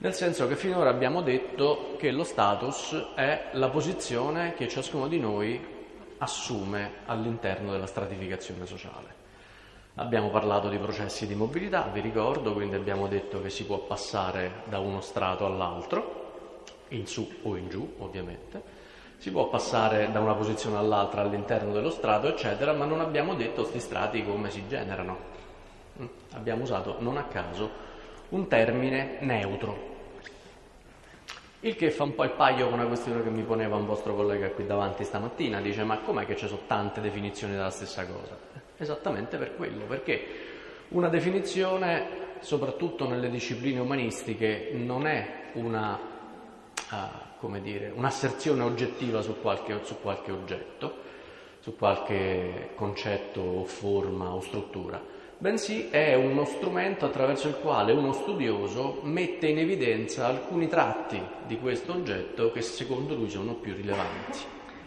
Nel senso che finora abbiamo detto che lo status è la posizione che ciascuno di noi assume all'interno della stratificazione sociale. Abbiamo parlato di processi di mobilità, vi ricordo, quindi abbiamo detto che si può passare da uno strato all'altro, in su o in giù ovviamente, si può passare da una posizione all'altra all'interno dello strato, eccetera, ma non abbiamo detto questi strati come si generano. Abbiamo usato non a caso un termine neutro. Il che fa un po' il paio con una questione che mi poneva un vostro collega qui davanti stamattina, dice ma com'è che ci sono tante definizioni della stessa cosa? Esattamente per quello, perché una definizione, soprattutto nelle discipline umanistiche, non è un'asserzione oggettiva su qualche oggetto, su qualche concetto o forma o struttura, bensì è uno strumento attraverso il quale uno studioso mette in evidenza alcuni tratti di questo oggetto che secondo lui sono più rilevanti.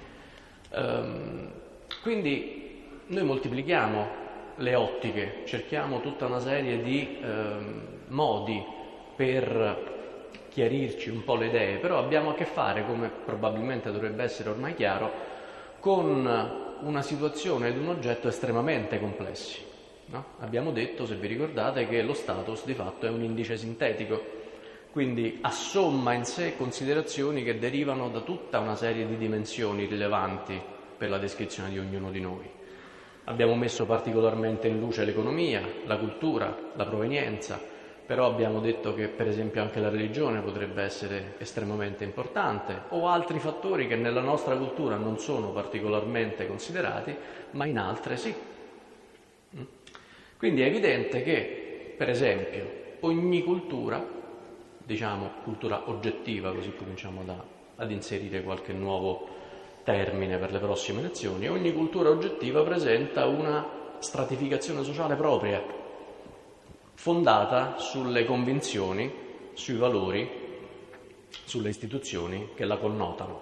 Quindi noi moltiplichiamo le ottiche, cerchiamo tutta una serie di modi per chiarirci un po' le idee, però abbiamo a che fare, come probabilmente dovrebbe essere ormai chiaro, con una situazione ed un oggetto estremamente complessi. No? Abbiamo detto, se vi ricordate, che lo status di fatto è un indice sintetico, quindi assomma in sé considerazioni che derivano da tutta una serie di dimensioni rilevanti per la descrizione di ognuno di noi. Abbiamo messo particolarmente in luce l'economia, la cultura, la provenienza, però abbiamo detto che per esempio anche la religione potrebbe essere estremamente importante, o altri fattori che nella nostra cultura non sono particolarmente considerati, ma in altre sì. Quindi è evidente che, per esempio, ogni cultura, diciamo cultura oggettiva, così cominciamo ad inserire qualche nuovo termine per le prossime lezioni, ogni cultura oggettiva presenta una stratificazione sociale propria, fondata sulle convinzioni, sui valori, sulle istituzioni che la connotano.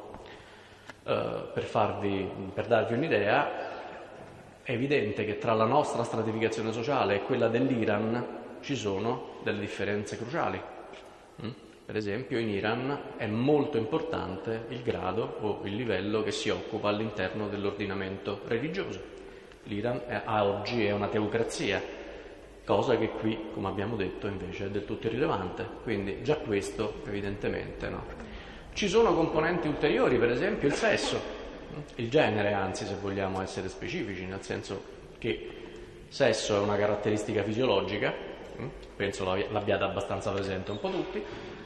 Per darvi un'idea, è evidente che tra la nostra stratificazione sociale e quella dell'Iran ci sono delle differenze cruciali. Per esempio in Iran è molto importante il grado o il livello che si occupa all'interno dell'ordinamento religioso. L'Iran oggi è una teocrazia, cosa che qui, come abbiamo detto, invece è del tutto irrilevante. Quindi già questo evidentemente no. Ci sono componenti ulteriori, per esempio il sesso. Il genere, anzi, se vogliamo essere specifici, nel senso che sesso è una caratteristica fisiologica, penso l'abbiate abbastanza presente un po' tutti,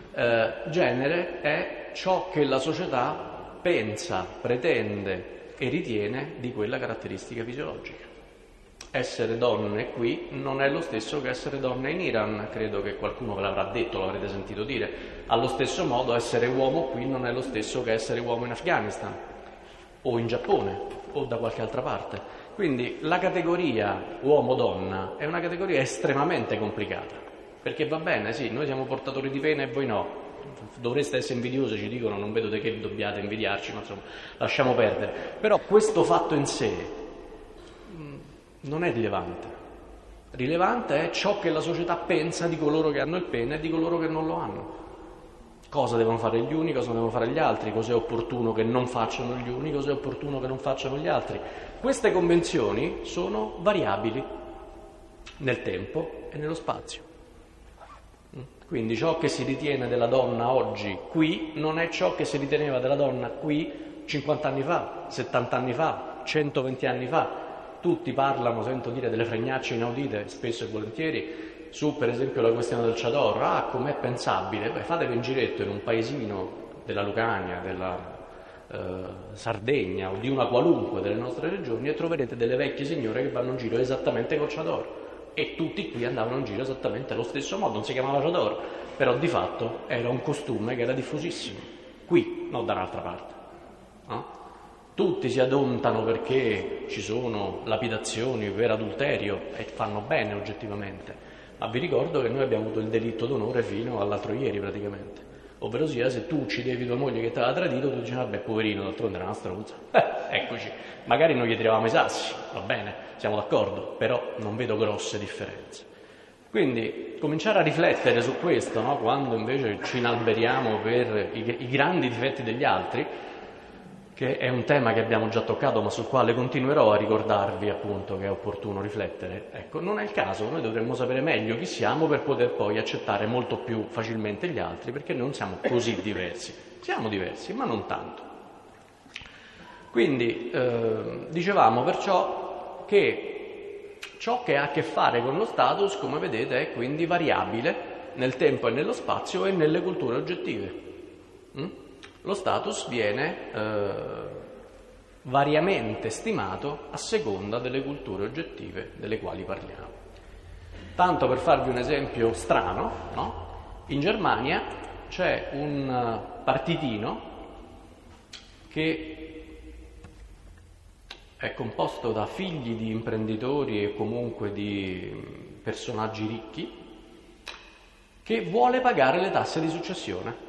genere è ciò che la società pensa, pretende e ritiene di quella caratteristica fisiologica. Essere donne qui non è lo stesso che essere donne in Iran, credo che qualcuno ve l'avrà detto, l'avrete sentito dire. Allo stesso modo essere uomo qui non è lo stesso che essere uomo in Afghanistan, o in Giappone, o da qualche altra parte. Quindi la categoria uomo-donna è una categoria estremamente complicata, perché va bene, sì, noi siamo portatori di pene e voi no, dovreste essere invidiosi, ci dicono, non vedo di che dobbiate invidiarci, ma insomma, lasciamo perdere. Però questo fatto in sé non è rilevante. Rilevante è ciò che la società pensa di coloro che hanno il pene e di coloro che non lo hanno. Cosa devono fare gli uni, cosa devono fare gli altri, cosa è opportuno che non facciano gli uni, cosa è opportuno che non facciano gli altri. Queste convenzioni sono variabili nel tempo e nello spazio. Quindi ciò che si ritiene della donna oggi qui non è ciò che si riteneva della donna qui 50 anni fa, 70 anni fa, 120 anni fa. Tutti parlano, sento dire, delle fregnacce inaudite, spesso e volentieri, su per esempio la questione del chador. Com'è pensabile? Fatevi un giretto in un paesino della Lucania, della Sardegna o di una qualunque delle nostre regioni e troverete delle vecchie signore che vanno in giro esattamente col chador, e tutti qui andavano in giro esattamente allo stesso modo. Non si chiamava chador, però di fatto era un costume che era diffusissimo qui, non da un'altra parte, no? Tutti si adontano perché ci sono lapidazioni per adulterio e fanno bene oggettivamente, ma vi ricordo che noi abbiamo avuto il delitto d'onore fino all'altro ieri praticamente, ovvero sia se tu uccidevi tua moglie che ti aveva tradito, tu dici vabbè poverino, d'altronde era una stronza, eccoci, magari non gli tiravamo i sassi, va bene, siamo d'accordo, però non vedo grosse differenze. Quindi cominciare a riflettere su questo, no? Quando invece ci inalberiamo per i grandi difetti degli altri, che è un tema che abbiamo già toccato ma sul quale continuerò a ricordarvi appunto che è opportuno riflettere. Ecco, non è il caso, noi dovremmo sapere meglio chi siamo per poter poi accettare molto più facilmente gli altri, perché non siamo così diversi. Siamo diversi, ma non tanto. Quindi dicevamo perciò che ciò che ha a che fare con lo status, come vedete, è quindi variabile nel tempo e nello spazio e nelle culture oggettive. Lo status viene variamente stimato a seconda delle culture oggettive delle quali parliamo. Tanto per farvi un esempio strano, no? In Germania c'è un partitino che è composto da figli di imprenditori e comunque di personaggi ricchi che vuole pagare le tasse di successione.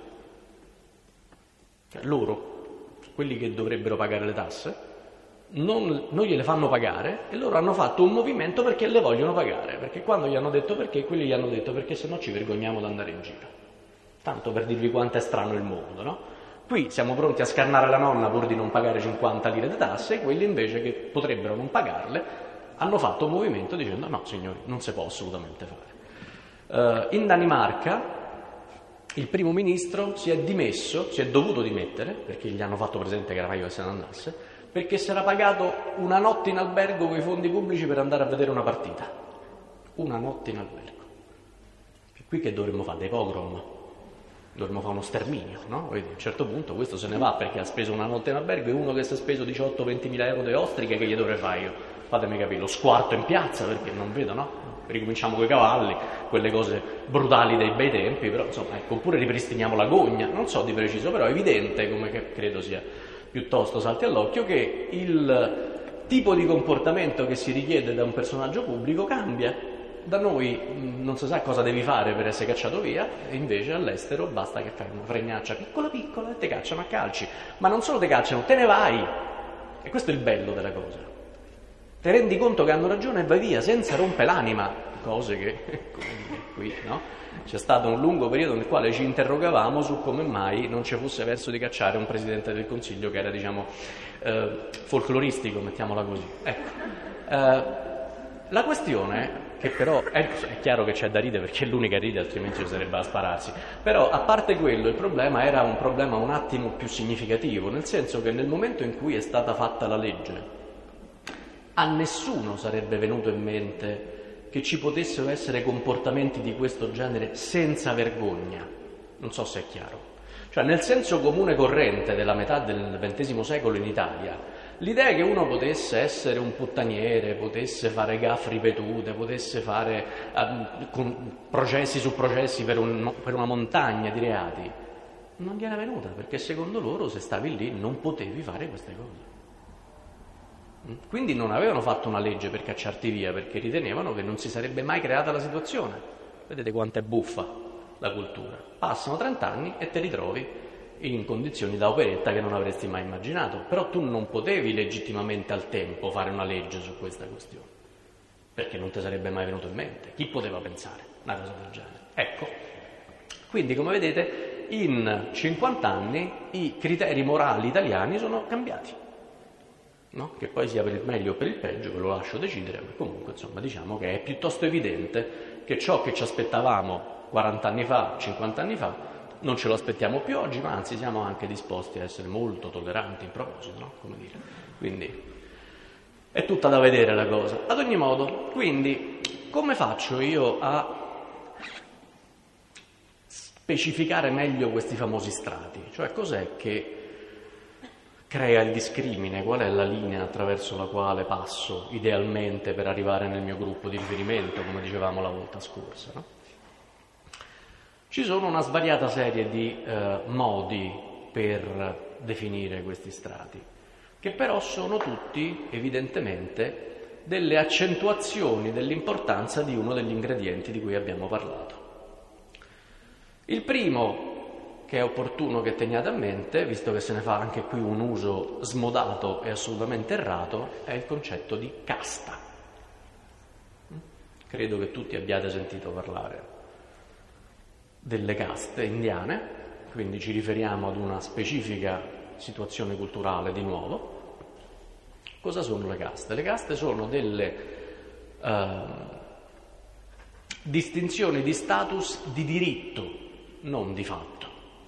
Loro, quelli che dovrebbero pagare le tasse, non gliele fanno pagare e loro hanno fatto un movimento perché le vogliono pagare, perché quando gli hanno detto perché, quelli gli hanno detto perché sennò ci vergogniamo di andare in giro. Tanto per dirvi quanto è strano il mondo, no? Qui siamo pronti a scannare la nonna pur di non pagare 50 lire di tasse, e quelli invece che potrebbero non pagarle hanno fatto un movimento dicendo no signori, non si può assolutamente fare. In Danimarca il primo ministro si è dimesso, si è dovuto dimettere, perché gli hanno fatto presente che era meglio che se ne andasse, perché si era pagato una notte in albergo con i fondi pubblici per andare a vedere una partita. Una notte in albergo. E qui che dovremmo fare? Dei pogrom? Dovremmo fare uno sterminio, no? Vedi, a un certo punto questo se ne va perché ha speso una notte in albergo e uno che si è speso 18-20 mila euro di ostriche, che gli dovrei fare io? Fatemi capire, lo squarto in piazza, perché non vedo, no? Ricominciamo coi cavalli, quelle cose brutali dei bei tempi, però insomma, ecco, oppure ripristiniamo la gogna, non so di preciso, però è evidente, come che credo sia piuttosto salti all'occhio, che il tipo di comportamento che si richiede da un personaggio pubblico cambia. Da noi non si sa cosa devi fare per essere cacciato via, e invece all'estero basta che fai una fregnaccia piccola piccola e te cacciano a calci, ma non solo te cacciano, te ne vai, e questo è il bello della cosa. Ti rendi conto che hanno ragione e vai via senza rompe l'anima, cose che qui, no? C'è stato un lungo periodo nel quale ci interrogavamo su come mai non ci fosse verso di cacciare un presidente del Consiglio che era, diciamo, folcloristico, mettiamola così. Ecco. La questione, che però è chiaro che c'è da ridere perché è l'unica ride, altrimenti ci sarebbe da spararsi, però a parte quello il problema era un problema un attimo più significativo, nel senso che nel momento in cui è stata fatta la legge a nessuno sarebbe venuto in mente che ci potessero essere comportamenti di questo genere senza vergogna. Non so se è chiaro. Cioè, nel senso comune corrente della metà del XX secolo in Italia, l'idea che uno potesse essere un puttaniere, potesse fare gaffe ripetute, potesse fare processi su processi per una montagna di reati, non gli era venuta, perché secondo loro se stavi lì non potevi fare queste cose. Quindi non avevano fatto una legge per cacciarti via, perché ritenevano che non si sarebbe mai creata la situazione. Vedete quanto è buffa la cultura. Passano 30 anni e ti ritrovi in condizioni da operetta che non avresti mai immaginato. Però tu non potevi legittimamente al tempo fare una legge su questa questione, perché non ti sarebbe mai venuto in mente. Chi poteva pensare una cosa del genere? Ecco, quindi come vedete in 50 anni i criteri morali italiani sono cambiati. No? Che poi sia per il meglio o per il peggio, ve lo lascio decidere, ma comunque insomma diciamo che è piuttosto evidente che ciò che ci aspettavamo 40 anni fa, 50 anni fa, non ce lo aspettiamo più oggi, ma anzi siamo anche disposti a essere molto tolleranti in proposito, no? Come dire. Quindi è tutta da vedere la cosa. Ad ogni modo, quindi, come faccio io a specificare meglio questi famosi strati? Cioè cos'è che crea il discrimine, qual è la linea attraverso la quale passo idealmente per arrivare nel mio gruppo di riferimento, come dicevamo la volta scorsa, no? Ci sono una svariata serie di modi per definire questi strati, che però sono tutti evidentemente delle accentuazioni dell'importanza di uno degli ingredienti di cui abbiamo parlato. Il primo, che è opportuno che teniate a mente, visto che se ne fa anche qui un uso smodato e assolutamente errato, è il concetto di casta. Credo che tutti abbiate sentito parlare delle caste indiane, quindi ci riferiamo ad una specifica situazione culturale di nuovo. Cosa sono le caste? Le caste sono delle distinzioni di status di diritto, non di fatto.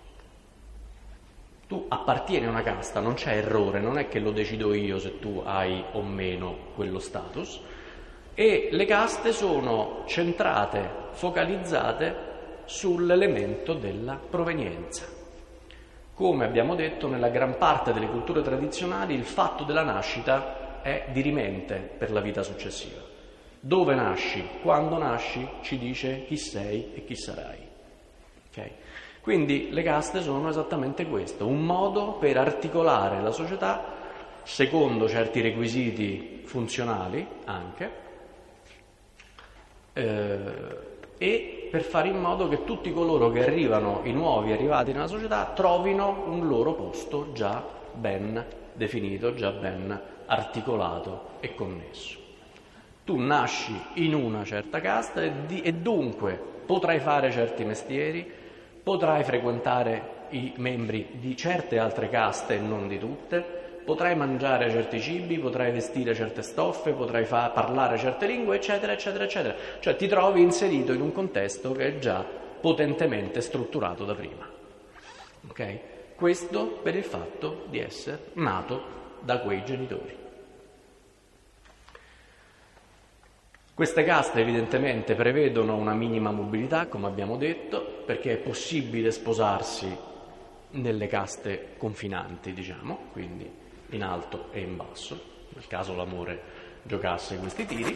Tu appartieni a una casta, non c'è errore, non è che lo decido io se tu hai o meno quello status. E le caste sono centrate, focalizzate sull'elemento della provenienza. Come abbiamo detto, nella gran parte delle culture tradizionali il fatto della nascita è dirimente per la vita successiva. Dove nasci, quando nasci, ci dice chi sei e chi sarai. Okay? Quindi le caste sono esattamente questo, un modo per articolare la società secondo certi requisiti funzionali anche, e per fare in modo che tutti coloro che arrivano, i nuovi arrivati nella società, trovino un loro posto già ben definito, già ben articolato e connesso. Tu nasci in una certa casta e dunque potrai fare certi mestieri, potrai frequentare i membri di certe altre caste e non di tutte, potrai mangiare certi cibi, potrai vestire certe stoffe, potrai parlare certe lingue, eccetera, eccetera, eccetera. Cioè ti trovi inserito in un contesto che è già potentemente strutturato da prima. Ok? Questo per il fatto di essere nato da quei genitori. Queste caste evidentemente prevedono una minima mobilità, come abbiamo detto, perché è possibile sposarsi nelle caste confinanti, diciamo, quindi in alto e in basso, nel caso l'amore giocasse questi tiri,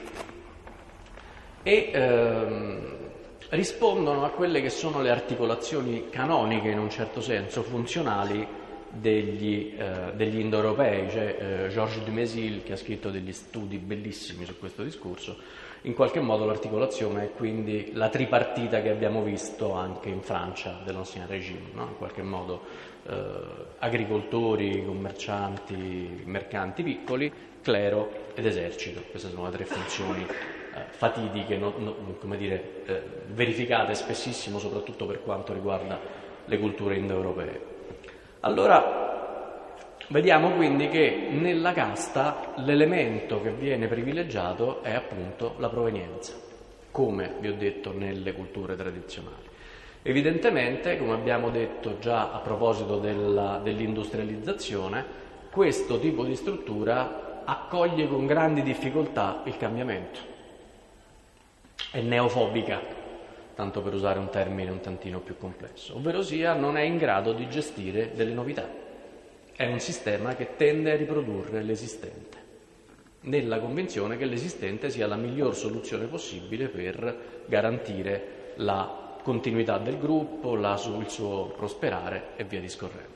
e rispondono a quelle che sono le articolazioni canoniche, in un certo senso, funzionali degli indoeuropei. C'è Georges Dumézil che ha scritto degli studi bellissimi su questo discorso. In qualche modo l'articolazione è quindi la tripartita che abbiamo visto anche in Francia dell'Ancien Régime, no? In qualche modo agricoltori, commercianti, mercanti piccoli, clero ed esercito. Queste sono le tre funzioni fatidiche, verificate spessissimo, soprattutto per quanto riguarda le culture indoeuropee. Allora, vediamo quindi che nella casta l'elemento che viene privilegiato è appunto la provenienza, come vi ho detto nelle culture tradizionali. Evidentemente, come abbiamo detto già a proposito dell'industrializzazione, questo tipo di struttura accoglie con grandi difficoltà il cambiamento. È neofobica, tanto per usare un termine un tantino più complesso, ovverosia non è in grado di gestire delle novità. È un sistema che tende a riprodurre l'esistente, nella convinzione che l'esistente sia la miglior soluzione possibile per garantire la continuità del gruppo, il suo prosperare e via discorrendo.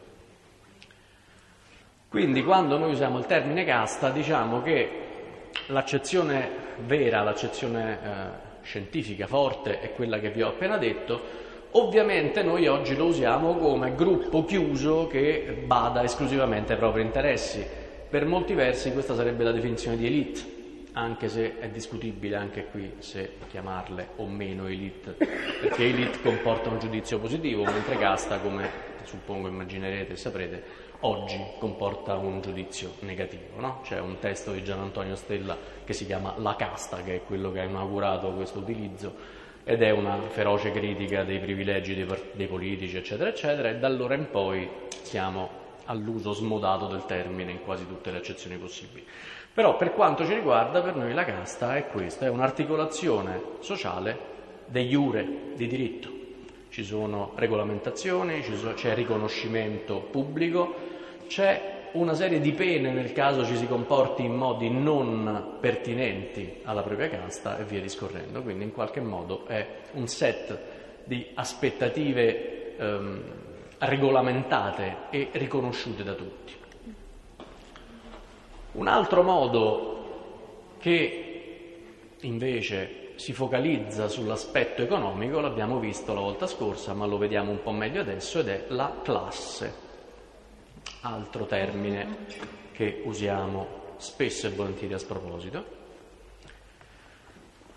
Quindi quando noi usiamo il termine casta diciamo che l'accezione vera, l'accezione scientifica forte è quella che vi ho appena detto. Ovviamente noi oggi lo usiamo come gruppo chiuso che bada esclusivamente ai propri interessi. Per molti versi questa sarebbe la definizione di elite, anche se è discutibile anche qui se chiamarle o meno elite, perché elite comporta un giudizio positivo, mentre casta, come suppongo immaginerete e saprete, oggi comporta un giudizio negativo, no? C'è un testo di Gian Antonio Stella che si chiama La casta, che è quello che ha inaugurato questo utilizzo, ed è una feroce critica dei privilegi dei politici, eccetera, eccetera, e da allora in poi siamo all'uso smodato del termine in quasi tutte le accezioni possibili. Però per quanto ci riguarda, per noi la casta è questa, è un'articolazione sociale de iure, di diritto. Ci sono regolamentazioni, c'è riconoscimento pubblico, c'è una serie di pene nel caso ci si comporti in modi non pertinenti alla propria casta e via discorrendo. Quindi in qualche modo è un set di aspettative regolamentate e riconosciute da tutti. Un altro modo che invece si focalizza sull'aspetto economico, l'abbiamo visto la volta scorsa, ma lo vediamo un po' meglio adesso, ed è la classe, altro termine che usiamo spesso e volentieri a sproposito.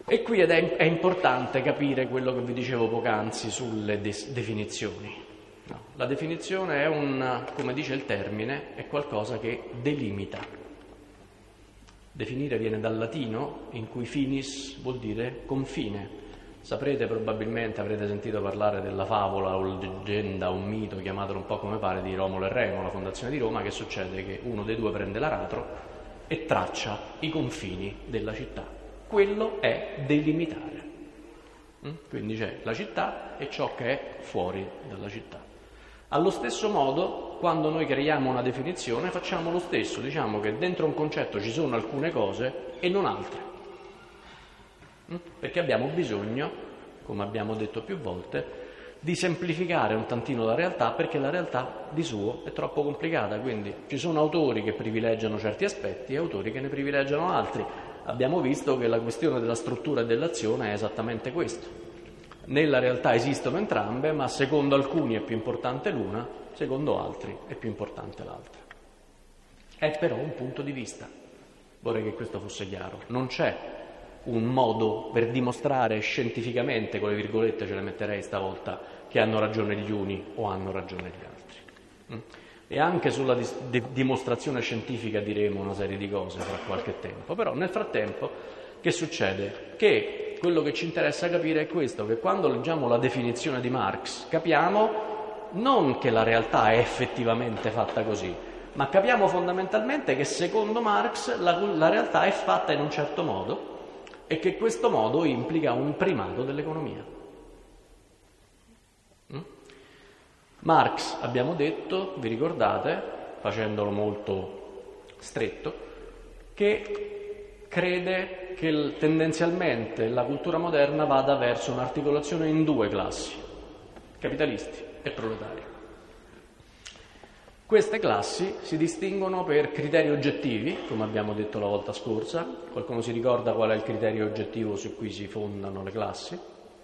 E qui è importante capire quello che vi dicevo poc'anzi sulle definizioni. No, la definizione è come dice il termine, è qualcosa che delimita. Definire viene dal latino, in cui finis vuol dire confine. Saprete probabilmente, avrete sentito parlare della favola o leggenda o un mito, chiamatelo un po' come pare, di Romolo e Remo, la fondazione di Roma, che succede che uno dei due prende l'aratro e traccia i confini della città. Quello è delimitare. Quindi c'è la città e ciò che è fuori dalla città. Allo stesso modo, quando noi creiamo una definizione, facciamo lo stesso, diciamo che dentro un concetto ci sono alcune cose e non altre. Perché abbiamo bisogno, come abbiamo detto più volte, di semplificare un tantino la realtà, perché la realtà di suo è troppo complicata, quindi ci sono autori che privilegiano certi aspetti e autori che ne privilegiano altri. Abbiamo visto che la questione della struttura e dell'azione è esattamente questo. Nella realtà esistono entrambe, ma secondo alcuni è più importante l'una, secondo altri è più importante l'altra. È però un punto di vista. Vorrei che questo fosse chiaro. Non c'è un modo per dimostrare scientificamente, con le virgolette ce le metterei stavolta, che hanno ragione gli uni o hanno ragione gli altri. E anche sulla dimostrazione scientifica diremo una serie di cose fra qualche tempo. Però nel frattempo che succede? Che quello che ci interessa capire è questo, che quando leggiamo la definizione di Marx capiamo non che la realtà è effettivamente fatta così, ma capiamo fondamentalmente che secondo Marx la realtà è fatta in un certo modo e che questo modo implica un primato dell'economia. Marx, abbiamo detto, vi ricordate, facendolo molto stretto, che crede che tendenzialmente la cultura moderna vada verso un'articolazione in due classi, capitalisti e proletari. Queste classi si distinguono per criteri oggettivi, come abbiamo detto la volta scorsa. Qualcuno si ricorda qual è il criterio oggettivo su cui si fondano le classi?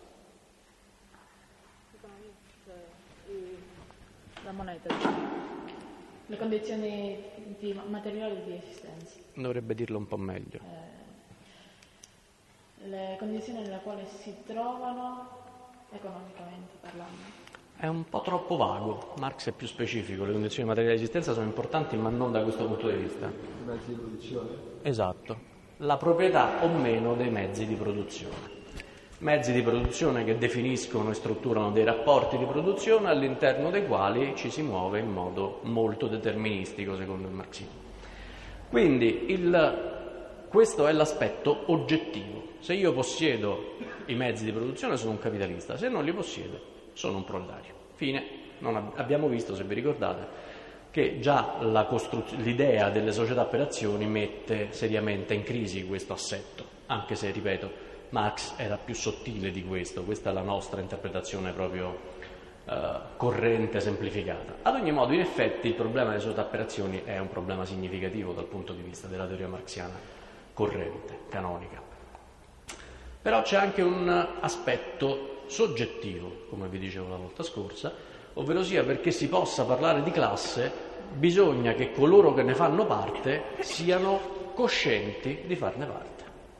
La moneta, le condizioni materiali di esistenza. Dovrebbe dirlo un po' meglio. Le condizioni nelle quali si trovano economicamente parlando. È un po' troppo vago, Marx è più specifico, le condizioni materiali di esistenza sono importanti ma non da questo punto di vista. I mezzi di produzione? Esatto, la proprietà o meno dei mezzi di produzione. Mezzi di produzione che definiscono e strutturano dei rapporti di produzione all'interno dei quali ci si muove in modo molto deterministico secondo il marxismo. Quindi questo è l'aspetto oggettivo. Se io possiedo i mezzi di produzione sono un capitalista, se non li possiedo sono un proletario. Fine. Abbiamo visto, se vi ricordate, che già l'idea delle società per azioni mette seriamente in crisi questo assetto, anche se, ripeto, Marx era più sottile di questo, questa è la nostra interpretazione proprio corrente, semplificata. Ad ogni modo, in effetti, il problema delle società per azioni è un problema significativo dal punto di vista della teoria marxiana corrente, canonica. Però c'è anche un aspetto soggettivo, come vi dicevo la volta scorsa, ovvero sia perché si possa parlare di classe bisogna che coloro che ne fanno parte siano coscienti di farne parte.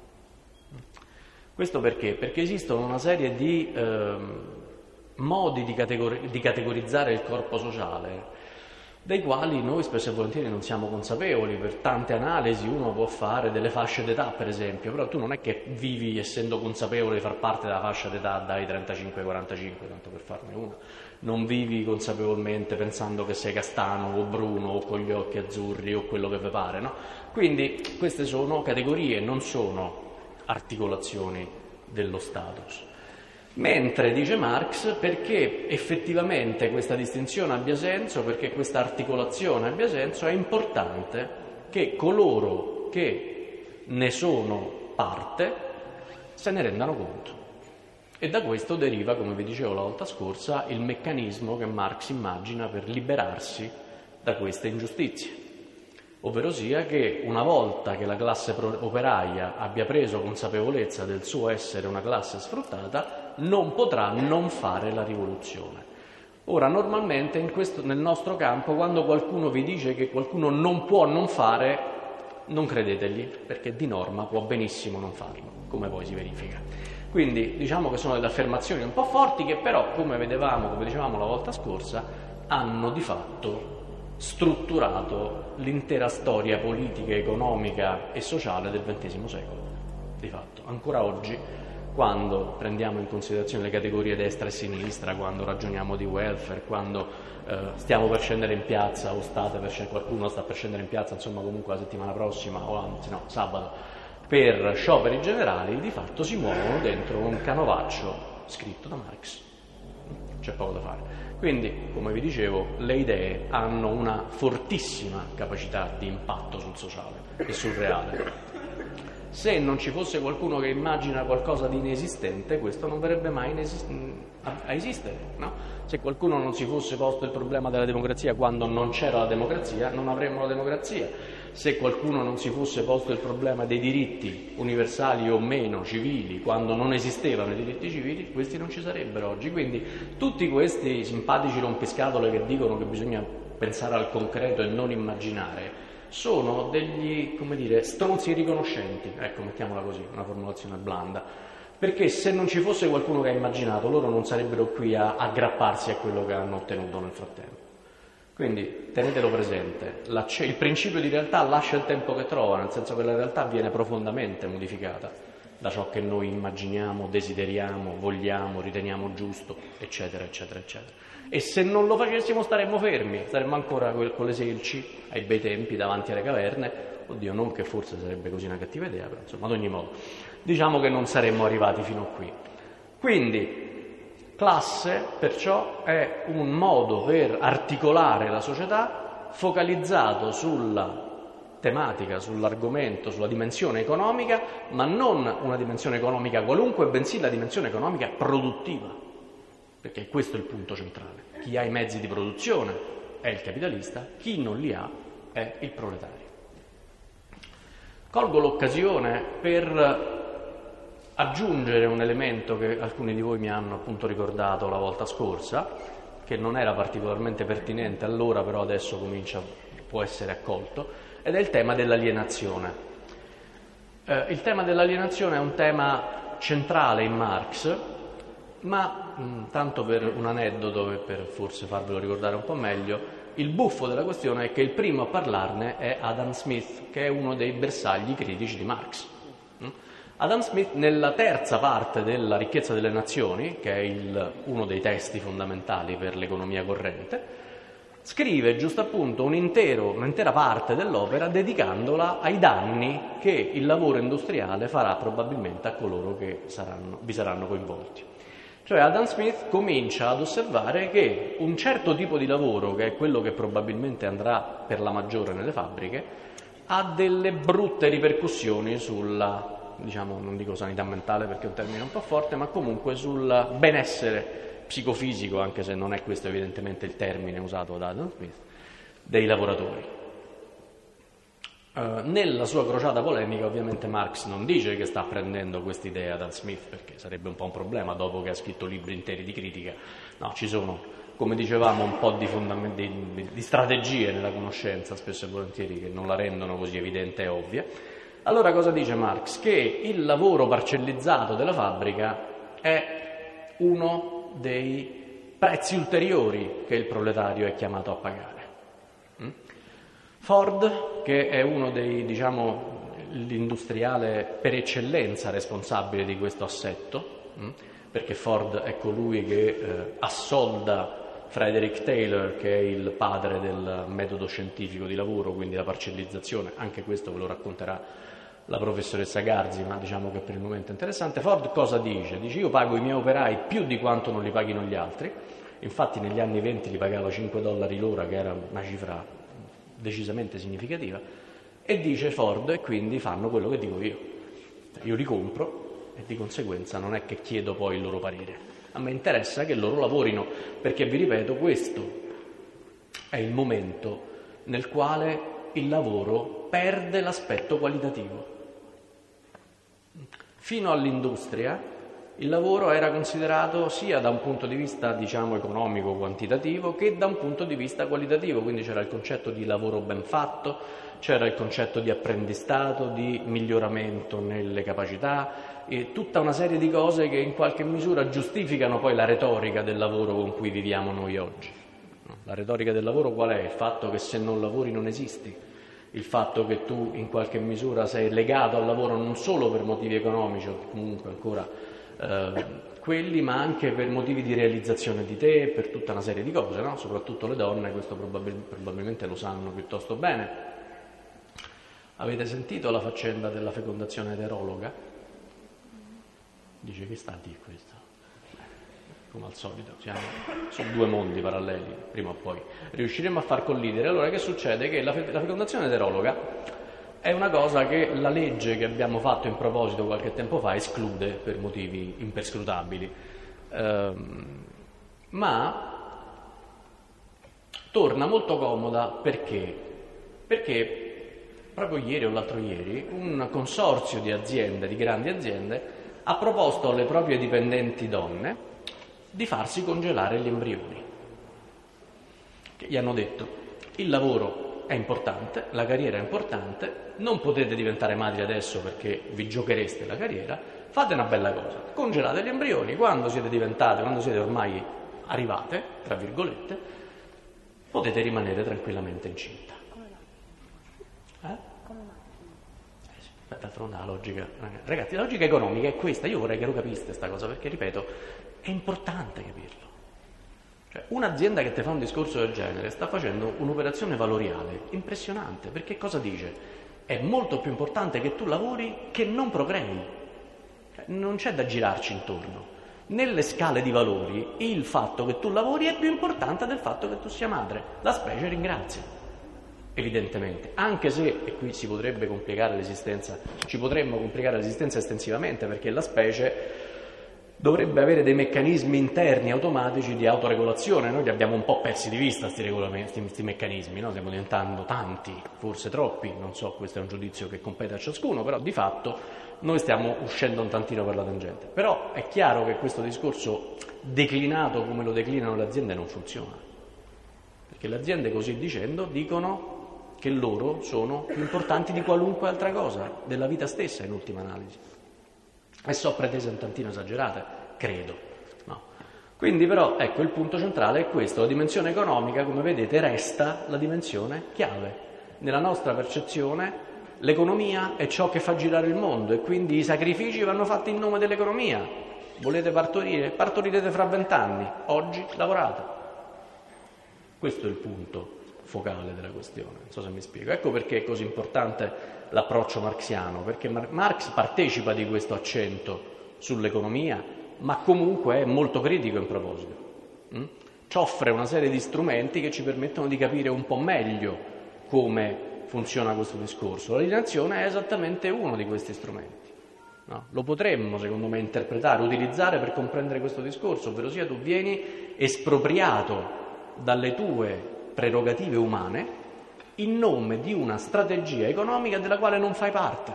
Questo perché? Perché esistono una serie di modi di categorizzare il corpo sociale dei quali noi spesso e volentieri non siamo consapevoli. Per tante analisi uno può fare delle fasce d'età, per esempio, però tu non è che vivi essendo consapevole di far parte della fascia d'età dai 35 ai 45, tanto per farne una. Non vivi consapevolmente pensando che sei castano o bruno o con gli occhi azzurri o quello che vi pare, no? Quindi queste sono categorie, non sono articolazioni dello status. Mentre, dice Marx, perché effettivamente questa distinzione abbia senso, perché questa articolazione abbia senso, è importante che coloro che ne sono parte se ne rendano conto. E da questo deriva, come vi dicevo la volta scorsa, il meccanismo che Marx immagina per liberarsi da queste ingiustizie. Ovvero sia che una volta che la classe operaia abbia preso consapevolezza del suo essere una classe sfruttata, non potrà non fare la rivoluzione. Ora, normalmente nel nostro campo, quando qualcuno vi dice che qualcuno non può non fare, non credetegli, perché di norma può benissimo non farlo, come poi si verifica. Quindi diciamo che sono delle affermazioni un po' forti che però, come dicevamo la volta scorsa, hanno di fatto strutturato l'intera storia politica, economica e sociale del XX secolo. Di fatto, ancora oggi, quando prendiamo in considerazione le categorie destra e sinistra, quando ragioniamo di welfare, quando stiamo per scendere in piazza o qualcuno sta per scendere in piazza, insomma comunque la settimana prossima o anzi no, sabato, per scioperi generali, di fatto si muovono dentro un canovaccio scritto da Marx. C'è poco da fare. Quindi, come vi dicevo, le idee hanno una fortissima capacità di impatto sul sociale e sul reale. Se non ci fosse qualcuno che immagina qualcosa di inesistente, questo non verrebbe mai a esistere, no? Se qualcuno non si fosse posto il problema della democrazia quando non c'era la democrazia, non avremmo la democrazia. Se qualcuno non si fosse posto il problema dei diritti universali o meno civili quando non esistevano i diritti civili, questi non ci sarebbero oggi. Quindi tutti questi simpatici rompiscatole che dicono che bisogna pensare al concreto e non immaginare sono degli, stronzi riconoscenti, ecco, mettiamola così, una formulazione blanda, perché se non ci fosse qualcuno che ha immaginato, loro non sarebbero qui a aggrapparsi a quello che hanno ottenuto nel frattempo. Quindi tenetelo presente, il principio di realtà lascia il tempo che trova, nel senso che la realtà viene profondamente modificata da ciò che noi immaginiamo, desideriamo, vogliamo, riteniamo giusto, eccetera, eccetera, eccetera. E se non lo facessimo staremmo fermi, staremmo ancora con le selci ai bei tempi davanti alle caverne. Oddio, non che forse sarebbe così una cattiva idea, però insomma ad ogni modo diciamo che non saremmo arrivati fino a qui. Quindi classe perciò è un modo per articolare la società focalizzato sulla tematica, sull'argomento, sulla dimensione economica, ma non una dimensione economica qualunque, bensì la dimensione economica produttiva. Perché questo è il punto centrale. Chi ha i mezzi di produzione è il capitalista, chi non li ha è il proletario. Colgo l'occasione per aggiungere un elemento che alcuni di voi mi hanno appunto ricordato la volta scorsa, che non era particolarmente pertinente allora, però adesso può essere accolto, ed è il tema dell'alienazione. Il tema dell'alienazione è un tema centrale in Marx, ma tanto per un aneddoto e per forse farvelo ricordare un po' meglio, il buffo della questione è che il primo a parlarne è Adam Smith, che è uno dei bersagli critici di Marx. Adam Smith, nella terza parte della Ricchezza delle Nazioni, che è uno dei testi fondamentali per l'economia corrente, scrive giusto appunto un'intera parte dell'opera dedicandola ai danni che il lavoro industriale farà probabilmente a coloro che vi saranno coinvolti. Cioè Adam Smith comincia ad osservare che un certo tipo di lavoro, che è quello che probabilmente andrà per la maggiore nelle fabbriche, ha delle brutte ripercussioni sulla, non dico sanità mentale perché è un termine un po' forte, ma comunque sul benessere psicofisico, anche se non è questo evidentemente il termine usato da Adam Smith, dei lavoratori. Nella sua crociata polemica ovviamente Marx non dice che sta prendendo quest'idea da Smith, perché sarebbe un po' un problema dopo che ha scritto libri interi di critica. No, ci sono, come dicevamo, un po' di strategie nella conoscenza, spesso e volentieri, che non la rendono così evidente e ovvia. Allora cosa dice Marx? Che il lavoro parcellizzato della fabbrica è uno dei prezzi ulteriori che il proletario è chiamato a pagare. Ford, che è uno dei, l'industriale per eccellenza responsabile di questo assetto, perché Ford è colui che assolda Frederick Taylor, che è il padre del metodo scientifico di lavoro, quindi la parcellizzazione, anche questo ve lo racconterà la professoressa Garzi, ma diciamo che per il momento è interessante. Ford cosa dice? Dice: io pago i miei operai più di quanto non li paghino gli altri. Infatti negli anni 20 li pagava $5 l'ora, che era una cifra decisamente significativa, e dice Ford, e quindi fanno quello che dico io li compro e di conseguenza non è che chiedo poi il loro parere, a me interessa che loro lavorino, perché vi ripeto, questo è il momento nel quale il lavoro perde l'aspetto qualitativo. Fino all'industria Il lavoro era considerato sia da un punto di vista, diciamo, economico, quantitativo, che da un punto di vista qualitativo, quindi c'era il concetto di lavoro ben fatto, c'era il concetto di apprendistato, di miglioramento nelle capacità e tutta una serie di cose che in qualche misura giustificano poi la retorica del lavoro con cui viviamo noi oggi. La retorica del lavoro qual è? Il fatto che se non lavori non esisti, il fatto che tu in qualche misura sei legato al lavoro non solo per motivi economici o comunque ancora quelli, ma anche per motivi di realizzazione di te, per tutta una serie di cose, no? Soprattutto le donne, questo probabilmente lo sanno piuttosto bene. Avete sentito la faccenda della fecondazione eterologa? Dice che sta a dire questo? Come al solito, siamo su due mondi paralleli, prima o poi riusciremo a far collidere. Allora che succede? Che la fecondazione eterologa è una cosa che la legge che abbiamo fatto in proposito qualche tempo fa esclude per motivi imperscrutabili, ma torna molto comoda perché proprio ieri o l'altro ieri un consorzio di aziende, di grandi aziende, ha proposto alle proprie dipendenti donne di farsi congelare gli embrioni. Che gli hanno detto: il lavoro è importante, la carriera è importante, non potete diventare madri adesso perché vi giochereste la carriera, fate una bella cosa, congelate gli embrioni, quando siete ormai arrivate, tra virgolette, potete rimanere tranquillamente incinta. D'altronde la logica, ragazzi, la logica economica è questa. Io vorrei che lo capiste questa cosa, perché ripeto, è importante capirlo. Cioè, un'azienda che ti fa un discorso del genere sta facendo un'operazione valoriale impressionante, perché cosa dice? È molto più importante che tu lavori che non procrei. Cioè, non c'è da girarci intorno. Nelle scale di valori il fatto che tu lavori è più importante del fatto che tu sia madre. La specie ringrazia, evidentemente, anche se, e qui ci potremmo complicare l'esistenza estensivamente, perché la specie dovrebbe avere dei meccanismi interni automatici di autoregolazione. Noi li abbiamo un po' persi di vista questi meccanismi, no? Stiamo diventando tanti, forse troppi, non so, questo è un giudizio che compete a ciascuno, però di fatto noi stiamo uscendo un tantino per la tangente. Però è chiaro che questo discorso declinato come lo declinano le aziende non funziona, perché le aziende, così dicendo, dicono che loro sono più importanti di qualunque altra cosa, della vita stessa in ultima analisi. E so pretese un tantino esagerate, credo, no. Quindi però, ecco, il punto centrale è questo: la dimensione economica, come vedete, resta la dimensione chiave. Nella nostra percezione l'economia è ciò che fa girare il mondo e quindi i sacrifici vanno fatti in nome dell'economia. Volete partorire? Partorirete fra 20 anni, oggi lavorate. Questo è il punto focale della questione, non so se mi spiego. Ecco perché è così importante l'approccio marxiano, perché Marx partecipa di questo accento sull'economia, ma comunque è molto critico in proposito. Ci offre una serie di strumenti che ci permettono di capire un po' meglio come funziona questo discorso. L'alienazione è esattamente uno di questi strumenti. No? Lo potremmo, secondo me, interpretare, utilizzare per comprendere questo discorso, ovvero sia tu vieni espropriato dalle tue prerogative umane in nome di una strategia economica della quale non fai parte.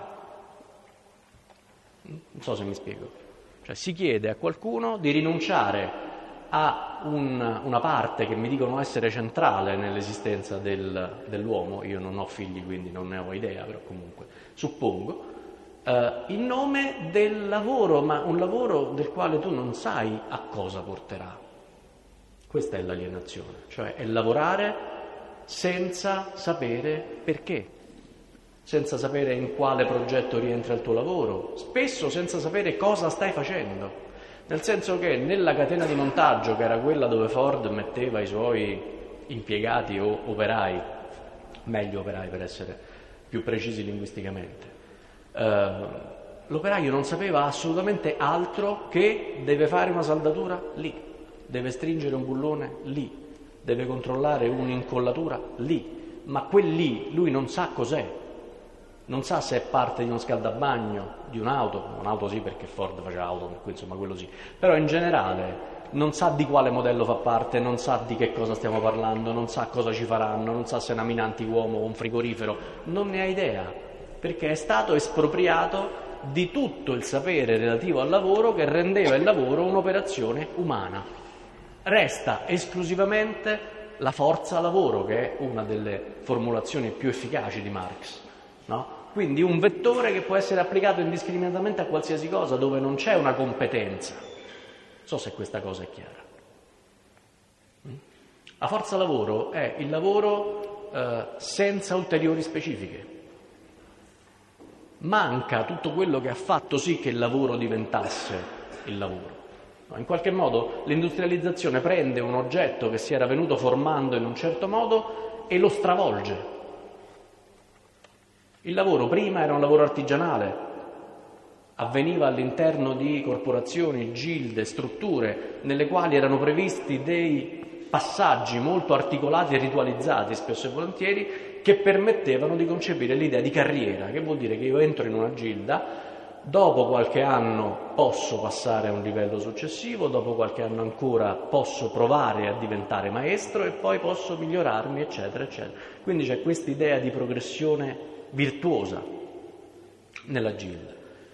Non so se mi spiego. Cioè, si chiede a qualcuno di rinunciare a una parte che mi dicono essere centrale nell'esistenza dell'uomo. Io non ho figli, quindi non ne ho idea, però comunque suppongo, in nome del lavoro, ma un lavoro del quale tu non sai a cosa porterà. Questa è l'alienazione, cioè è lavorare senza sapere perché, senza sapere in quale progetto rientra il tuo lavoro, spesso senza sapere cosa stai facendo, nel senso che nella catena di montaggio, che era quella dove Ford metteva i suoi impiegati o operai, meglio operai per essere più precisi linguisticamente, l'operaio non sapeva assolutamente altro che deve fare una saldatura lì, deve stringere un bullone lì, deve controllare un'incollatura lì, ma quel lì lui non sa cos'è, non sa se è parte di uno scaldabagno, di un'auto sì, perché Ford faceva auto, insomma quello sì, però in generale non sa di quale modello fa parte, non sa di che cosa stiamo parlando, non sa cosa ci faranno, non sa se è una mina antiuomo o un frigorifero, non ne ha idea, perché è stato espropriato di tutto il sapere relativo al lavoro che rendeva il lavoro un'operazione umana. Resta esclusivamente la forza lavoro, che è una delle formulazioni più efficaci di Marx, no? Quindi un vettore che può essere applicato indiscriminatamente a qualsiasi cosa, dove non c'è una competenza. Non so se questa cosa è chiara. La forza lavoro è il lavoro senza ulteriori specifiche. Manca tutto quello che ha fatto sì che il lavoro diventasse il lavoro. No, in qualche modo l'industrializzazione prende un oggetto che si era venuto formando in un certo modo e lo stravolge. Il lavoro prima era un lavoro artigianale, avveniva all'interno di corporazioni, gilde, strutture nelle quali erano previsti dei passaggi molto articolati e ritualizzati, spesso e volentieri, che permettevano di concepire l'idea di carriera, che vuol dire che io entro in una gilda, dopo qualche anno posso passare a un livello successivo, dopo qualche anno ancora posso provare a diventare maestro e poi posso migliorarmi, eccetera, eccetera. Quindi c'è questa idea di progressione virtuosa nella gilda.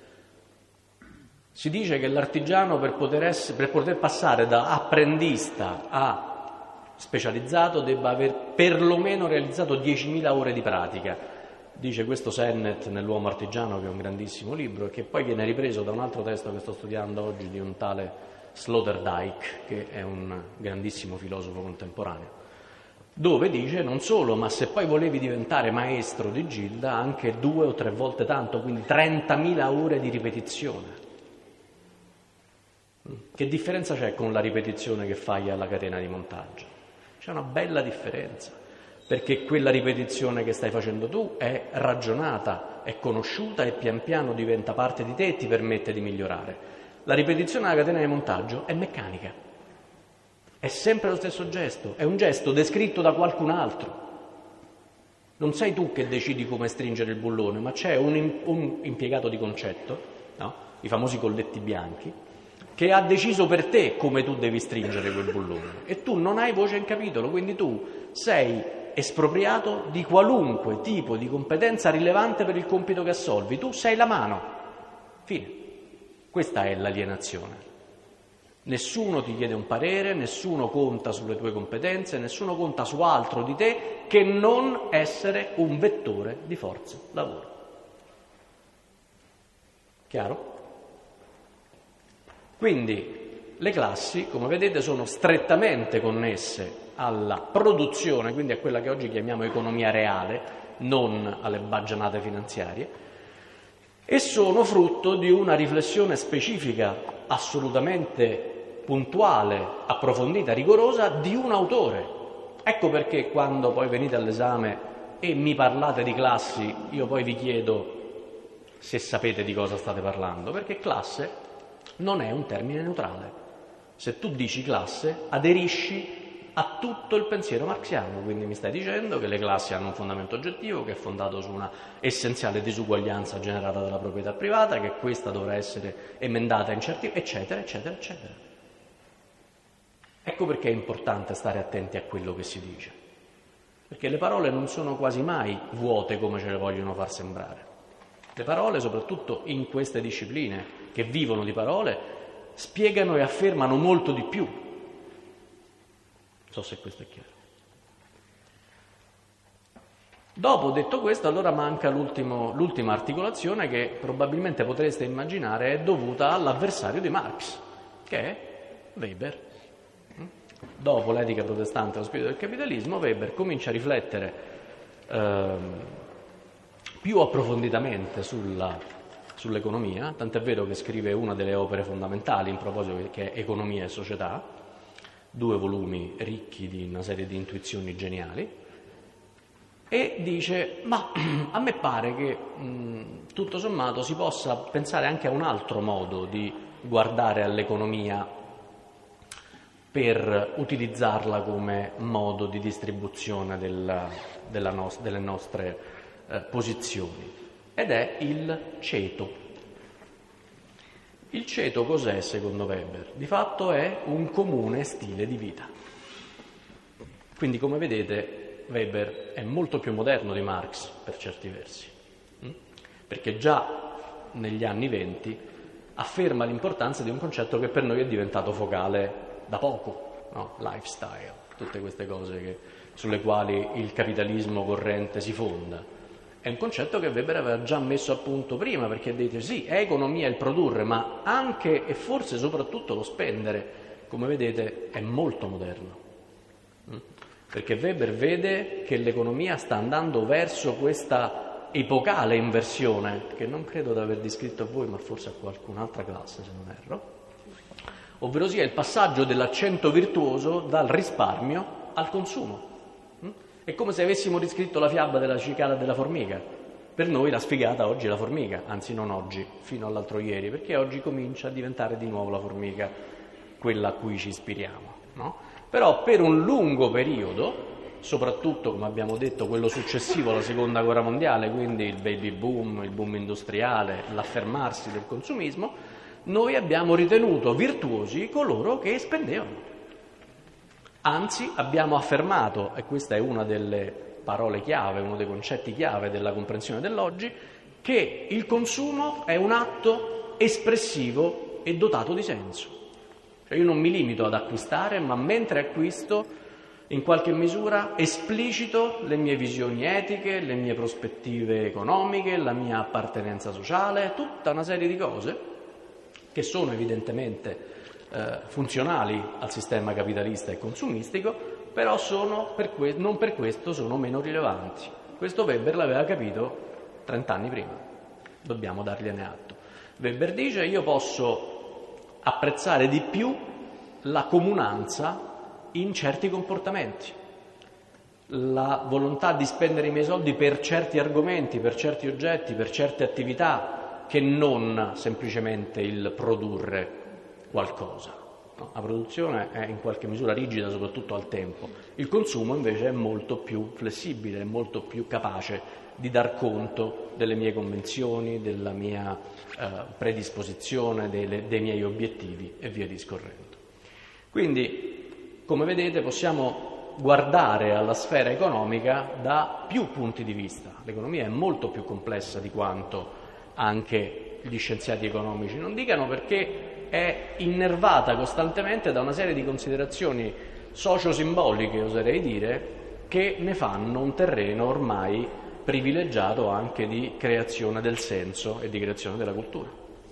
Si dice che l'artigiano per poter passare da apprendista a specializzato debba aver perlomeno realizzato 10.000 ore di pratica. Dice questo Sennett nell'Uomo artigiano, che è un grandissimo libro e che poi viene ripreso da un altro testo che sto studiando oggi di un tale Sloterdijk, che è un grandissimo filosofo contemporaneo, dove dice non solo, ma se poi volevi diventare maestro di gilda anche 2 o 3 volte tanto, quindi 30.000 ore di ripetizione. Che differenza c'è con la ripetizione che fai alla catena di montaggio? C'è una bella differenza, perché quella ripetizione che stai facendo tu è ragionata, è conosciuta e pian piano diventa parte di te e ti permette di migliorare. La ripetizione alla catena di montaggio è meccanica, è sempre lo stesso gesto, è un gesto descritto da qualcun altro. Non sei tu che decidi come stringere il bullone, ma c'è un impiegato di concetto, no? I famosi colletti bianchi, che ha deciso per te come tu devi stringere quel bullone e tu non hai voce in capitolo, quindi tu sei espropriato di qualunque tipo di competenza rilevante per il compito che assolvi. Tu sei la mano. Fine. Questa è l'alienazione. Nessuno ti chiede un parere, nessuno conta sulle tue competenze, nessuno conta su altro di te che non essere un vettore di forza lavoro. Chiaro? Quindi le classi, come vedete, sono strettamente connesse alla produzione, quindi a quella che oggi chiamiamo economia reale, non alle baggianate finanziarie, e sono frutto di una riflessione specifica, assolutamente puntuale, approfondita, rigorosa, di un autore. Ecco perché quando poi venite all'esame e mi parlate di classi, io poi vi chiedo se sapete di cosa state parlando, perché classe non è un termine neutrale. Se tu dici classe, aderisci a tutto il pensiero marxiano, quindi mi stai dicendo che le classi hanno un fondamento oggettivo che è fondato su una essenziale disuguaglianza generata dalla proprietà privata, che questa dovrà essere emendata in certi, eccetera, eccetera, eccetera. Ecco perché è importante stare attenti a quello che si dice, perché le parole non sono quasi mai vuote come ce le vogliono far sembrare. Le parole, soprattutto in queste discipline che vivono di parole, spiegano e affermano molto di più. Non so se questo è chiaro. Dopo detto questo, allora manca l'ultima articolazione che probabilmente potreste immaginare è dovuta all'avversario di Marx, che è Weber. Dopo l'etica protestante e lo spirito del capitalismo, Weber comincia a riflettere più approfonditamente sull'economia, tant'è vero che scrive una delle opere fondamentali in proposito, che è Economia e Società, 2 volumi ricchi di una serie di intuizioni geniali, e dice: ma a me pare che tutto sommato si possa pensare anche a un altro modo di guardare all'economia per utilizzarla come modo di distribuzione delle nostre posizioni, ed è il ceto. Il ceto cos'è secondo Weber? Di fatto è un comune stile di vita. Quindi, come vedete, Weber è molto più moderno di Marx per certi versi, perché già negli anni 20, afferma l'importanza di un concetto che per noi è diventato focale da poco, no? Lifestyle, tutte queste cose sulle quali il capitalismo corrente si fonda. È un concetto che Weber aveva già messo a punto prima, perché dice sì, è economia il produrre, ma anche e forse soprattutto lo spendere, come vedete, è molto moderno. Perché Weber vede che l'economia sta andando verso questa epocale inversione, che non credo di aver descritto a voi, ma forse a qualcun'altra classe, se non erro, ovvero sia il passaggio dell'accento virtuoso dal risparmio al consumo. È come se avessimo riscritto la fiaba della cicala e della formica. Per noi la sfigata oggi è la formica, anzi non oggi, fino all'altro ieri, perché oggi comincia a diventare di nuovo la formica quella a cui ci ispiriamo, no? Però per un lungo periodo, soprattutto come abbiamo detto quello successivo alla seconda guerra mondiale, quindi il baby boom, il boom industriale, l'affermarsi del consumismo, noi abbiamo ritenuto virtuosi coloro che spendevano. Anzi, abbiamo affermato, e questa è una delle parole chiave, uno dei concetti chiave della comprensione dell'oggi, che il consumo è un atto espressivo e dotato di senso. Cioè io non mi limito ad acquistare, ma mentre acquisto, in qualche misura esplicito le mie visioni etiche, le mie prospettive economiche, la mia appartenenza sociale, tutta una serie di cose che sono evidentemente funzionali al sistema capitalista e consumistico, però non per questo sono meno rilevanti. Questo Weber l'aveva capito 30 anni prima, dobbiamo dargliene atto. Weber dice: io posso apprezzare di più la comunanza in certi comportamenti, la volontà di spendere i miei soldi per certi argomenti, per certi oggetti, per certe attività, che non semplicemente il produrre qualcosa. No, la produzione è in qualche misura rigida, soprattutto al tempo. Il consumo invece è molto più flessibile, è molto più capace di dar conto delle mie convenzioni, della mia predisposizione, dei miei obiettivi e via discorrendo. Quindi, come vedete, possiamo guardare alla sfera economica da più punti di vista. L'economia è molto più complessa di quanto anche gli scienziati economici non dicano, perché è innervata costantemente da una serie di considerazioni socio-simboliche, oserei dire, che ne fanno un terreno ormai privilegiato anche di creazione del senso e di creazione della cultura.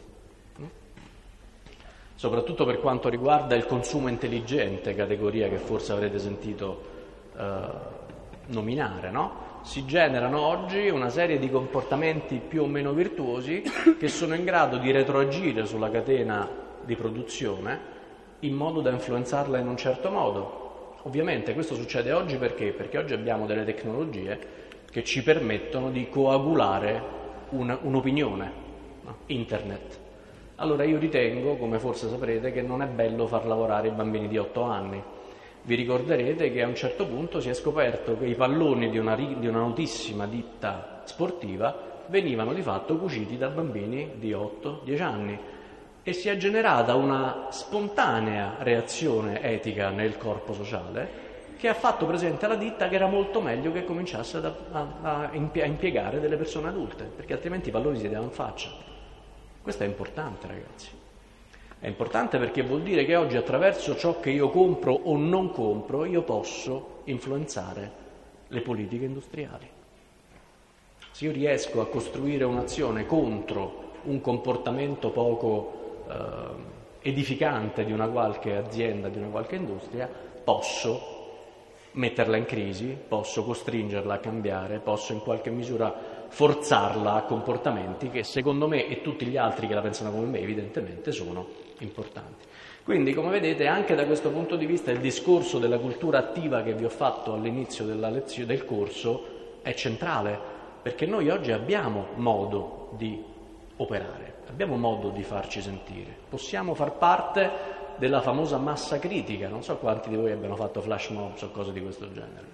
Soprattutto per quanto riguarda il consumo intelligente, categoria che forse avrete sentito nominare, no? Si generano oggi una serie di comportamenti più o meno virtuosi che sono in grado di retroagire sulla catena di produzione in modo da influenzarla in un certo modo. Ovviamente questo succede oggi perché? Perché oggi abbiamo delle tecnologie che ci permettono di coagulare un'opinione, no? Internet. Allora io ritengo, come forse saprete, che non è bello far lavorare i bambini di 8 anni. Vi ricorderete che a un certo punto si è scoperto che i palloni di una notissima ditta sportiva venivano di fatto cuciti da bambini di 8-10 anni e si è generata una spontanea reazione etica nel corpo sociale che ha fatto presente alla ditta che era molto meglio che cominciasse a impiegare delle persone adulte, perché altrimenti i palloni si davano in faccia. Questo è importante, ragazzi. È importante perché vuol dire che oggi attraverso ciò che io compro o non compro io posso influenzare le politiche industriali. Se io riesco a costruire un'azione contro un comportamento poco edificante di una qualche azienda, di una qualche industria, posso metterla in crisi, posso costringerla a cambiare, posso in qualche misura forzarla a comportamenti che secondo me e tutti gli altri che la pensano come me evidentemente sono importanti. Quindi, come vedete, anche da questo punto di vista il discorso della cultura attiva che vi ho fatto all'inizio della lezione del corso è centrale, perché noi oggi abbiamo modo di operare, abbiamo modo di farci sentire, possiamo far parte della famosa massa critica. Non so quanti di voi abbiano fatto flash mobs o cose di questo genere.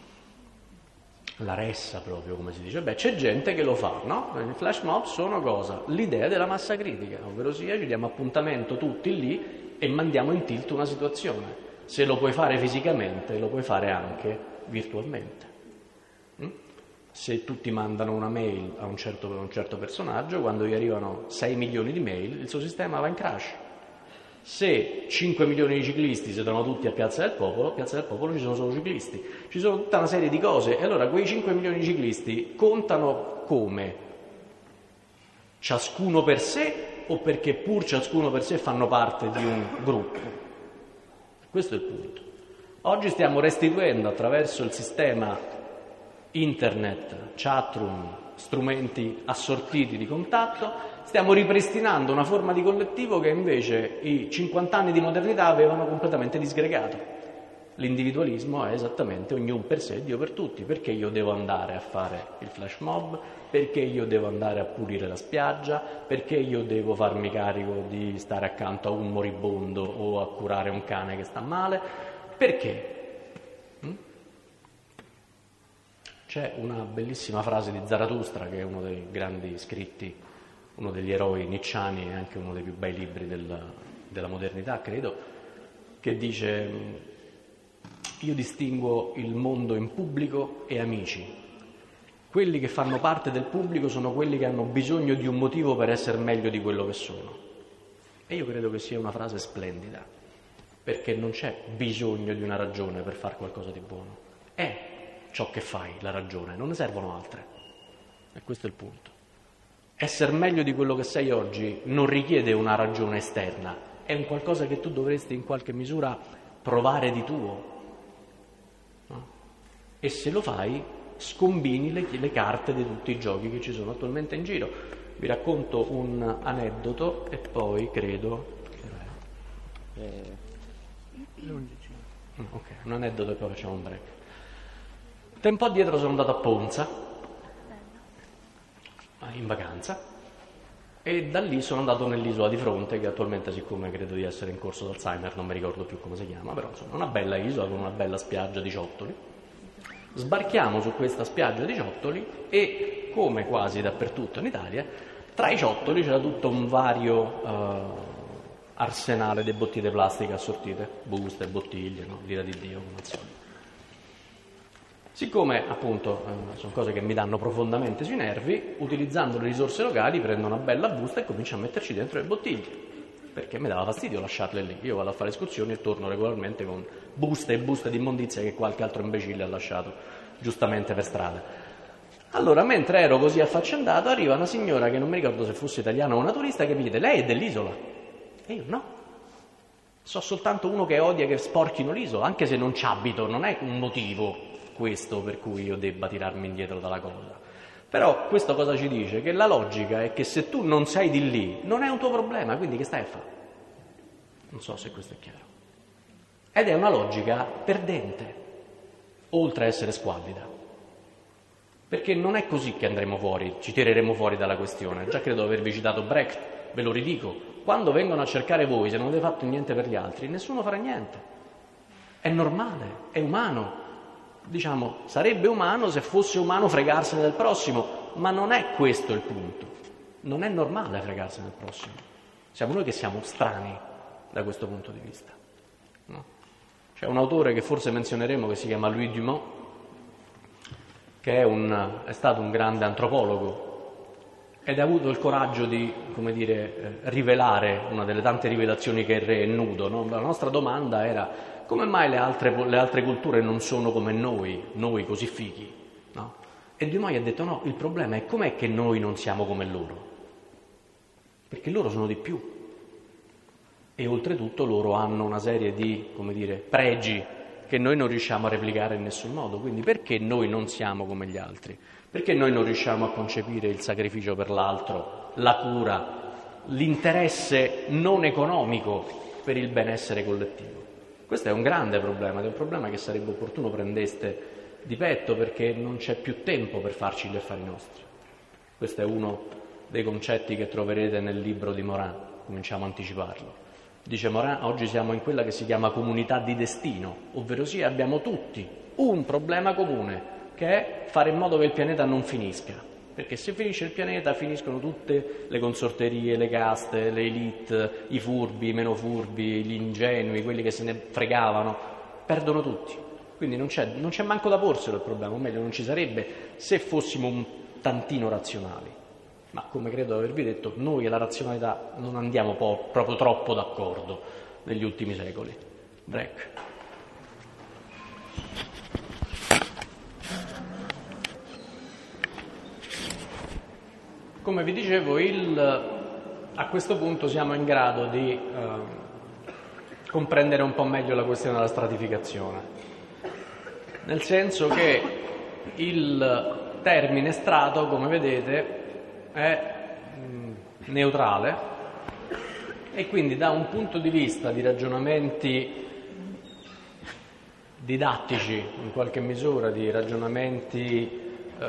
La ressa proprio, come si dice. Beh, c'è gente che lo fa, no? I flash mob sono cosa? L'idea della massa critica, ovvero sia ci diamo appuntamento tutti lì e mandiamo in tilt una situazione. Se lo puoi fare fisicamente, lo puoi fare anche virtualmente. Se tutti mandano una mail a un certo personaggio, quando gli arrivano 6 milioni di mail, il suo sistema va in crash. Se 5 milioni di ciclisti si trovano tutti a Piazza del Popolo ci sono solo ciclisti. Ci sono tutta una serie di cose, e allora quei 5 milioni di ciclisti contano come? Ciascuno per sé, o perché pur ciascuno per sé fanno parte di un gruppo? Questo è il punto. Oggi stiamo restituendo attraverso il sistema internet, chatroom, strumenti assortiti di contatto, stiamo ripristinando una forma di collettivo che invece i 50 anni di modernità avevano completamente disgregato. L'individualismo è esattamente ognuno per sé, Dio per tutti. Perché io devo andare a fare il flash mob? Perché io devo andare a pulire la spiaggia? Perché io devo farmi carico di stare accanto a un moribondo o a curare un cane che sta male? Perché? C'è una bellissima frase di Zarathustra, che è uno dei grandi scritti, uno degli eroi nicciani e anche uno dei più bei libri della modernità, credo, che dice: io distinguo il mondo in pubblico e amici. Quelli che fanno parte del pubblico sono quelli che hanno bisogno di un motivo per essere meglio di quello che sono. E io credo che sia una frase splendida, perché non c'è bisogno di una ragione per fare qualcosa di buono. È ciò che fai la ragione, non ne servono altre. E questo è il punto. Essere meglio di quello che sei oggi non richiede una ragione esterna, è un qualcosa che tu dovresti in qualche misura provare di tuo. No? E se lo fai, scombini le carte di tutti i giochi che ci sono attualmente in giro. Vi racconto un aneddoto e poi credo... Ok, un aneddoto e poi facciamo un break. Tempo addietro sono andato a Ponza in vacanza e da lì sono andato nell'isola di fronte, che attualmente, siccome credo di essere in corso d'Alzheimer, non mi ricordo più come si chiama, però insomma una bella isola con una bella spiaggia di ciottoli. Sbarchiamo su questa spiaggia di ciottoli e, come quasi dappertutto in Italia, tra i ciottoli c'era tutto un vario arsenale di bottiglie di plastica assortite, buste, bottiglie, no? L'ira di Dio, come al solito. Siccome appunto sono cose che mi danno profondamente sui nervi, utilizzando le risorse locali prendo una bella busta e comincio a metterci dentro le bottiglie, perché mi dava fastidio lasciarle lì. Io vado a fare escursioni e torno regolarmente con buste e buste di immondizia che qualche altro imbecille ha lasciato giustamente per strada. Allora, mentre ero così affaccendato, arriva una signora che non mi ricordo se fosse italiana o una turista, che mi chiede: lei è dell'isola? E io no. So soltanto uno che odia che sporchino l'isola, anche se non ci abito, non è un motivo questo per cui io debba tirarmi indietro dalla cosa. Però questo cosa ci dice? Che la logica è che se tu non sei di lì, non è un tuo problema, quindi che stai a fare? Non so se questo è chiaro. Ed è una logica perdente, oltre a essere squallida. Perché non è così che andremo fuori, ci tireremo fuori dalla questione. Già credo avervi citato Brecht, ve lo ridico. Quando vengono a cercare voi, se non avete fatto niente per gli altri, nessuno farà niente. È normale, è umano. Diciamo, sarebbe umano se fosse umano fregarsene del prossimo, ma non è questo il punto. Non è normale fregarsene del prossimo. Siamo noi che siamo strani da questo punto di vista. No? C'è un autore che forse menzioneremo che si chiama Louis Dumont, che è stato un grande antropologo ed ha avuto il coraggio di, come dire, rivelare una delle tante rivelazioni che il re è nudo. No? La nostra domanda era: come mai le altre culture non sono come noi così fighi? No? E Dumont ha detto: no, il problema è com'è che noi non siamo come loro. Perché loro sono di più. E oltretutto loro hanno una serie di, come dire, pregi che noi non riusciamo a replicare in nessun modo. Quindi perché noi non siamo come gli altri? Perché noi non riusciamo a concepire il sacrificio per l'altro, la cura, l'interesse non economico per il benessere collettivo? Questo è un grande problema, ed è un problema che sarebbe opportuno prendeste di petto, perché non c'è più tempo per farci gli affari nostri. Questo è uno dei concetti che troverete nel libro di Morin, cominciamo a anticiparlo. Dice Morin: oggi siamo in quella che si chiama comunità di destino, ovvero sia abbiamo tutti un problema comune, che è fare in modo che il pianeta non finisca. Perché se finisce il pianeta finiscono tutte le consorterie, le caste, le elite, i furbi, i meno furbi, gli ingenui, quelli che se ne fregavano, perdono tutti. Quindi non c'è manco da porselo il problema, o meglio non ci sarebbe se fossimo un tantino razionali. Ma come credo di avervi detto, noi e la razionalità non andiamo proprio troppo d'accordo negli ultimi secoli. Break. Come vi dicevo, a questo punto siamo in grado di comprendere un po' meglio la questione della stratificazione, nel senso che il termine strato, come vedete, è neutrale e quindi da un punto di vista di ragionamenti didattici, in qualche misura, di ragionamenti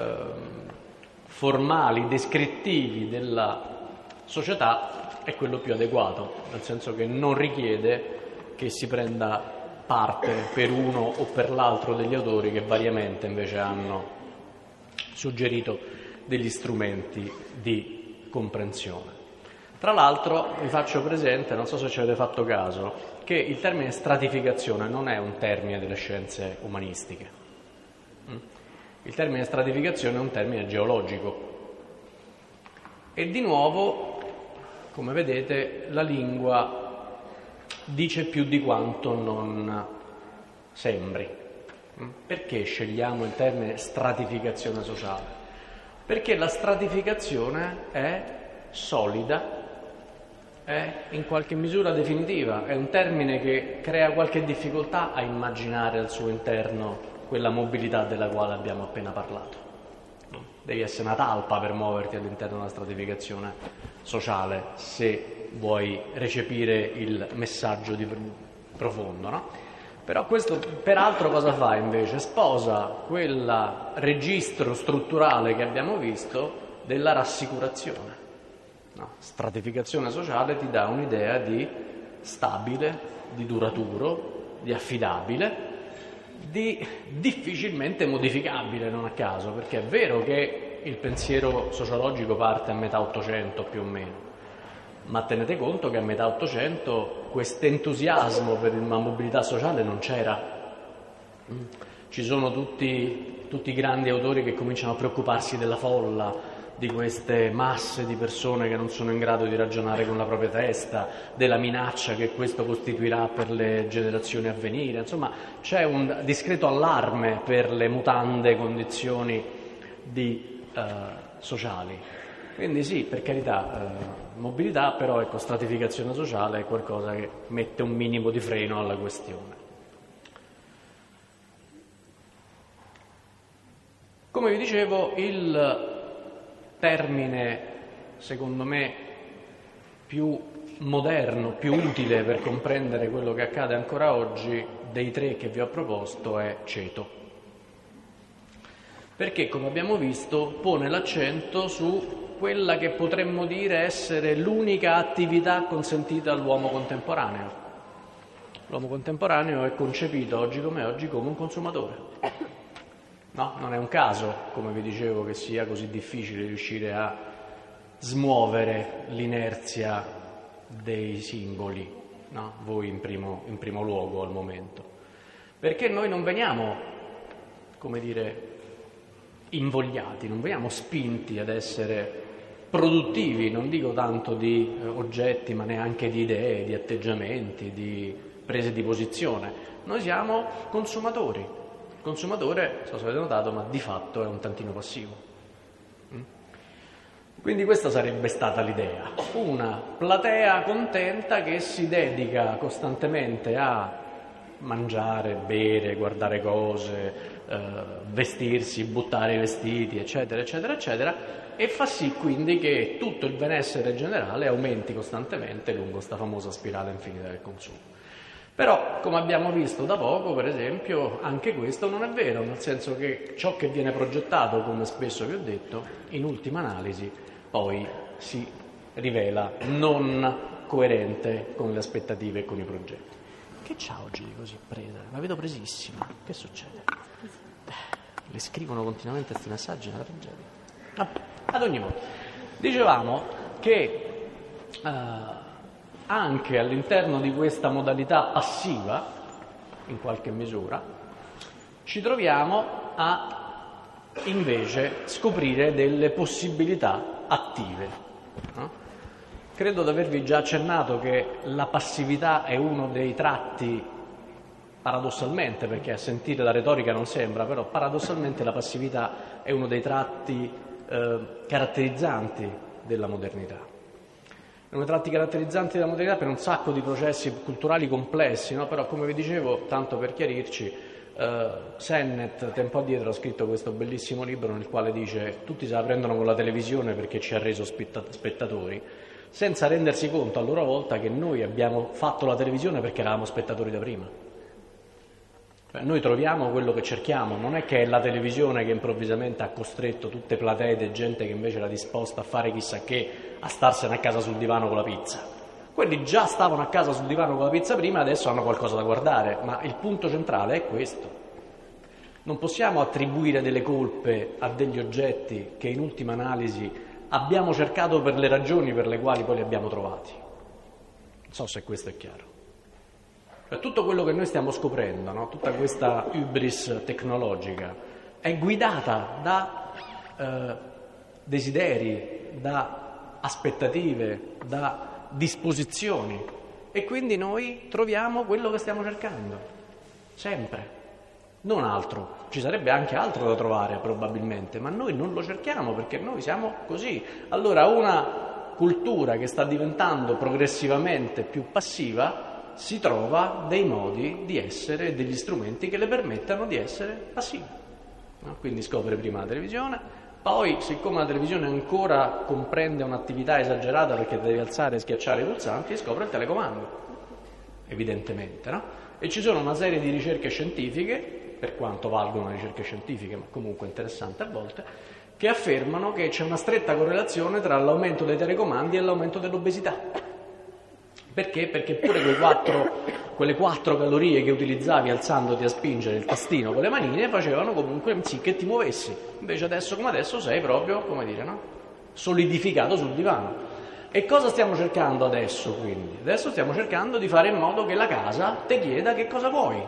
formali, descrittivi della società, è quello più adeguato, nel senso che non richiede che si prenda parte per uno o per l'altro degli autori che variamente invece hanno suggerito degli strumenti di comprensione. Tra l'altro vi faccio presente, non so se ci avete fatto caso, che il termine stratificazione non è un termine delle scienze umanistiche. Il termine stratificazione è un termine geologico e di nuovo, come vedete, la lingua dice più di quanto non sembri. Perché scegliamo il termine stratificazione sociale? Perché la stratificazione è solida, è in qualche misura definitiva, è un termine che crea qualche difficoltà a immaginare al suo interno quella mobilità della quale abbiamo appena parlato. Devi essere una talpa per muoverti all'interno della stratificazione sociale se vuoi recepire il messaggio di profondo, no? Però questo peraltro cosa fa invece? Sposa quel registro strutturale che abbiamo visto della rassicurazione. No? Stratificazione sociale ti dà un'idea di stabile, di duraturo, di affidabile, di difficilmente modificabile, non a caso, perché è vero che il pensiero sociologico parte a metà Ottocento più o meno, ma tenete conto che a metà Ottocento quest'entusiasmo per la mobilità sociale non c'era. Ci sono tutti i grandi autori che cominciano a preoccuparsi della folla, di queste masse di persone che non sono in grado di ragionare con la propria testa, della minaccia che questo costituirà per le generazioni a venire. Insomma, c'è un discreto allarme per le mutande condizioni sociali. Quindi sì, per carità, mobilità, però ecco, stratificazione sociale è qualcosa che mette un minimo di freno alla questione. Come vi dicevo, il termine, secondo me, più moderno, più utile per comprendere quello che accade ancora oggi, dei tre che vi ho proposto, è ceto. Perché, come abbiamo visto, pone l'accento su quella che potremmo dire essere l'unica attività consentita all'uomo contemporaneo. L'uomo contemporaneo è concepito oggi come un consumatore. No, non è un caso, come vi dicevo, che sia così difficile riuscire a smuovere l'inerzia dei singoli, no? Voi in primo luogo al momento. Perché noi non veniamo, come dire, invogliati, non veniamo spinti ad essere produttivi, non dico tanto di oggetti, ma neanche di idee, di atteggiamenti, di prese di posizione. Noi siamo consumatori. Il consumatore, non so se avete notato, ma di fatto è un tantino passivo. Quindi questa sarebbe stata l'idea. Una platea contenta che si dedica costantemente a mangiare, bere, guardare cose, vestirsi, buttare i vestiti, eccetera, eccetera, eccetera, e fa sì quindi che tutto il benessere generale aumenti costantemente lungo questa famosa spirale infinita del consumo. Però, come abbiamo visto da poco, per esempio, anche questo non è vero, nel senso che ciò che viene progettato, come spesso vi ho detto, in ultima analisi poi si rivela non coerente con le aspettative e con i progetti. Che c'ha oggi di così presa? La vedo presissima. Che succede? Le scrivono continuamente questi messaggi nella tragedia. Ad ogni modo, dicevamo che anche all'interno di questa modalità passiva, in qualche misura, ci troviamo a invece scoprire delle possibilità attive, no? Credo di avervi già accennato che la passività è uno dei tratti, paradossalmente, perché a sentire la retorica non sembra, però paradossalmente la passività è uno dei tratti caratterizzanti della modernità. È uno dei tratti caratterizzanti della modernità per un sacco di processi culturali complessi, no? Però come vi dicevo, tanto per chiarirci, Sennett tempo addietro ha scritto questo bellissimo libro nel quale dice tutti se la prendono con la televisione perché ci ha reso spettatori, senza rendersi conto a loro volta che noi abbiamo fatto la televisione perché eravamo spettatori da prima. Noi troviamo quello che cerchiamo, non è che è la televisione che improvvisamente ha costretto tutte platee di gente che invece era disposta a fare chissà che, a starsene a casa sul divano con la pizza. Quelli già stavano a casa sul divano con la pizza prima, adesso hanno qualcosa da guardare, ma il punto centrale è questo. Non possiamo attribuire delle colpe a degli oggetti che in ultima analisi abbiamo cercato per le ragioni per le quali poi li abbiamo trovati. Non so se questo è chiaro. Tutto quello che noi stiamo scoprendo, no? Tutta questa hubris tecnologica è guidata da desideri, da aspettative, da disposizioni, e quindi noi troviamo quello che stiamo cercando, sempre, non altro. Ci sarebbe anche altro da trovare probabilmente, ma noi non lo cerchiamo perché noi siamo così. Allora una cultura che sta diventando progressivamente più passiva si trova dei modi di essere, degli strumenti che le permettano di essere passivi, no? Quindi scopre prima la televisione, poi, siccome la televisione ancora comprende un'attività esagerata perché devi alzare e schiacciare i pulsanti, scopre il telecomando, evidentemente, no? E ci sono una serie di ricerche scientifiche, per quanto valgono le ricerche scientifiche, ma comunque interessanti a volte, che affermano che c'è una stretta correlazione tra l'aumento dei telecomandi e l'aumento dell'obesità. Perché? Perché pure quelle 4 calorie che utilizzavi alzandoti a spingere il tastino con le manine facevano comunque sì che ti muovessi. Invece adesso come adesso sei proprio, come dire, no? Solidificato sul divano. E cosa stiamo cercando adesso quindi? Adesso stiamo cercando di fare in modo che la casa ti chieda che cosa vuoi.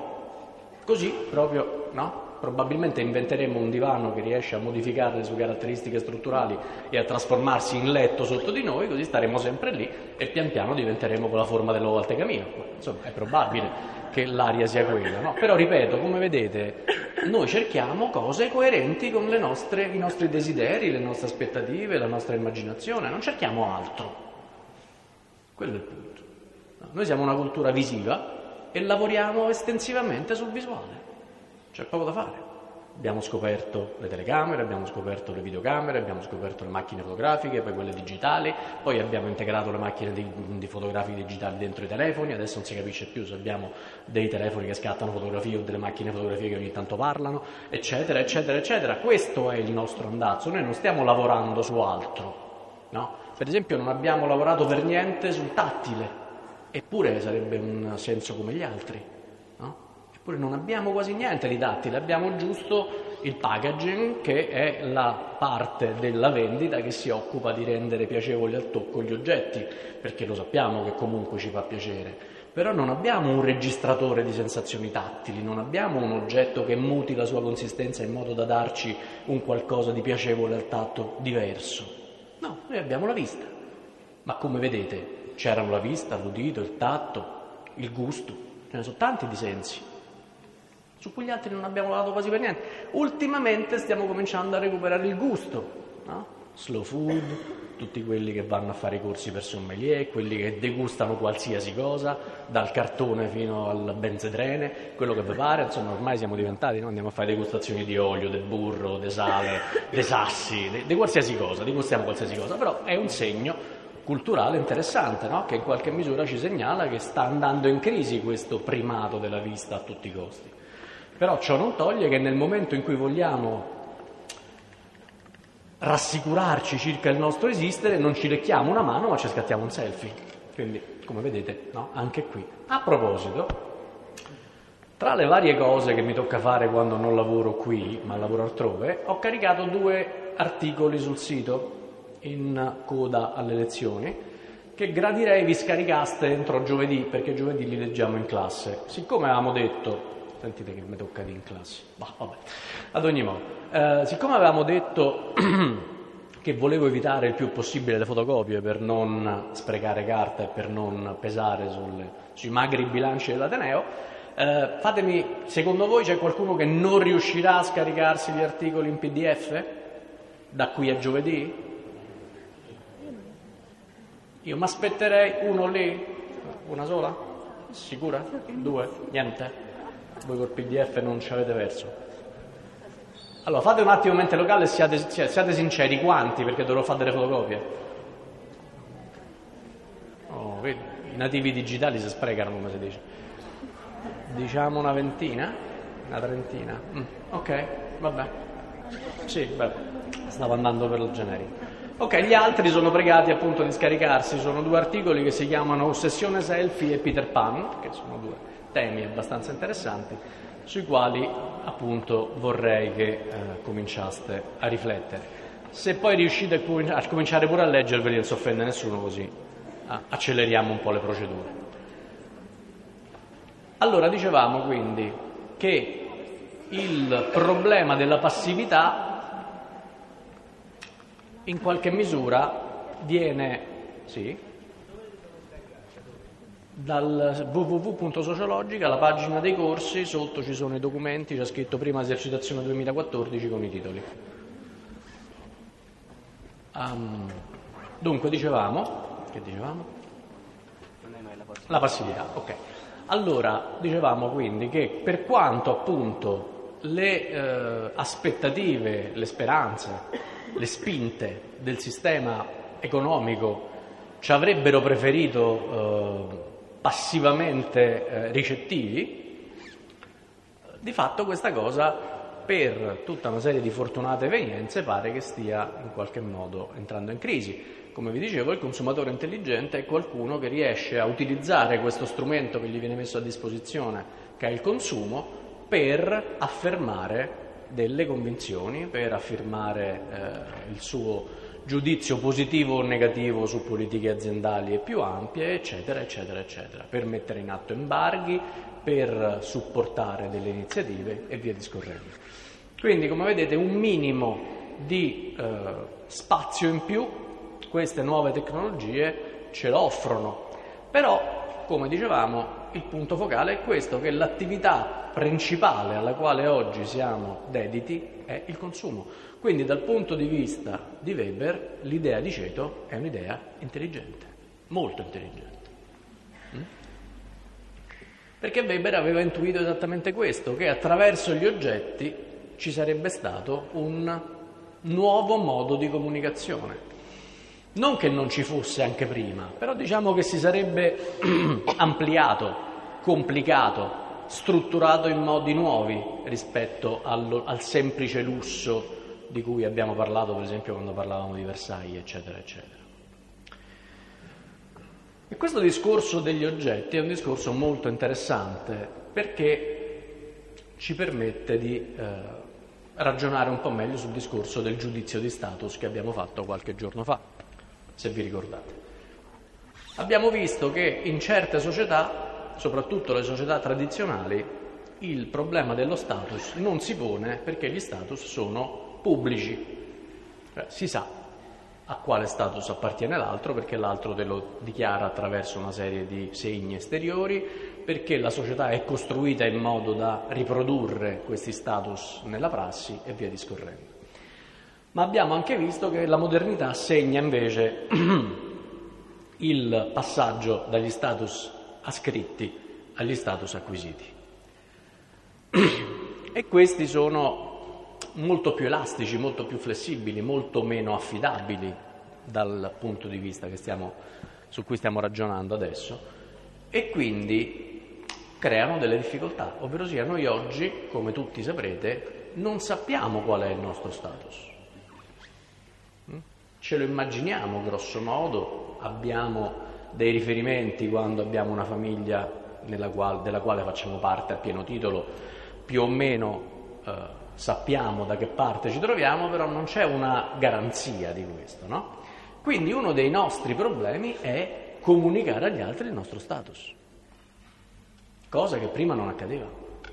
Così proprio, no? Probabilmente inventeremo un divano che riesce a modificare le sue caratteristiche strutturali e a trasformarsi in letto sotto di noi, così staremo sempre lì e pian piano diventeremo con la forma dell'uovo al camino. Insomma, è probabile che l'aria sia quella, no? Però ripeto, come vedete, noi cerchiamo cose coerenti con i nostri desideri, le nostre aspettative, la nostra immaginazione, non cerchiamo altro. Quello è il punto. No, noi siamo una cultura visiva e lavoriamo estensivamente sul visuale. C'è poco da fare. Abbiamo scoperto le telecamere, abbiamo scoperto le videocamere, abbiamo scoperto le macchine fotografiche, poi quelle digitali, poi abbiamo integrato le macchine di fotografiche digitali dentro i telefoni, adesso non si capisce più se abbiamo dei telefoni che scattano fotografie o delle macchine fotografiche che ogni tanto parlano, eccetera, eccetera, eccetera. Questo è il nostro andazzo, noi non stiamo lavorando su altro, no? Per esempio non abbiamo lavorato per niente sul tattile, eppure sarebbe un senso come gli altri, no? Eppure non abbiamo quasi niente di tattile, abbiamo giusto il packaging, che è la parte della vendita che si occupa di rendere piacevoli al tocco gli oggetti, perché lo sappiamo che comunque ci fa piacere. Però non abbiamo un registratore di sensazioni tattili, non abbiamo un oggetto che muti la sua consistenza in modo da darci un qualcosa di piacevole al tatto diverso. No, noi abbiamo la vista. Ma come vedete, c'erano la vista, l'udito, il tatto, il gusto, ce ne sono tanti di sensi, su cui gli altri non abbiamo lavorato quasi per niente. Ultimamente stiamo cominciando a recuperare il gusto, no? Slow food, tutti quelli che vanno a fare i corsi per sommelier, quelli che degustano qualsiasi cosa, dal cartone fino al benzedrene, quello che vi pare, insomma ormai siamo diventati, no? Andiamo a fare degustazioni di olio, del burro, del sale, dei sassi, di qualsiasi cosa, degustiamo qualsiasi cosa, però è un segno culturale interessante, no? Che in qualche misura ci segnala che sta andando in crisi questo primato della vista a tutti i costi. Però ciò non toglie che nel momento in cui vogliamo rassicurarci circa il nostro esistere non ci lecchiamo una mano ma ci scattiamo un selfie. Quindi, come vedete, no? Anche qui. A proposito, tra le varie cose che mi tocca fare quando non lavoro qui ma lavoro altrove, ho caricato 2 articoli sul sito in coda alle lezioni che gradirei vi scaricaste entro giovedì, perché giovedì li leggiamo in classe. Siccome avevamo detto Sentite che mi tocca di in classe. Bah, vabbè. Ad ogni modo, siccome avevamo detto che volevo evitare il più possibile le fotocopie per non sprecare carta e per non pesare sui magri bilanci dell'Ateneo, fatemi, secondo voi c'è qualcuno che non riuscirà a scaricarsi gli articoli in PDF da qui a giovedì? Io mi aspetterei uno lì, una sola? Sicura? 2? Niente? Voi col PDF non ci avete verso. Allora fate un attimo mente locale e siate sinceri, quanti, perché dovrò fare delle fotocopie. Oh, vedi, i nativi digitali si sprecano, come si dice. Diciamo una ventina? Una trentina? Ok, vabbè. Sì, beh, stavo andando per il generico. Ok, gli altri sono pregati appunto di scaricarsi, sono 2 articoli che si chiamano Ossessione Selfie e Peter Pan, che sono 2 temi abbastanza interessanti, sui quali appunto vorrei che cominciaste a riflettere. Se poi riuscite a cominciare pure a leggerveli, non si offende nessuno, così acceleriamo un po' le procedure. Allora, dicevamo quindi che il problema della passività in qualche misura viene dal www.sociologica, la pagina dei corsi, sotto ci sono i documenti, c'è scritto prima esercitazione 2014 con i titoli. Dunque dicevamo, che dicevamo? La passività, ok. Allora, dicevamo quindi che per quanto appunto le aspettative, le speranze, le spinte del sistema economico ci avrebbero preferito passivamente ricettivi, di fatto questa cosa, per tutta una serie di fortunate evenienze, pare che stia in qualche modo entrando in crisi. Come vi dicevo, il consumatore intelligente è qualcuno che riesce a utilizzare questo strumento che gli viene messo a disposizione, che è il consumo, per affermare delle convinzioni, per affermare il suo giudizio positivo o negativo su politiche aziendali e più ampie, eccetera, eccetera, eccetera, per mettere in atto embarghi, per supportare delle iniziative e via discorrendo. Quindi, come vedete, un minimo di spazio in più queste nuove tecnologie ce lo offrono, però, come dicevamo, il punto focale è questo, che l'attività principale alla quale oggi siamo dediti è il consumo. Quindi dal punto di vista di Weber l'idea di ceto è un'idea intelligente, molto intelligente. Perché Weber aveva intuito esattamente questo, che attraverso gli oggetti ci sarebbe stato un nuovo modo di comunicazione. Non che non ci fosse anche prima, però diciamo che si sarebbe ampliato, complicato, strutturato in modi nuovi rispetto al semplice lusso di cui abbiamo parlato, per esempio, quando parlavamo di Versailles, eccetera, eccetera. E questo discorso degli oggetti è un discorso molto interessante perché ci permette di ragionare un po' meglio sul discorso del giudizio di status che abbiamo fatto qualche giorno fa, se vi ricordate. Abbiamo visto che in certe società, soprattutto le società tradizionali, il problema dello status non si pone perché gli status sono pubblici. Si sa a quale status appartiene l'altro, perché l'altro te lo dichiara attraverso una serie di segni esteriori, perché la società è costruita in modo da riprodurre questi status nella prassi e via discorrendo. Ma abbiamo anche visto che la modernità segna invece il passaggio dagli status ascritti agli status acquisiti. E questi sono molto più elastici, molto più flessibili, molto meno affidabili dal punto di vista su cui stiamo ragionando adesso, e quindi creano delle difficoltà, ovverosia noi oggi, come tutti saprete, non sappiamo qual è il nostro status. Ce lo immaginiamo grosso modo, abbiamo dei riferimenti quando abbiamo una famiglia della quale facciamo parte a pieno titolo, più o meno sappiamo da che parte ci troviamo, però non c'è una garanzia di questo, no? Quindi uno dei nostri problemi è comunicare agli altri il nostro status, cosa che prima non accadeva.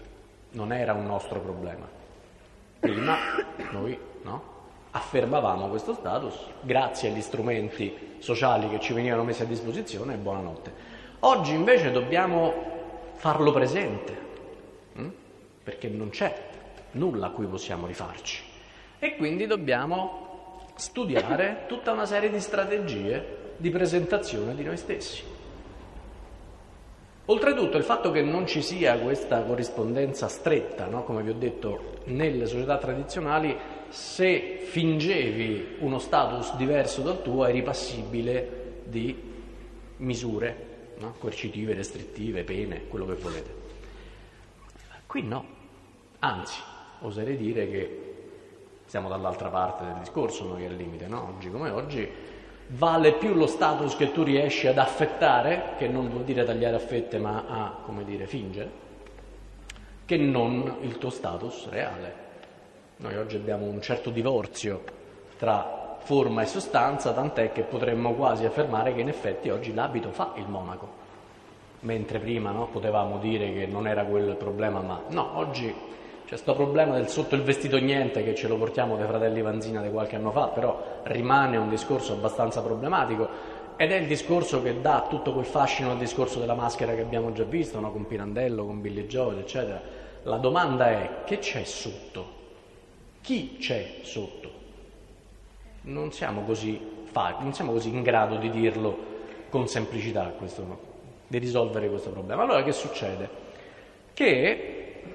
non era un nostro problema. Prima noi affermavamo questo status grazie agli strumenti sociali che ci venivano messi a disposizione e buonanotte. Oggi invece dobbiamo farlo presente, perché non c'è nulla a cui possiamo rifarci e quindi dobbiamo studiare tutta una serie di strategie di presentazione di noi stessi. Oltretutto il fatto che non ci sia questa corrispondenza stretta, come vi ho detto, nelle società tradizionali, se fingevi uno status diverso dal tuo eri passibile di misure coercitive, restrittive, pene, quello che volete. Qui no, anzi, oserei dire che siamo dall'altra parte del discorso noi al limite, oggi come oggi vale più lo status che tu riesci ad affettare, che non vuol dire tagliare a fette ma a, fingere, che non il tuo status reale. Noi oggi abbiamo un certo divorzio tra forma e sostanza, tant'è che potremmo quasi affermare che in effetti oggi l'abito fa il monaco, mentre prima potevamo dire che non era quello il problema, ma no, oggi c'è sto problema del sotto il vestito niente che ce lo portiamo dai fratelli Vanzina di qualche anno fa, però rimane un discorso abbastanza problematico ed è il discorso che dà tutto quel fascino al discorso della maschera che abbiamo già visto, con Pirandello, con Billy Joel, eccetera. La domanda è: che c'è sotto? Chi c'è sotto? Non siamo così in grado di dirlo con semplicità, di risolvere questo problema. Allora che succede? Che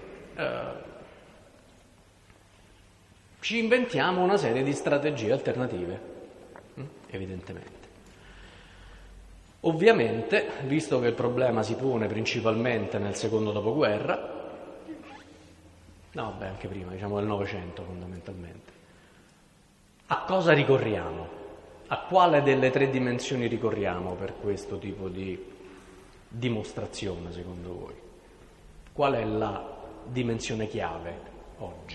ci inventiamo una serie di strategie alternative, evidentemente. Ovviamente, visto che il problema si pone principalmente nel secondo dopoguerra, anche prima, del Novecento fondamentalmente, a cosa ricorriamo? A quale delle tre dimensioni ricorriamo per questo tipo di dimostrazione, secondo voi? Qual è la dimensione chiave oggi?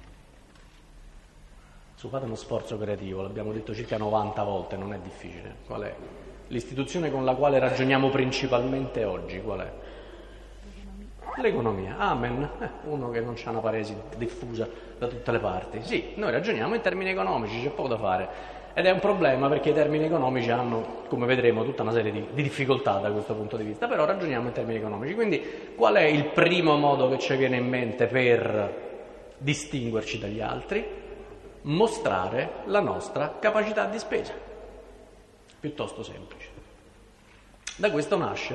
Fate uno sforzo creativo, l'abbiamo detto circa 90 volte, non è difficile. Qual è l'istituzione con la quale ragioniamo principalmente oggi? Qual è? L'economia. Amen. Uno che non c'ha una paresi diffusa da tutte le parti. Sì, noi ragioniamo in termini economici, c'è poco da fare. Ed è un problema perché i termini economici hanno, come vedremo, tutta una serie di difficoltà da questo punto di vista, però ragioniamo in termini economici. Quindi qual è il primo modo che ci viene in mente per distinguerci dagli altri? Mostrare la nostra capacità di spesa, piuttosto semplice. Da questo nasce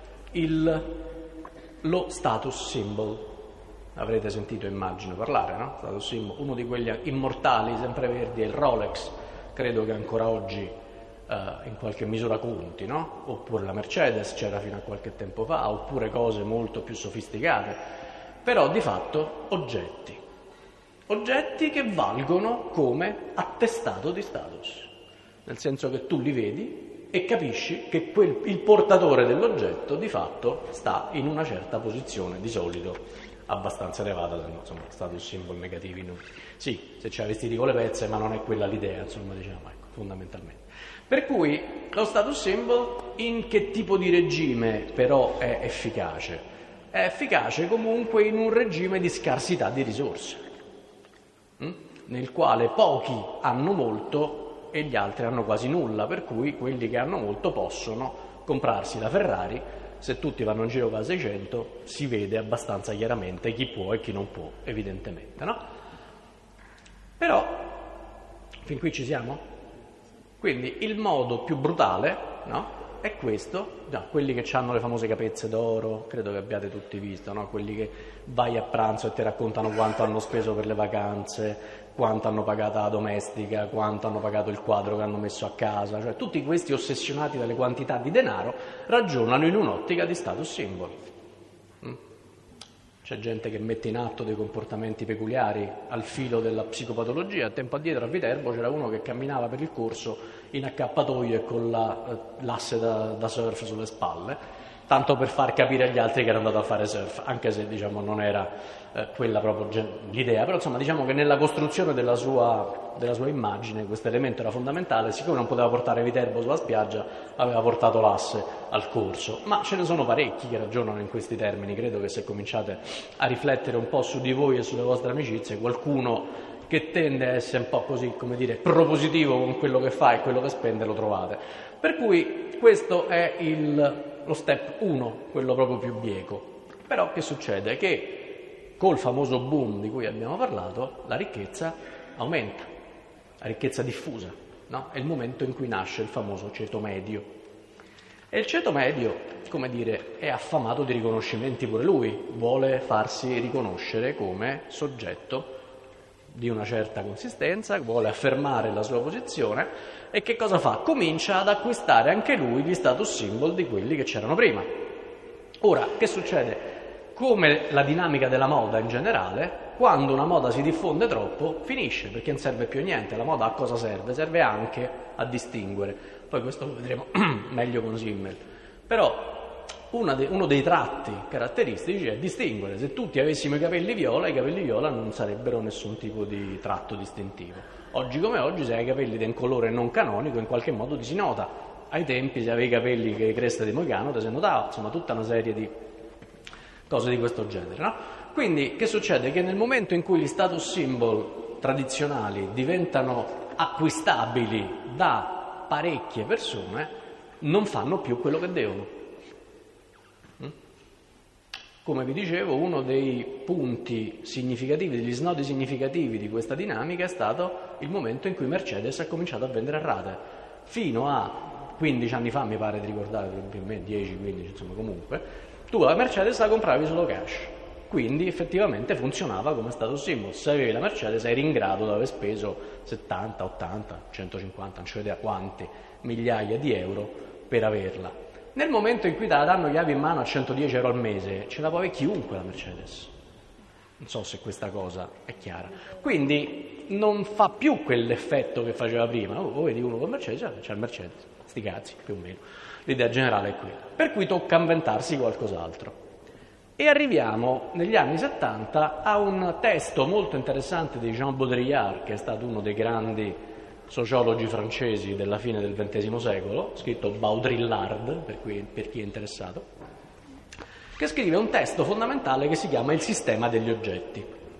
lo status symbol. Avrete sentito, immagino, parlare, no? Status symbol, uno di quegli immortali sempreverdi è il Rolex, credo che ancora oggi in qualche misura conti, no? Oppure la Mercedes, c'era fino a qualche tempo fa, oppure cose molto più sofisticate, però di fatto oggetti che valgono come attestato di status, nel senso che tu li vedi e capisci che il portatore dell'oggetto di fatto sta in una certa posizione, di solito abbastanza elevata, status symbol negativi. Sì, se c'è vestiti con le pezze, ma non è quella l'idea, fondamentalmente. Per cui lo status symbol in che tipo di regime però è efficace? È efficace comunque in un regime di scarsità di risorse, nel quale pochi hanno molto e gli altri hanno quasi nulla, per cui quelli che hanno molto possono comprarsi la Ferrari. Se tutti vanno in giro con la 600 si vede abbastanza chiaramente chi può e chi non può, evidentemente, no? Però fin qui ci siamo? Quindi il modo più brutale, no? È questo, quelli che hanno le famose capezze d'oro, credo che abbiate tutti visto, no? Quelli che vai a pranzo e ti raccontano quanto hanno speso per le vacanze, quanto hanno pagato la domestica, quanto hanno pagato il quadro che hanno messo a casa, cioè tutti questi ossessionati dalle quantità di denaro ragionano in un'ottica di status symbol. C'è gente che mette in atto dei comportamenti peculiari al filo della psicopatologia. Tempo addietro a Viterbo c'era uno che camminava per il corso in accappatoio e con l'asse da surf sulle spalle, tanto per far capire agli altri che era andato a fare surf, anche se diciamo non era quella proprio l'idea, però insomma diciamo che nella costruzione della sua immagine questo elemento era fondamentale. Siccome non poteva portare Viterbo sulla spiaggia, aveva portato l'asse al corso. Ma ce ne sono parecchi che ragionano in questi termini. Credo che se cominciate a riflettere un po' su di voi e sulle vostre amicizie, qualcuno che tende a essere un po' così, come dire, propositivo con quello che fa e quello che spende, lo trovate. Per cui questo è lo step 1, quello proprio più bieco. Però che succede? Che col famoso boom di cui abbiamo parlato, la ricchezza aumenta, la ricchezza diffusa, no? È il momento in cui nasce il famoso ceto medio. E il ceto medio, come dire, è affamato di riconoscimenti pure lui, vuole farsi riconoscere come soggetto di una certa consistenza, vuole affermare la sua posizione e che cosa fa? Comincia ad acquistare anche lui gli status symbol di quelli che c'erano prima. Ora, che succede? Come la dinamica della moda in generale, quando una moda si diffonde troppo, finisce, perché non serve più a niente. La moda a cosa serve? Serve anche a distinguere. Poi questo lo vedremo meglio con Simmel. Però uno dei tratti caratteristici è distinguere. Se tutti avessimo i capelli viola non sarebbero nessun tipo di tratto distintivo. Oggi come oggi, se hai i capelli di un colore non canonico, in qualche modo ti si nota. Ai tempi, se avevi i capelli che cresta di Moicano, ti si notava, insomma, tutta una serie di cose di questo genere, no? Quindi, che succede? Che nel momento in cui gli status symbol tradizionali diventano acquistabili da parecchie persone, non fanno più quello che devono. Come vi dicevo, uno dei punti significativi, degli snodi significativi di questa dinamica è stato il momento in cui Mercedes ha cominciato a vendere a rate. Fino a 15 anni fa, mi pare di ricordare, più o meno 10-15, insomma, comunque, tu la Mercedes la compravi solo cash. Quindi effettivamente funzionava come status symbol. Se avevi la Mercedes eri in grado di aver speso 70, 80, 150, non c'ho idea quante migliaia di euro per averla. Nel momento in cui te la danno chiavi in mano a 110 euro al mese, ce la può avere chiunque la Mercedes. Non so se questa cosa è chiara. Quindi non fa più quell'effetto che faceva prima. Oh, vedi uno con Mercedes, c'è il Mercedes, sti cazzi, più o meno. L'idea generale è quella. Per cui tocca inventarsi qualcos'altro. E arriviamo negli anni 70 a un testo molto interessante di Jean Baudrillard, che è stato uno dei grandi sociologi francesi della fine del XX secolo, scritto Baudrillard, per chi è interessato, che scrive un testo fondamentale che si chiama Il sistema degli oggetti,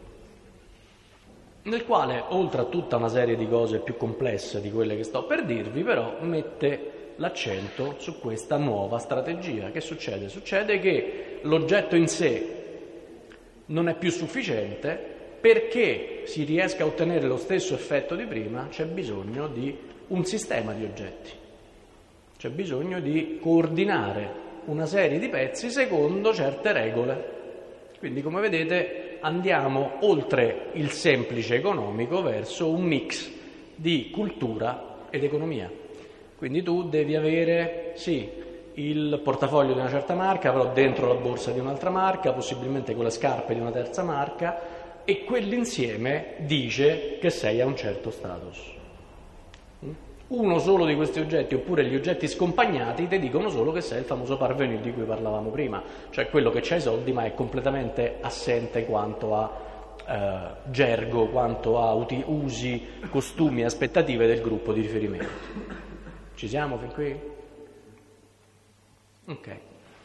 nel quale, oltre a tutta una serie di cose più complesse di quelle che sto per dirvi, però mette l'accento su questa nuova strategia. Che succede? Succede che l'oggetto in sé non è più sufficiente. Perché si riesca a ottenere lo stesso effetto di prima, c'è bisogno di un sistema di oggetti. C'è bisogno di coordinare una serie di pezzi secondo certe regole. Quindi, come vedete, andiamo oltre il semplice economico verso un mix di cultura ed economia. Quindi tu devi avere, sì, il portafoglio di una certa marca, però dentro la borsa di un'altra marca, possibilmente con le scarpe di una terza marca, e quell'insieme dice che sei a un certo status. Uno solo di questi oggetti, oppure gli oggetti scompagnati, ti dicono solo che sei il famoso parvenu di cui parlavamo prima, cioè quello che c'ha i soldi ma è completamente assente quanto a gergo, quanto a usi, costumi e aspettative del gruppo di riferimento. Ci siamo fin qui? Ok.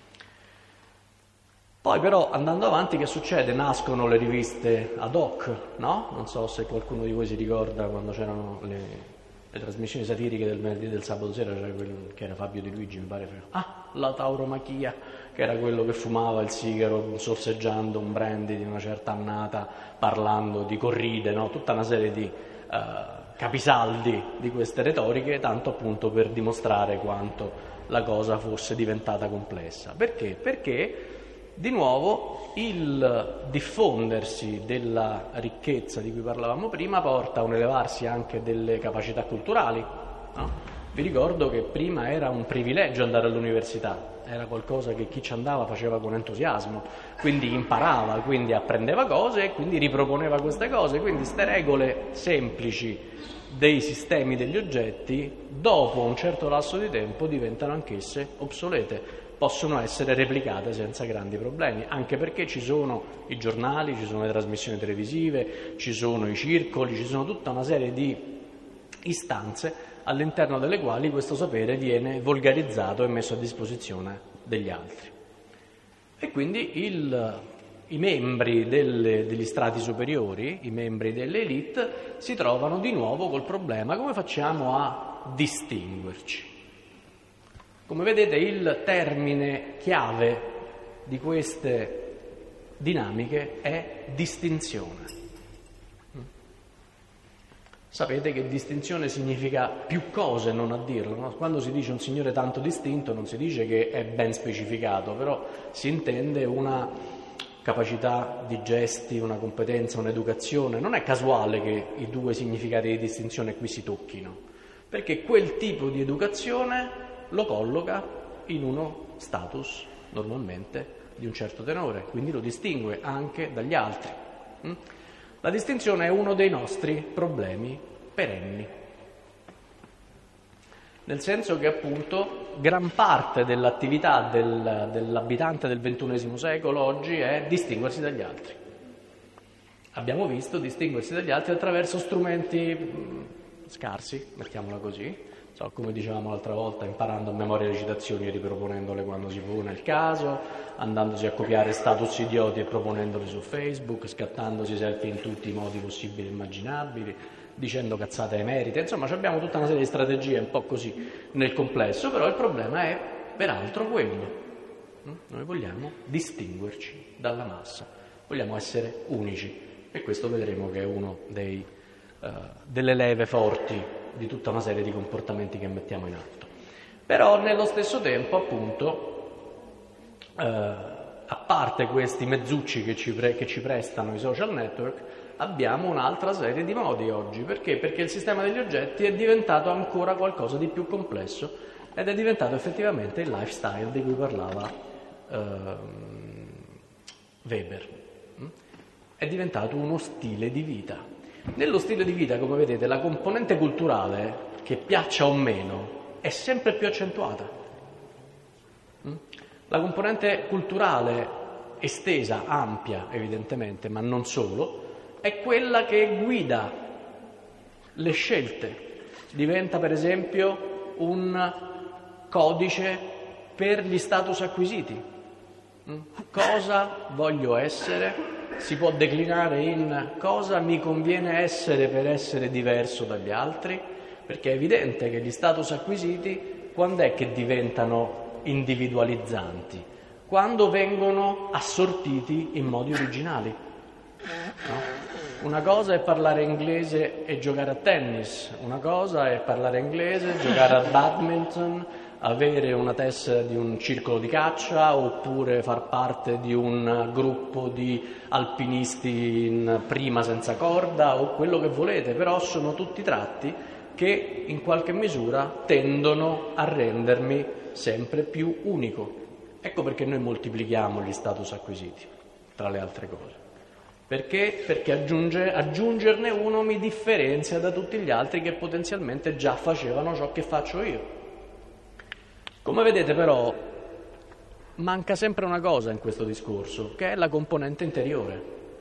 Poi però, andando avanti, che succede? Nascono le riviste ad hoc, no? Non so se qualcuno di voi si ricorda quando c'erano le trasmissioni satiriche del venerdì e del sabato sera, c'era quello che era Fabio Di Luigi, mi pare. La tauromachia, che era quello che fumava il sigaro sorseggiando un brandy di una certa annata, parlando di corride, no? Tutta una serie di capisaldi di queste retoriche, tanto appunto per dimostrare quanto la cosa fosse diventata complessa. Perché? Perché di nuovo il diffondersi della ricchezza di cui parlavamo prima porta a un elevarsi anche delle capacità culturali, no? Vi ricordo che prima era un privilegio andare all'università, era qualcosa che chi ci andava faceva con entusiasmo, quindi imparava, quindi apprendeva cose e quindi riproponeva queste cose, quindi ste regole semplici dei sistemi degli oggetti dopo un certo lasso di tempo diventano anch'esse obsolete. possono essere replicate senza grandi problemi, anche perché ci sono i giornali, ci sono le trasmissioni televisive, ci sono i circoli, ci sono tutta una serie di istanze all'interno delle quali questo sapere viene volgarizzato e messo a disposizione degli altri. E quindi i membri degli strati superiori, i membri delle elite, si trovano di nuovo col problema: come facciamo a distinguerci? Come vedete, il termine chiave di queste dinamiche è distinzione. Sapete che distinzione significa più cose, non a dirlo, no? Quando si dice un signore tanto distinto non si dice che è ben specificato, però si intende una capacità di gesti, una competenza, un'educazione. Non è casuale che i due significati di distinzione qui si tocchino, perché quel tipo di educazione lo colloca in uno status, normalmente, di un certo tenore, quindi lo distingue anche dagli altri. La distinzione è uno dei nostri problemi perenni, nel senso che appunto gran parte dell'attività dell'abitante del XXI secolo oggi è distinguersi dagli altri. Abbiamo visto distinguersi dagli altri attraverso strumenti scarsi, mettiamola così, come dicevamo l'altra volta, imparando a memoria le citazioni e riproponendole quando si pone il caso, andandosi a copiare status idioti e proponendoli su Facebook, scattandosi selfie in tutti i modi possibili e immaginabili, dicendo cazzate emerite. Insomma, abbiamo tutta una serie di strategie un po' così nel complesso, però il problema è peraltro quello. Noi vogliamo distinguerci dalla massa, vogliamo essere unici, e questo vedremo che è uno delle leve forti di tutta una serie di comportamenti che mettiamo in atto. Però nello stesso tempo, appunto, a parte questi mezzucci che ci prestano i social network, abbiamo un'altra serie di modi oggi. Perché? Perché il sistema degli oggetti è diventato ancora qualcosa di più complesso ed è diventato effettivamente il lifestyle di cui parlava Weber. È diventato uno stile di vita. Nello stile di vita, come vedete, la componente culturale, che piaccia o meno, è sempre più accentuata. La componente culturale estesa, ampia evidentemente, ma non solo, è quella che guida le scelte. Diventa per esempio un codice per gli status acquisiti. Cosa voglio essere? Si può declinare in cosa mi conviene essere per essere diverso dagli altri, perché è evidente che gli status acquisiti quando è che diventano individualizzanti? Quando vengono assortiti in modi originali. No? Una cosa è parlare inglese e giocare a tennis, una cosa è parlare inglese, giocare a badminton, avere una tessera di un circolo di caccia, oppure far parte di un gruppo di alpinisti in prima senza corda, o quello che volete, però sono tutti tratti che in qualche misura tendono a rendermi sempre più unico. Ecco perché noi moltiplichiamo gli status acquisiti, tra le altre cose. Perché? Perché aggiungerne uno mi differenzia da tutti gli altri che potenzialmente già facevano ciò che faccio io. Come vedete però manca sempre una cosa in questo discorso, che è la componente interiore,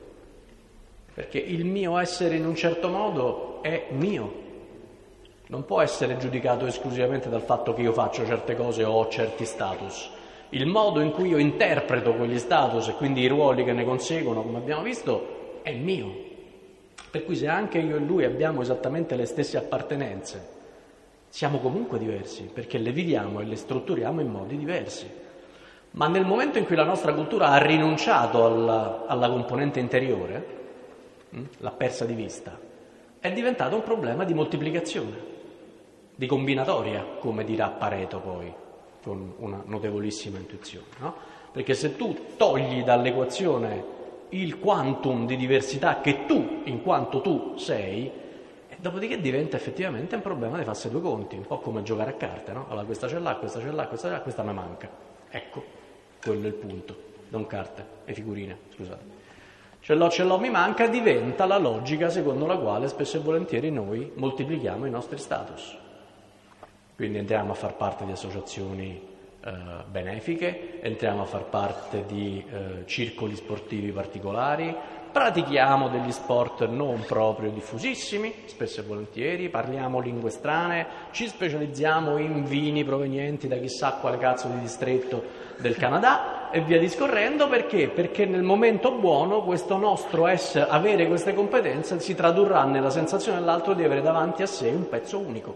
perché il mio essere in un certo modo è mio, non può essere giudicato esclusivamente dal fatto che io faccio certe cose o ho certi status. Il modo in cui io interpreto quegli status e quindi i ruoli che ne conseguono, come abbiamo visto, è mio. Per cui se anche io e lui abbiamo esattamente le stesse appartenenze, siamo comunque diversi, perché le viviamo e le strutturiamo in modi diversi. Ma nel momento in cui la nostra cultura ha rinunciato alla componente interiore, l'ha persa di vista, è diventato un problema di moltiplicazione, di combinatoria, come dirà Pareto poi, con una notevolissima intuizione, no? Perché se tu togli dall'equazione il quantum di diversità che tu, in quanto tu sei, dopodiché diventa effettivamente un problema di farsi due conti, un po' come giocare a carte, no? Allora questa ce l'ha, questa ce l'ha, questa ce l'ha, questa mi manca. Ecco, quello è il punto, non carte e figurine, scusate. Ce l'ho, mi manca, diventa la logica secondo la quale spesso e volentieri noi moltiplichiamo i nostri status. Quindi entriamo a far parte di associazioni benefiche, entriamo a far parte di circoli sportivi particolari, pratichiamo degli sport non proprio diffusissimi, spesso e volentieri, parliamo lingue strane, ci specializziamo in vini provenienti da chissà quale cazzo di distretto del Canada e via discorrendo. Perché? Perché nel momento buono questo nostro avere queste competenze si tradurrà nella sensazione dell'altro di avere davanti a sé un pezzo unico.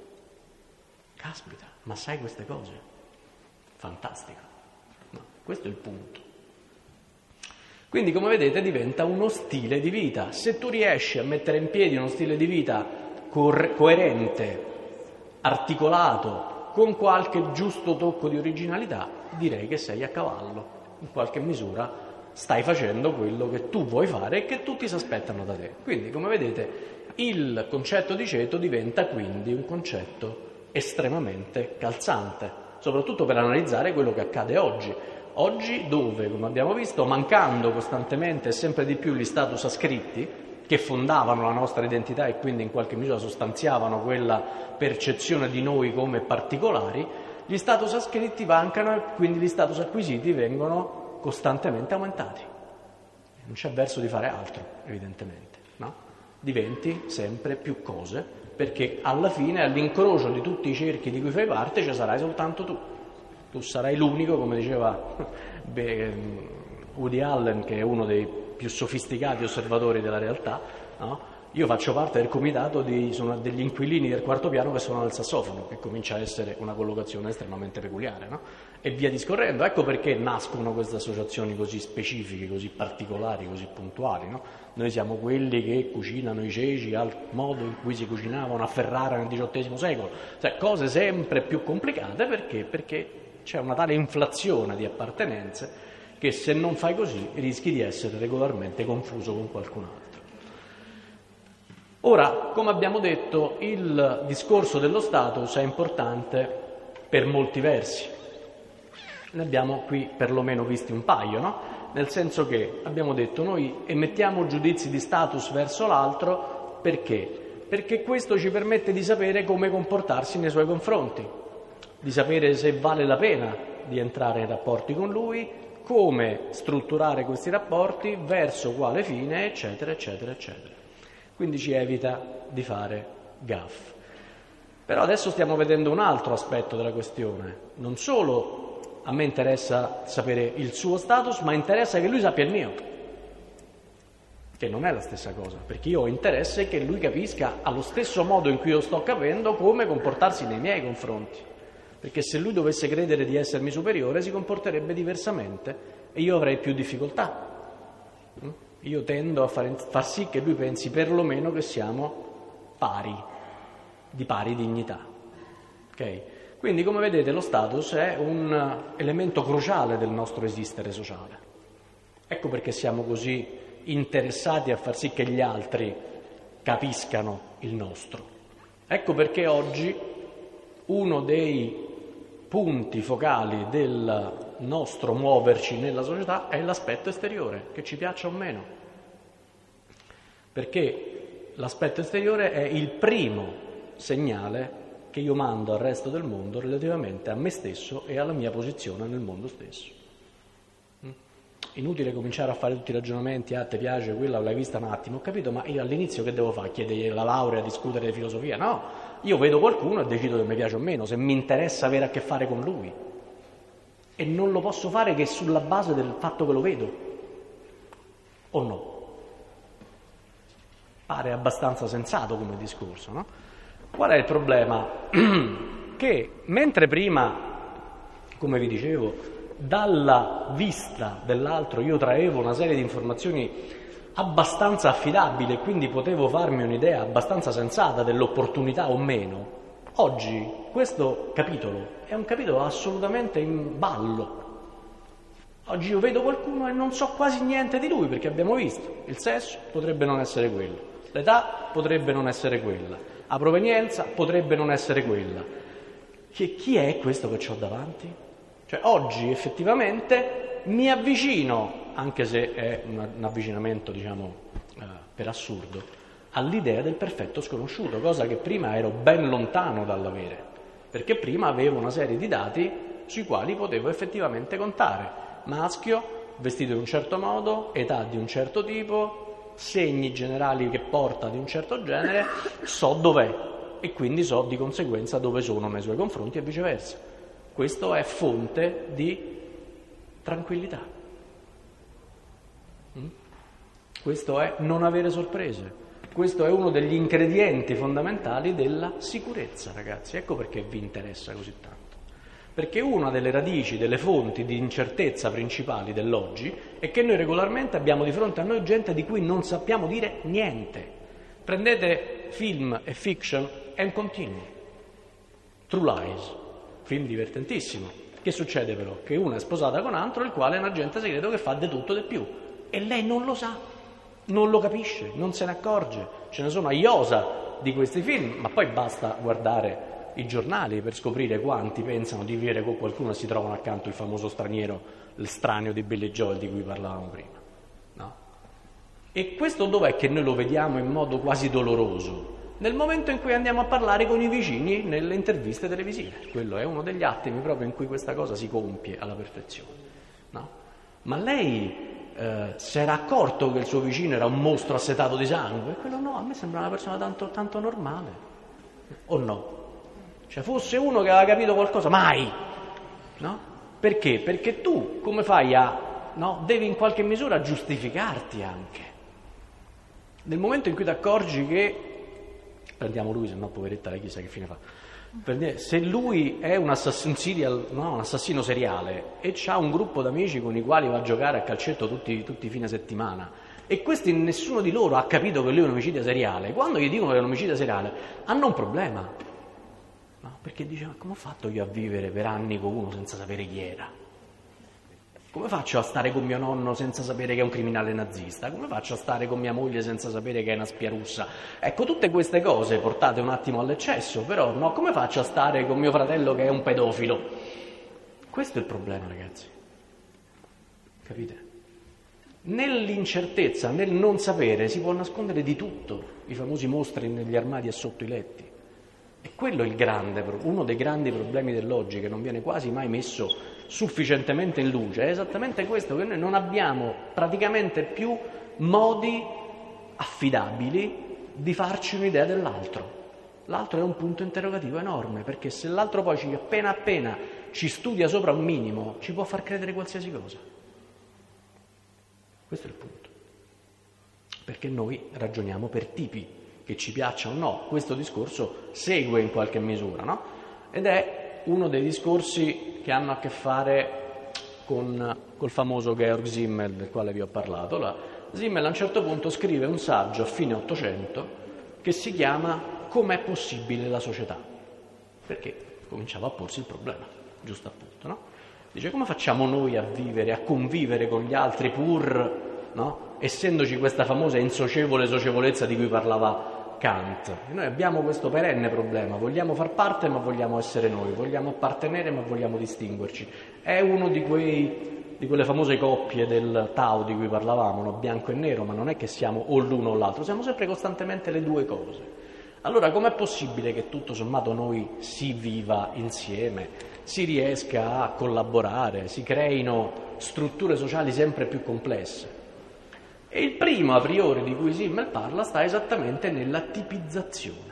Caspita, ma sai queste cose? Fantastico. No, questo è il punto. Quindi, come vedete, diventa uno stile di vita. Se tu riesci a mettere in piedi uno stile di vita coerente, articolato, con qualche giusto tocco di originalità, direi che sei a cavallo. In qualche misura stai facendo quello che tu vuoi fare e che tutti si aspettano da te. Quindi, come vedete, il concetto di ceto diventa quindi un concetto estremamente calzante, soprattutto per analizzare quello che accade oggi. Oggi dove, come abbiamo visto, mancando costantemente e sempre di più gli status ascritti che fondavano la nostra identità e quindi in qualche misura sostanziavano quella percezione di noi come particolari, gli status ascritti mancano e quindi gli status acquisiti vengono costantemente aumentati. Non c'è verso di fare altro, evidentemente, no? Diventi sempre più cose, perché alla fine, all'incrocio di tutti i cerchi di cui fai parte, ci sarai soltanto tu. Tu sarai l'unico, come diceva Woody Allen, che è uno dei più sofisticati osservatori della realtà, no? Io faccio parte del comitato sono degli inquilini del quarto piano che suonano il sassofono, che comincia a essere una collocazione estremamente peculiare, no? E via discorrendo. Ecco perché nascono queste associazioni così specifiche, così particolari, così puntuali, no? Noi siamo quelli che cucinano i ceci al modo in cui si cucinavano a Ferrara nel XVIII secolo, cioè cose sempre più complicate. Perché c'è una tale inflazione di appartenenze che se non fai così rischi di essere regolarmente confuso con qualcun altro. Ora, come abbiamo detto, il discorso dello status è importante per molti versi. Ne abbiamo qui perlomeno visti un paio, no? Nel senso che abbiamo detto noi emettiamo giudizi di status verso l'altro perché? Perché questo ci permette di sapere come comportarsi nei suoi confronti, di sapere se vale la pena di entrare in rapporti con lui, come strutturare questi rapporti, verso quale fine, eccetera, eccetera, eccetera. Quindi ci evita di fare gaffe. Però adesso stiamo vedendo un altro aspetto della questione. Non solo a me interessa sapere il suo status, ma interessa che lui sappia il mio. Che non è la stessa cosa, perché io ho interesse che lui capisca allo stesso modo in cui io sto capendo come comportarsi nei miei confronti. Perché se lui dovesse credere di essermi superiore si comporterebbe diversamente e io avrei più difficoltà. Io tendo a far sì che lui pensi perlomeno che siamo pari, di pari dignità. Okay? Quindi, come vedete, lo status è un elemento cruciale del nostro esistere sociale. Ecco perché siamo così interessati a far sì che gli altri capiscano il nostro. Ecco perché oggi uno dei punti focali del nostro muoverci nella società è l'aspetto esteriore, che ci piaccia o meno, perché l'aspetto esteriore è il primo segnale che io mando al resto del mondo relativamente a me stesso e alla mia posizione nel mondo stesso. Inutile cominciare a fare tutti i ragionamenti, te piace quella, l'hai vista un attimo, ho capito, ma io all'inizio che devo fare? Chiedergli la laurea, discutere di filosofia? No, io vedo qualcuno e decido se mi piace o meno, se mi interessa avere a che fare con lui. E non lo posso fare che sulla base del fatto che lo vedo. O no? Pare abbastanza sensato come discorso, no? Qual è il problema? Che mentre prima, come vi dicevo, dalla vista dell'altro io traevo una serie di informazioni abbastanza affidabili e quindi potevo farmi un'idea abbastanza sensata dell'opportunità o meno, oggi questo capitolo è un capitolo assolutamente in ballo. Oggi io vedo qualcuno e non so quasi niente di lui, perché abbiamo visto, il sesso potrebbe non essere quello, l'età potrebbe non essere quella, la provenienza potrebbe non essere quella. Chi è questo che ho davanti? Cioè oggi effettivamente mi avvicino, anche se è un avvicinamento per assurdo, all'idea del perfetto sconosciuto, cosa che prima ero ben lontano dall'avere, perché prima avevo una serie di dati sui quali potevo effettivamente contare. Maschio, vestito in un certo modo, età di un certo tipo, segni generali che porta di un certo genere, so dov'è e quindi so di conseguenza dove sono nei suoi confronti e viceversa. Questo è fonte di tranquillità. Questo è non avere sorprese. Questo è uno degli ingredienti fondamentali della sicurezza, ragazzi. Ecco perché vi interessa così tanto. Perché una delle radici, delle fonti di incertezza principali dell'oggi è che noi regolarmente abbiamo di fronte a noi gente di cui non sappiamo dire niente. Prendete film e fiction, è un continuo. True Lies, film divertentissimo. Che succede però? Che una è sposata con un altro, il quale è un agente segreto che fa di tutto e di più. E lei non lo sa. Non lo capisce, non se ne accorge. Ce ne sono a iosa di questi film, ma poi basta guardare i giornali per scoprire quanti pensano di vivere con qualcuno e si trovano accanto il famoso straniero, l'estraneo di Billy Joel di cui parlavamo prima. No? E questo dov'è che noi lo vediamo in modo quasi doloroso? Nel momento in cui andiamo a parlare con i vicini nelle interviste televisive. Quello è uno degli attimi proprio in cui questa cosa si compie alla perfezione. No? Ma lei si era accorto che il suo vicino era un mostro assetato di sangue? E quello no, a me sembra una persona tanto normale. O no? Cioè fosse uno che aveva capito qualcosa, mai! No? Perché? Perché tu come fai devi in qualche misura giustificarti anche. Nel momento in cui ti accorgi che, prendiamo lui, se no poveretta lei chissà che fine fa. Se lui è un assassino seriale e ha un gruppo d'amici con i quali va a giocare a calcetto tutti i fine settimana e questi nessuno di loro ha capito che lui è un omicida seriale, quando gli dicono che è un omicida seriale hanno un problema, no? Perché dice: ma come ho fatto io a vivere per anni con uno senza sapere chi era? Come faccio a stare con mio nonno senza sapere che è un criminale nazista? Come faccio a stare con mia moglie senza sapere che è una spia russa? Ecco, tutte queste cose portate un attimo all'eccesso, però no, come faccio a stare con mio fratello che è un pedofilo? Questo è il problema, ragazzi. Capite? Nell'incertezza, nel non sapere, si può nascondere di tutto, i famosi mostri negli armadi e sotto i letti. E quello è uno dei grandi problemi dell'oggi, che non viene quasi mai messo sufficientemente in luce. È esattamente questo, che noi non abbiamo praticamente più modi affidabili di farci un'idea dell'altro. L'altro è un punto interrogativo enorme, perché se l'altro poi appena ci studia sopra un minimo, ci può far credere qualsiasi cosa. Questo è il punto. Perché noi ragioniamo per tipi, che ci piaccia o no. Questo discorso segue in qualche misura, no? Ed è uno dei discorsi che hanno a che fare col famoso Georg Simmel, del quale vi ho parlato. Simmel a un certo punto scrive un saggio a fine Ottocento che si chiama Com'è possibile la società? Perché cominciava a porsi il problema, giusto appunto, no? Dice: come facciamo noi a vivere, a convivere con gli altri pur, no? Essendoci questa famosa insocievole socievolezza di cui parlava Kant. E noi abbiamo questo perenne problema: vogliamo far parte ma vogliamo essere noi, vogliamo appartenere ma vogliamo distinguerci. È uno di quelle famose coppie del Tao di cui parlavamo, no? Bianco e nero, ma non è che siamo o l'uno o l'altro, siamo sempre costantemente le due cose. Allora com'è possibile che tutto sommato noi si viva insieme, si riesca a collaborare, si creino strutture sociali sempre più complesse? E il primo a priori di cui Simmel parla sta esattamente nella tipizzazione.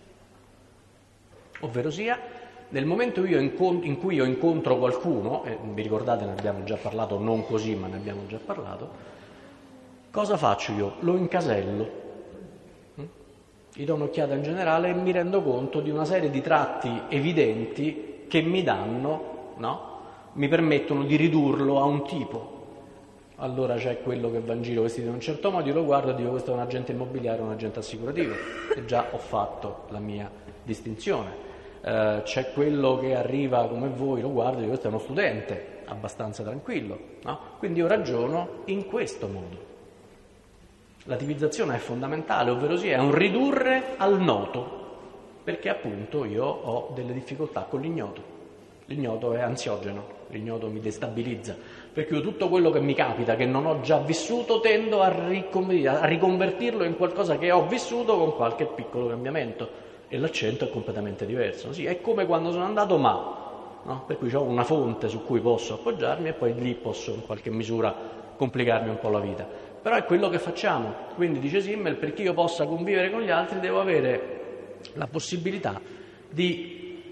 Ovvero sia, nel momento in cui io incontro qualcuno, e vi ricordate ne abbiamo già parlato, non così ma ne abbiamo già parlato, cosa faccio io? Lo incasello, gli do un'occhiata in generale e mi rendo conto di una serie di tratti evidenti che mi danno, no? Mi permettono di ridurlo a un tipo. Allora c'è quello che va in giro vestito in un certo modo, io lo guardo e dico: questo è un agente immobiliare o un agente assicurativo, e già ho fatto la mia distinzione. C'è quello che arriva come voi, lo guardo e dico: questo è uno studente, abbastanza tranquillo, no? Quindi io ragiono in questo modo. La tipizzazione è fondamentale, ovvero sia è un ridurre al noto, perché appunto io ho delle difficoltà con l'ignoto. L'ignoto è ansiogeno, l'ignoto mi destabilizza, perché io tutto quello che mi capita, che non ho già vissuto, tendo a riconvertirlo in qualcosa che ho vissuto con qualche piccolo cambiamento, e l'accento è completamente diverso. Sì, è come quando sono andato no? Per cui ho una fonte su cui posso appoggiarmi e poi lì posso in qualche misura complicarmi un po' la vita. Però è quello che facciamo. Quindi dice Simmel, perché io possa convivere con gli altri devo avere la possibilità di,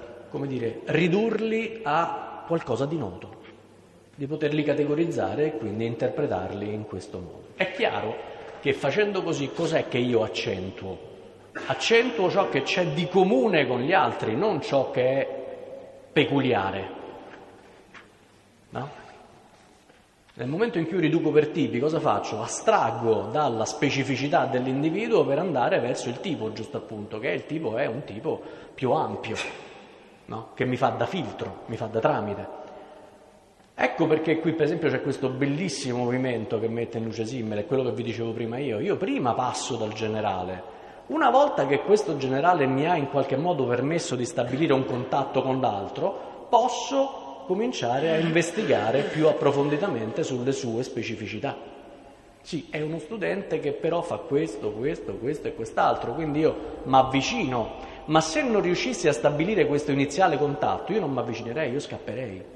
ridurli a qualcosa di noto, di poterli categorizzare e quindi interpretarli in questo modo. È chiaro che facendo così cos'è che io accentuo? Accentuo ciò che c'è di comune con gli altri, non ciò che è peculiare. No? Nel momento in cui riduco per tipi, cosa faccio? Astraggo dalla specificità dell'individuo per andare verso il tipo, giusto appunto, che il tipo è un tipo più ampio, no? Che mi fa da filtro, mi fa da tramite. Ecco perché qui per esempio c'è questo bellissimo movimento che mette in luce Simmel, è quello che vi dicevo prima io. Io prima passo dal generale. Una volta che questo generale mi ha in qualche modo permesso di stabilire un contatto con l'altro, posso cominciare a investigare più approfonditamente sulle sue specificità. Sì, è uno studente che però fa questo e quest'altro, quindi io mi avvicino, ma se non riuscissi a stabilire questo iniziale contatto, io non mi avvicinerei, io scapperei. Non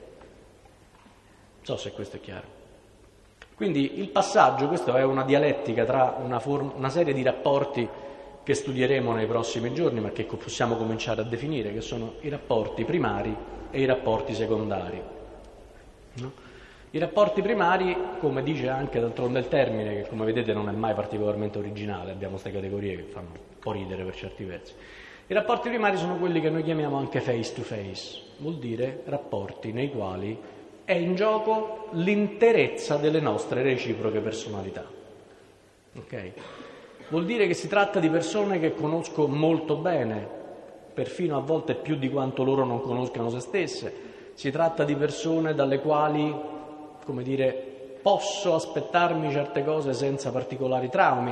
so se questo è chiaro. Quindi il passaggio, questa è una dialettica tra una serie di rapporti che studieremo nei prossimi giorni, ma che possiamo cominciare a definire, che sono i rapporti primari e i rapporti secondari. No? I rapporti primari, come dice anche d'altronde il termine, che come vedete non è mai particolarmente originale, abbiamo queste categorie che fanno un po' ridere per certi versi. I rapporti primari sono quelli che noi chiamiamo anche face to face, vuol dire rapporti nei quali è in gioco l'interezza delle nostre reciproche personalità. Ok? Vuol dire che si tratta di persone che conosco molto bene, perfino a volte più di quanto loro non conoscano se stesse. Si tratta di persone dalle quali, posso aspettarmi certe cose senza particolari traumi,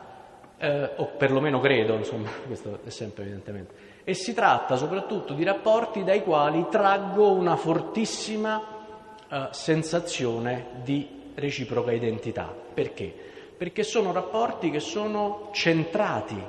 o perlomeno credo, insomma, questo è sempre evidentemente. E si tratta soprattutto di rapporti dai quali traggo una fortissima sensazione di reciproca identità. Perché? Perché sono rapporti che sono centrati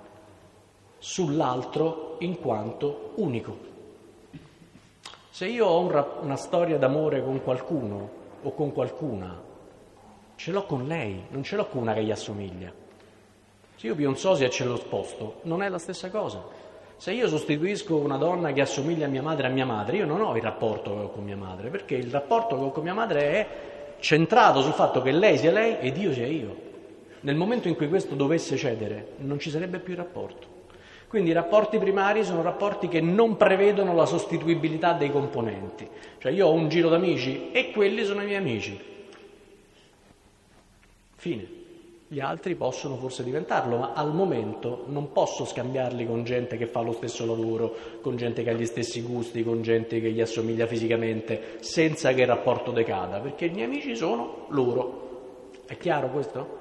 sull'altro in quanto unico. Se io ho una storia d'amore con qualcuno o con qualcuna, ce l'ho con lei, non ce l'ho con una che gli assomiglia. Se io pio un sosia e ce lo sposto, non è la stessa cosa. Se io sostituisco una donna che assomiglia a mia madre, io non ho il rapporto che ho con mia madre, perché il rapporto che ho con mia madre è centrato sul fatto che lei sia lei ed io sia io. Nel momento in cui questo dovesse cedere, non ci sarebbe più rapporto. Quindi i rapporti primari sono rapporti che non prevedono la sostituibilità dei componenti. Cioè io ho un giro d'amici e quelli sono i miei amici. Fine. Gli altri possono forse diventarlo, ma al momento non posso scambiarli con gente che fa lo stesso lavoro, con gente che ha gli stessi gusti, con gente che gli assomiglia fisicamente, senza che il rapporto decada, perché i miei amici sono loro. È chiaro questo?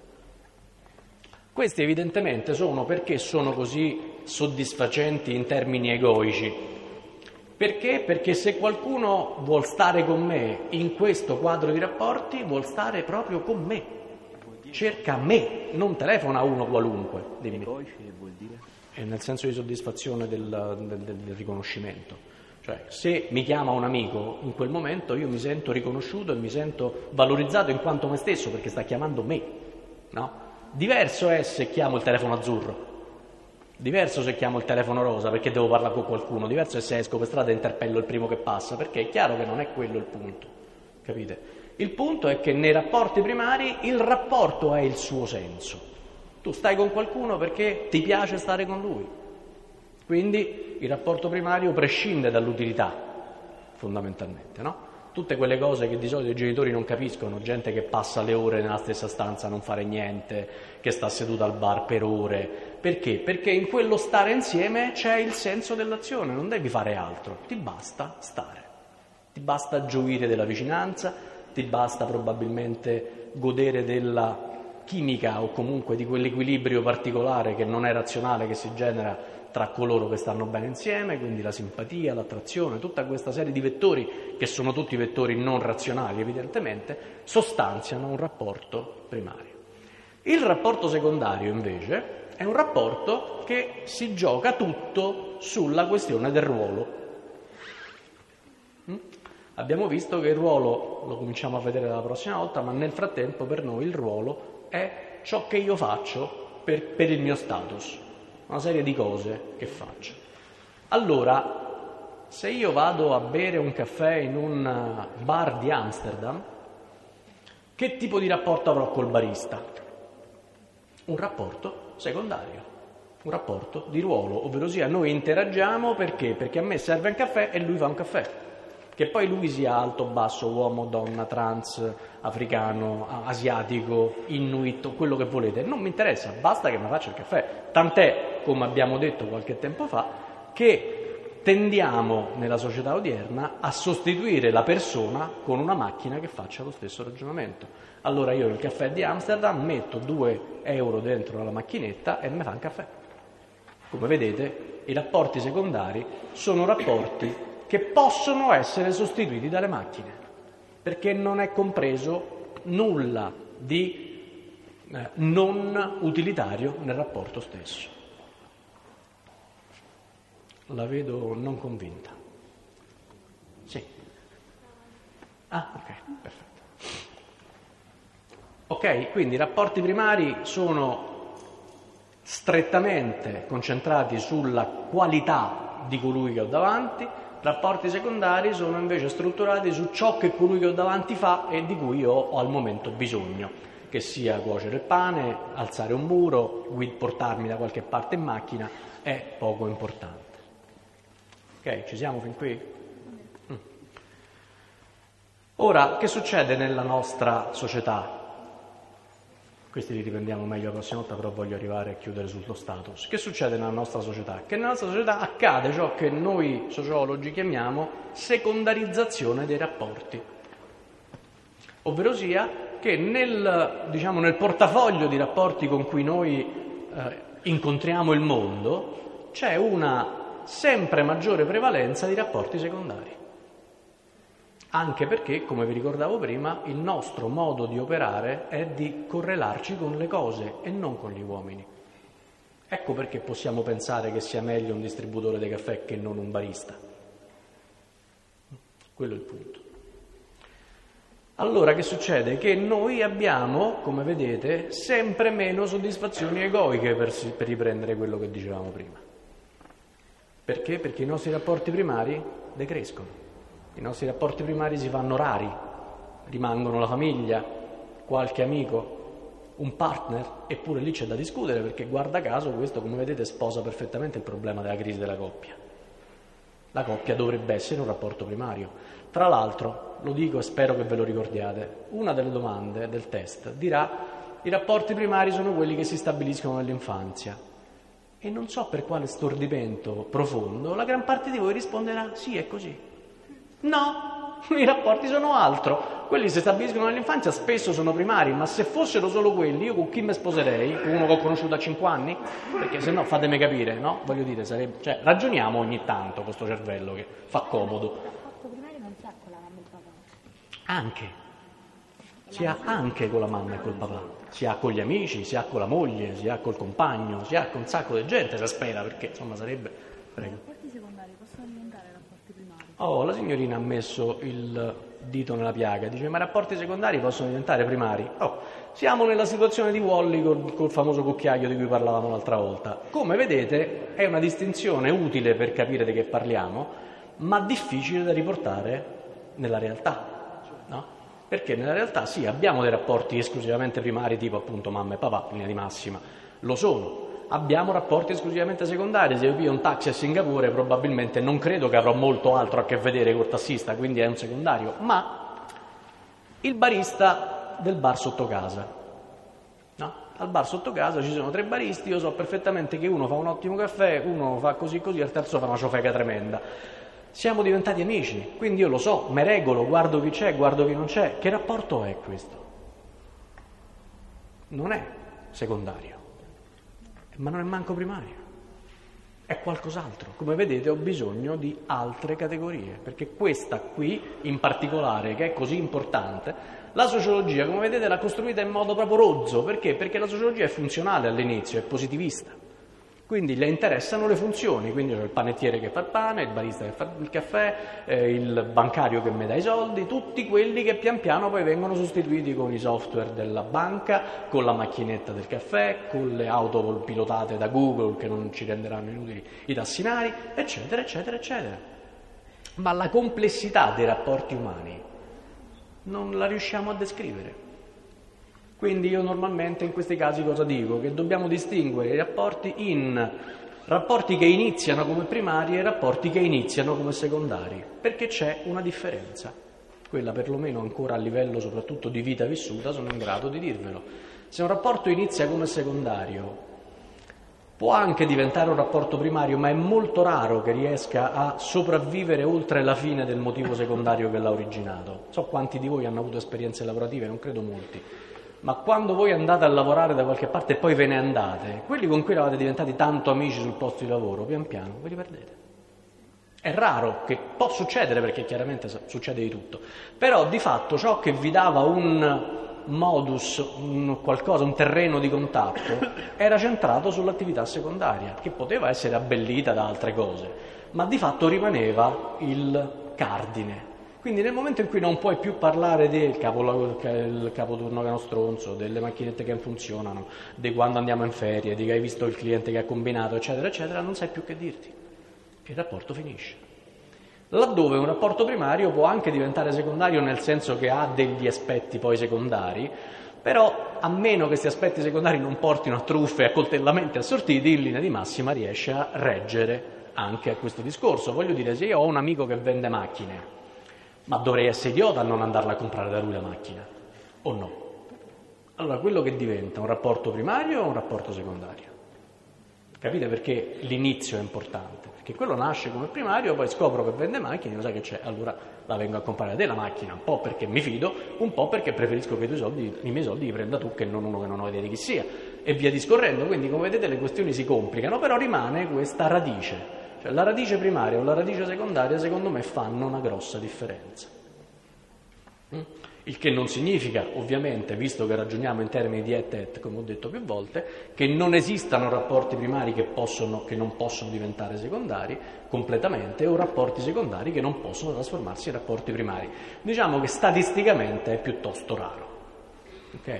Questi evidentemente sono perché sono così soddisfacenti in termini egoici. Perché? Perché se qualcuno vuol stare con me in questo quadro di rapporti, vuol stare proprio con me. Cerca me, non telefona a uno qualunque. Egoici vuol dire? È nel senso di soddisfazione del riconoscimento. Cioè, se mi chiama un amico, in quel momento io mi sento riconosciuto e mi sento valorizzato in quanto me stesso, perché sta chiamando me, no? Diverso è se chiamo il telefono azzurro, diverso se chiamo il telefono rosa perché devo parlare con qualcuno, diverso è se esco per strada e interpello il primo che passa, perché è chiaro che non è quello il punto, capite? Il punto è che nei rapporti primari il rapporto ha il suo senso. Tu stai con qualcuno perché ti piace stare con lui, quindi il rapporto primario prescinde dall'utilità, fondamentalmente, no? Tutte quelle cose che di solito i genitori non capiscono, gente che passa le ore nella stessa stanza a non fare niente, che sta seduta al bar per ore. Perché? Perché in quello stare insieme c'è il senso dell'azione, non devi fare altro, ti basta stare, ti basta gioire della vicinanza, ti basta probabilmente godere della chimica o comunque di quell'equilibrio particolare che non è razionale che si genera tra coloro che stanno bene insieme, quindi la simpatia, l'attrazione, tutta questa serie di vettori, che sono tutti vettori non razionali evidentemente, sostanziano un rapporto primario. Il rapporto secondario invece è un rapporto che si gioca tutto sulla questione del ruolo. Abbiamo visto che il ruolo, lo cominciamo a vedere la prossima volta, ma nel frattempo per noi il ruolo è ciò che io faccio per il mio status, una serie di cose che faccio. Allora, se io vado a bere un caffè in un bar di Amsterdam, che tipo di rapporto avrò col barista? Un rapporto secondario, un rapporto di ruolo, ovvero sia noi interagiamo perché? Perché a me serve un caffè e lui fa un caffè. Che poi lui sia alto, basso, uomo, donna, trans, africano, asiatico, inuit, quello che volete, non mi interessa, basta che mi faccia il caffè. Tant'è, come abbiamo detto qualche tempo fa, che tendiamo nella società odierna a sostituire la persona con una macchina che faccia lo stesso ragionamento. Allora io nel caffè di Amsterdam metto 2 euro dentro la macchinetta e mi fa un caffè. Come vedete, i rapporti secondari sono rapporti che possono essere sostituiti dalle macchine, perché non è compreso nulla di non utilitario nel rapporto stesso. La vedo non convinta. Sì. Ah, ok, perfetto. Ok, quindi i rapporti primari sono strettamente concentrati sulla qualità di colui che ho davanti. Rapporti secondari sono invece strutturati su ciò che colui che ho davanti fa e di cui io ho al momento bisogno, che sia cuocere il pane, alzare un muro, portarmi da qualche parte in macchina, è poco importante. Ok, ci siamo fin qui? Ora, che succede nella nostra società? Questi li riprendiamo meglio la prossima volta, però voglio arrivare a chiudere sullo status. Che succede nella nostra società? Che nella nostra società accade ciò che noi sociologi chiamiamo secondarizzazione dei rapporti. Ovvero sia che nel portafoglio di rapporti con cui noi incontriamo il mondo c'è una sempre maggiore prevalenza di rapporti secondari. Anche perché, come vi ricordavo prima, il nostro modo di operare è di correlarci con le cose e non con gli uomini. Ecco perché possiamo pensare che sia meglio un distributore di caffè che non un barista. Quello è il punto. Allora che succede? Che noi abbiamo, come vedete, sempre meno soddisfazioni egoiche per riprendere quello che dicevamo prima. Perché? Perché i nostri rapporti primari decrescono. I nostri rapporti primari si fanno rari, rimangono la famiglia, qualche amico, un partner, eppure lì c'è da discutere perché guarda caso questo, come vedete, sposa perfettamente il problema della crisi della coppia. La coppia dovrebbe essere un rapporto primario. Tra l'altro, lo dico e spero che ve lo ricordiate, una delle domande del test dirà i rapporti primari sono quelli che si stabiliscono nell'infanzia. E non so per quale stordimento profondo, la gran parte di voi risponderà sì, è così. No, i rapporti sono altro. Quelli che si stabiliscono nell'infanzia spesso sono primari, ma se fossero solo quelli, io con chi mi sposerei? Con uno che ho conosciuto a 5 anni? Perché se no, fatemi capire, no? Voglio dire, ragioniamo ogni tanto con sto cervello che fa comodo. Il rapporto primario non si ha con la mamma e il papà. Anche. Si ha anche con la mamma e col papà. Si ha con gli amici, si ha con la moglie, si ha col compagno, si ha con un sacco di gente, si spera, perché insomma sarebbe... Prego. I rapporti secondari possono diventare rapporti primari? Oh, la signorina ha messo il dito nella piaga, dice ma i rapporti secondari possono diventare primari. Oh, siamo nella situazione di Wall-E col famoso cucchiaio di cui parlavamo l'altra volta. Come vedete è una distinzione utile per capire di che parliamo, ma difficile da riportare nella realtà, no? Perché nella realtà sì, abbiamo dei rapporti esclusivamente primari tipo appunto mamma e papà, in linea di massima, lo sono. Abbiamo rapporti esclusivamente secondari, se io pio un taxi a Singapore probabilmente non credo che avrò molto altro a che vedere col tassista, quindi è un secondario, ma il barista del bar sotto casa, no? Al bar sotto casa ci sono 3 baristi, io so perfettamente che uno fa un ottimo caffè, uno fa così così, e il terzo fa una ciofeca tremenda. Siamo diventati amici, quindi io lo so, me regolo, guardo chi c'è, guardo chi non c'è. Che rapporto è questo? Non è secondario. Ma non è manco primario, è qualcos'altro. Come vedete ho bisogno di altre categorie, perché questa qui in particolare, che è così importante, la sociologia, come vedete, l'ha costruita in modo proprio rozzo. Perché? Perché la sociologia è funzionale all'inizio, è positivista. Quindi le interessano le funzioni, quindi c'è il panettiere che fa il pane, il barista che fa il caffè, il bancario che mi dà i soldi, tutti quelli che pian piano poi vengono sostituiti con i software della banca, con la macchinetta del caffè, con le auto pilotate da Google che non ci renderanno inutili i tassinari, eccetera, eccetera, eccetera. Ma la complessità dei rapporti umani non la riusciamo a descrivere. Quindi io normalmente in questi casi cosa dico? Che dobbiamo distinguere i rapporti in rapporti che iniziano come primari e rapporti che iniziano come secondari, perché c'è una differenza. Quella perlomeno ancora a livello soprattutto di vita vissuta sono in grado di dirvelo. Se un rapporto inizia come secondario, può anche diventare un rapporto primario, ma è molto raro che riesca a sopravvivere oltre la fine del motivo secondario che l'ha originato. So quanti di voi hanno avuto esperienze lavorative, non credo molti. Ma quando voi andate a lavorare da qualche parte e poi ve ne andate, quelli con cui eravate diventati tanto amici sul posto di lavoro, pian piano ve li perdete. È raro, che può succedere perché chiaramente succede di tutto, però di fatto ciò che vi dava un modus, un terreno di contatto, era centrato sull'attività secondaria, che poteva essere abbellita da altre cose, ma di fatto rimaneva il cardine. Quindi nel momento in cui non puoi più parlare del capoturno che è uno stronzo, delle macchinette che non funzionano, di quando andiamo in ferie, di che hai visto il cliente che ha combinato, eccetera, eccetera, non sai più che dirti. Il rapporto finisce. Laddove un rapporto primario può anche diventare secondario nel senso che ha degli aspetti poi secondari, però a meno che questi aspetti secondari non portino a truffe e a coltellamenti assortiti, in linea di massima riesce a reggere anche a questo discorso. Voglio dire, se io ho un amico che vende macchine, ma dovrei essere idiota a non andarla a comprare da lui la macchina, o no? Allora, quello che diventa un rapporto primario o un rapporto secondario? Capite perché l'inizio è importante? Perché quello nasce come primario, poi scopro che vende macchine, lo sai che c'è, allora la vengo a comprare da te la macchina, un po' perché mi fido, un po' perché preferisco che i miei soldi li prenda tu che non uno che non ho idea di chi sia, e via discorrendo. Quindi, come vedete, le questioni si complicano, però rimane questa radice. Cioè, la radice primaria o la radice secondaria, secondo me, fanno una grossa differenza. Il che non significa, ovviamente, visto che ragioniamo in termini di et, come ho detto più volte, che non esistano rapporti primari che non possono diventare secondari completamente, o rapporti secondari che non possono trasformarsi in rapporti primari. Diciamo che statisticamente è piuttosto raro. Ok?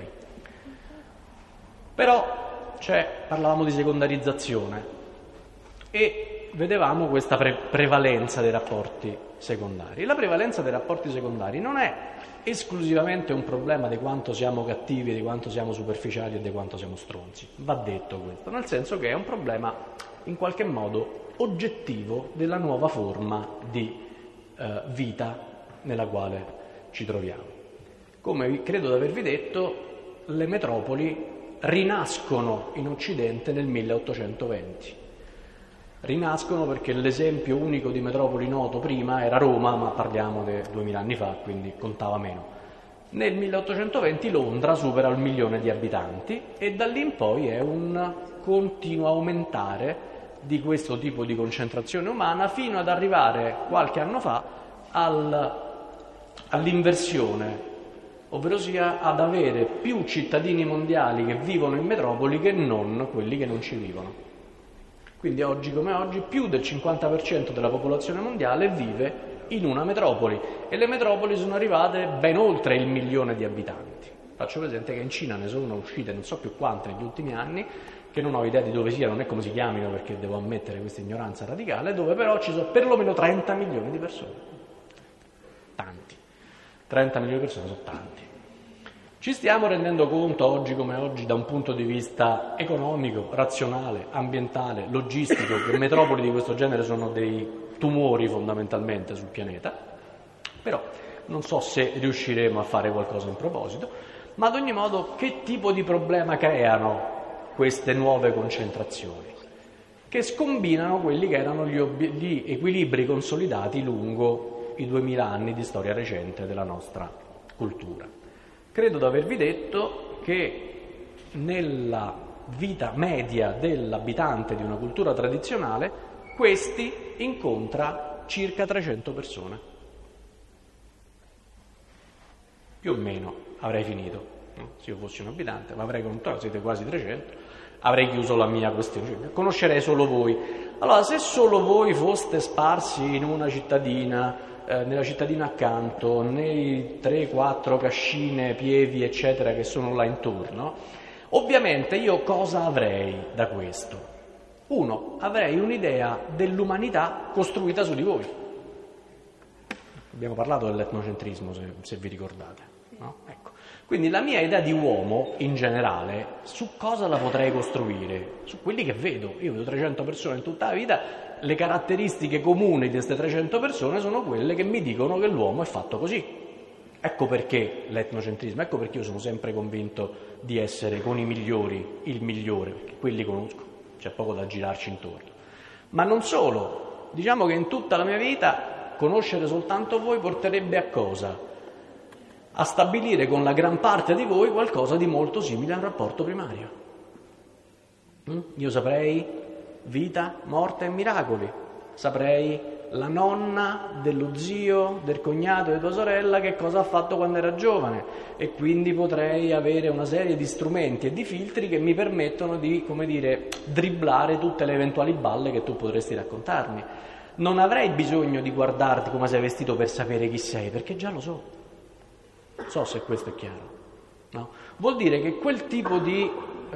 Però parlavamo di secondarizzazione e vedevamo questa prevalenza dei rapporti secondari. La prevalenza dei rapporti secondari non è esclusivamente un problema di quanto siamo cattivi, di quanto siamo superficiali e di quanto siamo stronzi. Va detto questo, nel senso che è un problema in qualche modo oggettivo della nuova forma di vita nella quale ci troviamo. Come credo di avervi detto, le metropoli rinascono in Occidente nel 1820. Rinascono perché l'esempio unico di metropoli noto prima era Roma, ma parliamo di 2000 anni fa, quindi contava meno. Nel 1820 Londra supera il 1.000.000 di abitanti e da lì in poi è un continuo aumentare di questo tipo di concentrazione umana fino ad arrivare qualche anno fa all'inversione, ovverosia ad avere più cittadini mondiali che vivono in metropoli che non quelli che non ci vivono. Quindi oggi come oggi più del 50% della popolazione mondiale vive in una metropoli e le metropoli sono arrivate ben oltre il 1.000.000 di abitanti. Faccio presente che in Cina ne sono uscite non so più quante negli ultimi anni, che non ho idea di dove siano né come si chiamino perché devo ammettere questa ignoranza radicale, dove però ci sono perlomeno 30 milioni di persone. Tanti. 30 milioni di persone sono tanti. Ci stiamo rendendo conto oggi come oggi da un punto di vista economico, razionale, ambientale, logistico, che metropoli di questo genere sono dei tumori fondamentalmente sul pianeta, però non so se riusciremo a fare qualcosa in proposito, ma ad ogni modo che tipo di problema creano queste nuove concentrazioni? Che scombinano quelli che erano gli equilibri consolidati lungo i 2000 anni di storia recente della nostra cultura. Credo di avervi detto che nella vita media dell'abitante di una cultura tradizionale questi incontra circa 300 persone. Più o meno avrei finito, no? Se io fossi un abitante, ma avrei contato, siete quasi 300, avrei chiuso la mia questione, cioè, conoscerei solo voi. Allora, se solo voi foste sparsi in una cittadina, nella cittadina accanto, nei 3-4 cascine, pievi, eccetera, che sono là intorno, ovviamente io cosa avrei da questo? Uno, avrei un'idea dell'umanità costruita su di voi. Abbiamo parlato dell'etnocentrismo, se vi ricordate, no? Ecco. Quindi la mia idea di uomo, in generale, su cosa la potrei costruire? Su quelli che vedo. Io vedo 300 persone in tutta la vita, le caratteristiche comuni di queste 300 persone sono quelle che mi dicono che l'uomo è fatto così. Ecco perché l'etnocentrismo, ecco perché io sono sempre convinto di essere con i migliori, il migliore, perché quelli conosco, c'è poco da girarci intorno. Ma non solo, diciamo che in tutta la mia vita conoscere soltanto voi porterebbe a cosa? A stabilire con la gran parte di voi qualcosa di molto simile a un rapporto primario. Io saprei vita, morte e miracoli, saprei la nonna dello zio, del cognato di tua sorella che cosa ha fatto quando era giovane e quindi potrei avere una serie di strumenti e di filtri che mi permettono di, come dire, dribblare tutte le eventuali balle che tu potresti raccontarmi. Non avrei bisogno di guardarti come sei vestito per sapere chi sei, perché già lo so. Non so se questo è chiaro. No? Vuol dire che quel tipo di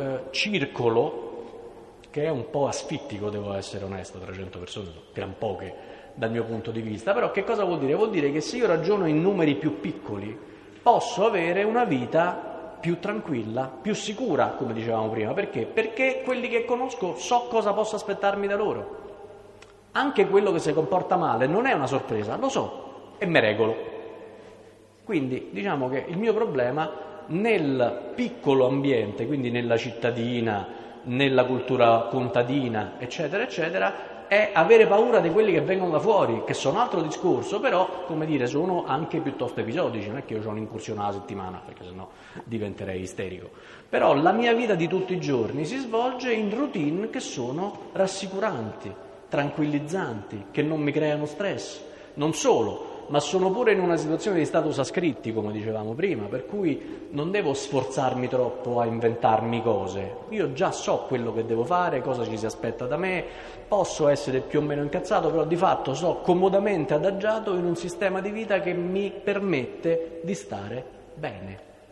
circolo, che è un po' asfittico, devo essere onesto, 300 persone sono gran poche dal mio punto di vista, però che cosa vuol dire? Vuol dire che se io ragiono in numeri più piccoli posso avere una vita più tranquilla, più sicura, come dicevamo prima. Perché? Perché quelli che conosco so cosa posso aspettarmi da loro. Anche quello che si comporta male non è una sorpresa, lo so e me regolo. Quindi diciamo che il mio problema nel piccolo ambiente, quindi nella cittadina, nella cultura contadina, eccetera, eccetera, è avere paura di quelli che vengono da fuori, che sono altro discorso, però, come dire, sono anche piuttosto episodici, non è che io ho un'incursione alla settimana, perché sennò diventerei isterico. Però la mia vita di tutti i giorni si svolge in routine che sono rassicuranti, tranquillizzanti, che non mi creano stress. Non solo, ma sono pure in una situazione di status ascritti, come dicevamo prima, per cui non devo sforzarmi troppo a inventarmi cose. Io già so quello che devo fare, cosa ci si aspetta da me, posso essere più o meno incazzato, però di fatto so comodamente adagiato in un sistema di vita che mi permette di stare bene.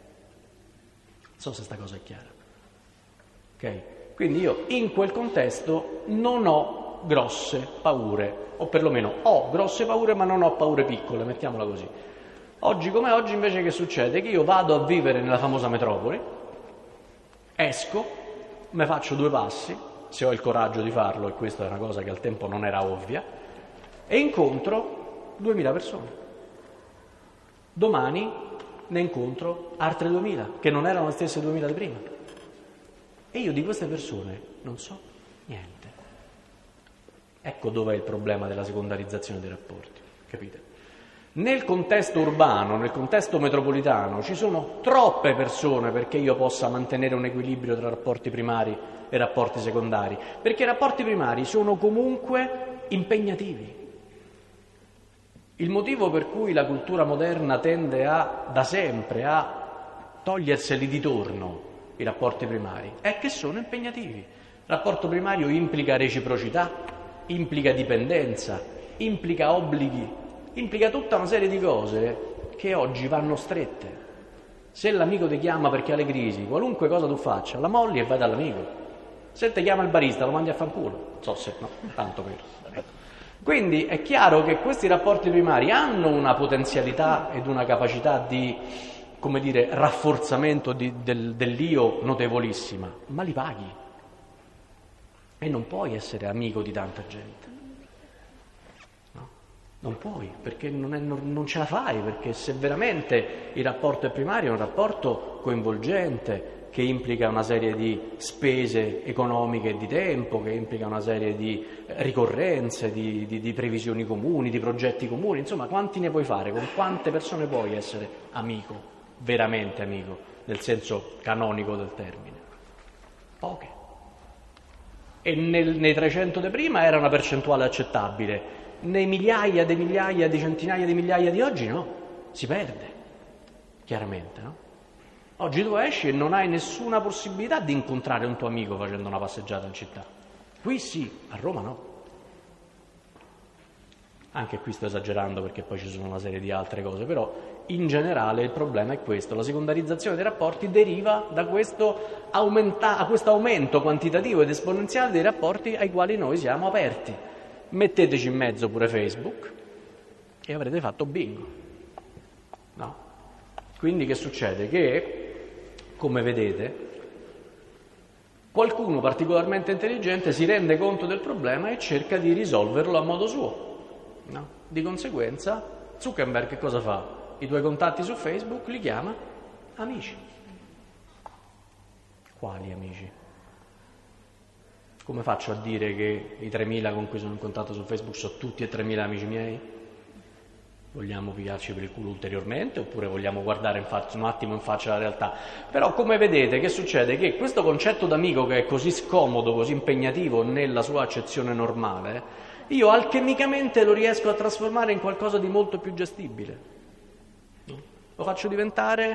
Non so se sta cosa è chiara. Ok? Quindi io in quel contesto non ho grosse paure, o perlomeno ho grosse paure ma non ho paure piccole, mettiamola così. Oggi come oggi invece che succede? Che io vado a vivere nella famosa metropoli, esco, mi faccio 2 passi, se ho il coraggio di farlo, e questa è una cosa che al tempo non era ovvia, e incontro 2000 persone. Domani ne incontro altre 2000, che non erano le stesse 2000 di prima. E io di queste persone non so niente. Ecco dov'è il problema della secondarizzazione dei rapporti, capite? Nel contesto urbano, nel contesto metropolitano, ci sono troppe persone perché io possa mantenere un equilibrio tra rapporti primari e rapporti secondari, perché i rapporti primari sono comunque impegnativi. Il motivo per cui la cultura moderna tende da sempre a toglierseli di torno i rapporti primari è che sono impegnativi. Il rapporto primario implica reciprocità, implica dipendenza, implica obblighi, implica tutta una serie di cose che oggi vanno strette. Se l'amico ti chiama perché ha le crisi, qualunque cosa tu faccia, la molli e vai dall'amico. Se ti chiama il barista lo mandi a fanculo, non so se no, tanto per. Quindi è chiaro che questi rapporti primari hanno una potenzialità ed una capacità di, come dire, rafforzamento dell'io notevolissima, ma li paghi. E non puoi essere amico di tanta gente. No? Non puoi, perché non ce la fai, perché se veramente il rapporto è primario è un rapporto coinvolgente, che implica una serie di spese economiche e di tempo, che implica una serie di ricorrenze, di previsioni comuni, di progetti comuni, insomma, quanti ne puoi fare? Con quante persone puoi essere amico, veramente amico, nel senso canonico del termine? Poche. E nei 300 di prima era una percentuale accettabile, nei migliaia di centinaia di migliaia di oggi no, si perde, chiaramente, no? Oggi tu esci e non hai nessuna possibilità di incontrare un tuo amico facendo una passeggiata in città. Qui sì, a Roma no. Anche qui sto esagerando perché poi ci sono una serie di altre cose, però in generale il problema è questo: la secondarizzazione dei rapporti deriva da questo aumento quantitativo ed esponenziale dei rapporti ai quali noi siamo aperti. Metteteci in mezzo pure Facebook e avrete fatto bingo. No? Quindi che succede? Che, come vedete, qualcuno particolarmente intelligente si rende conto del problema e cerca di risolverlo a modo suo. No? Di conseguenza Zuckerberg che cosa fa? I tuoi contatti su Facebook li chiama amici. Quali amici? Come faccio a dire che i 3.000 con cui sono in contatto su Facebook sono tutti e 3.000 amici miei? Vogliamo pigliarci per il culo ulteriormente oppure vogliamo guardare un attimo in faccia la realtà? Però come vedete che succede? Che questo concetto d'amico che è così scomodo, così impegnativo nella sua accezione normale, io alchemicamente lo riesco a trasformare in qualcosa di molto più gestibile. Lo faccio diventare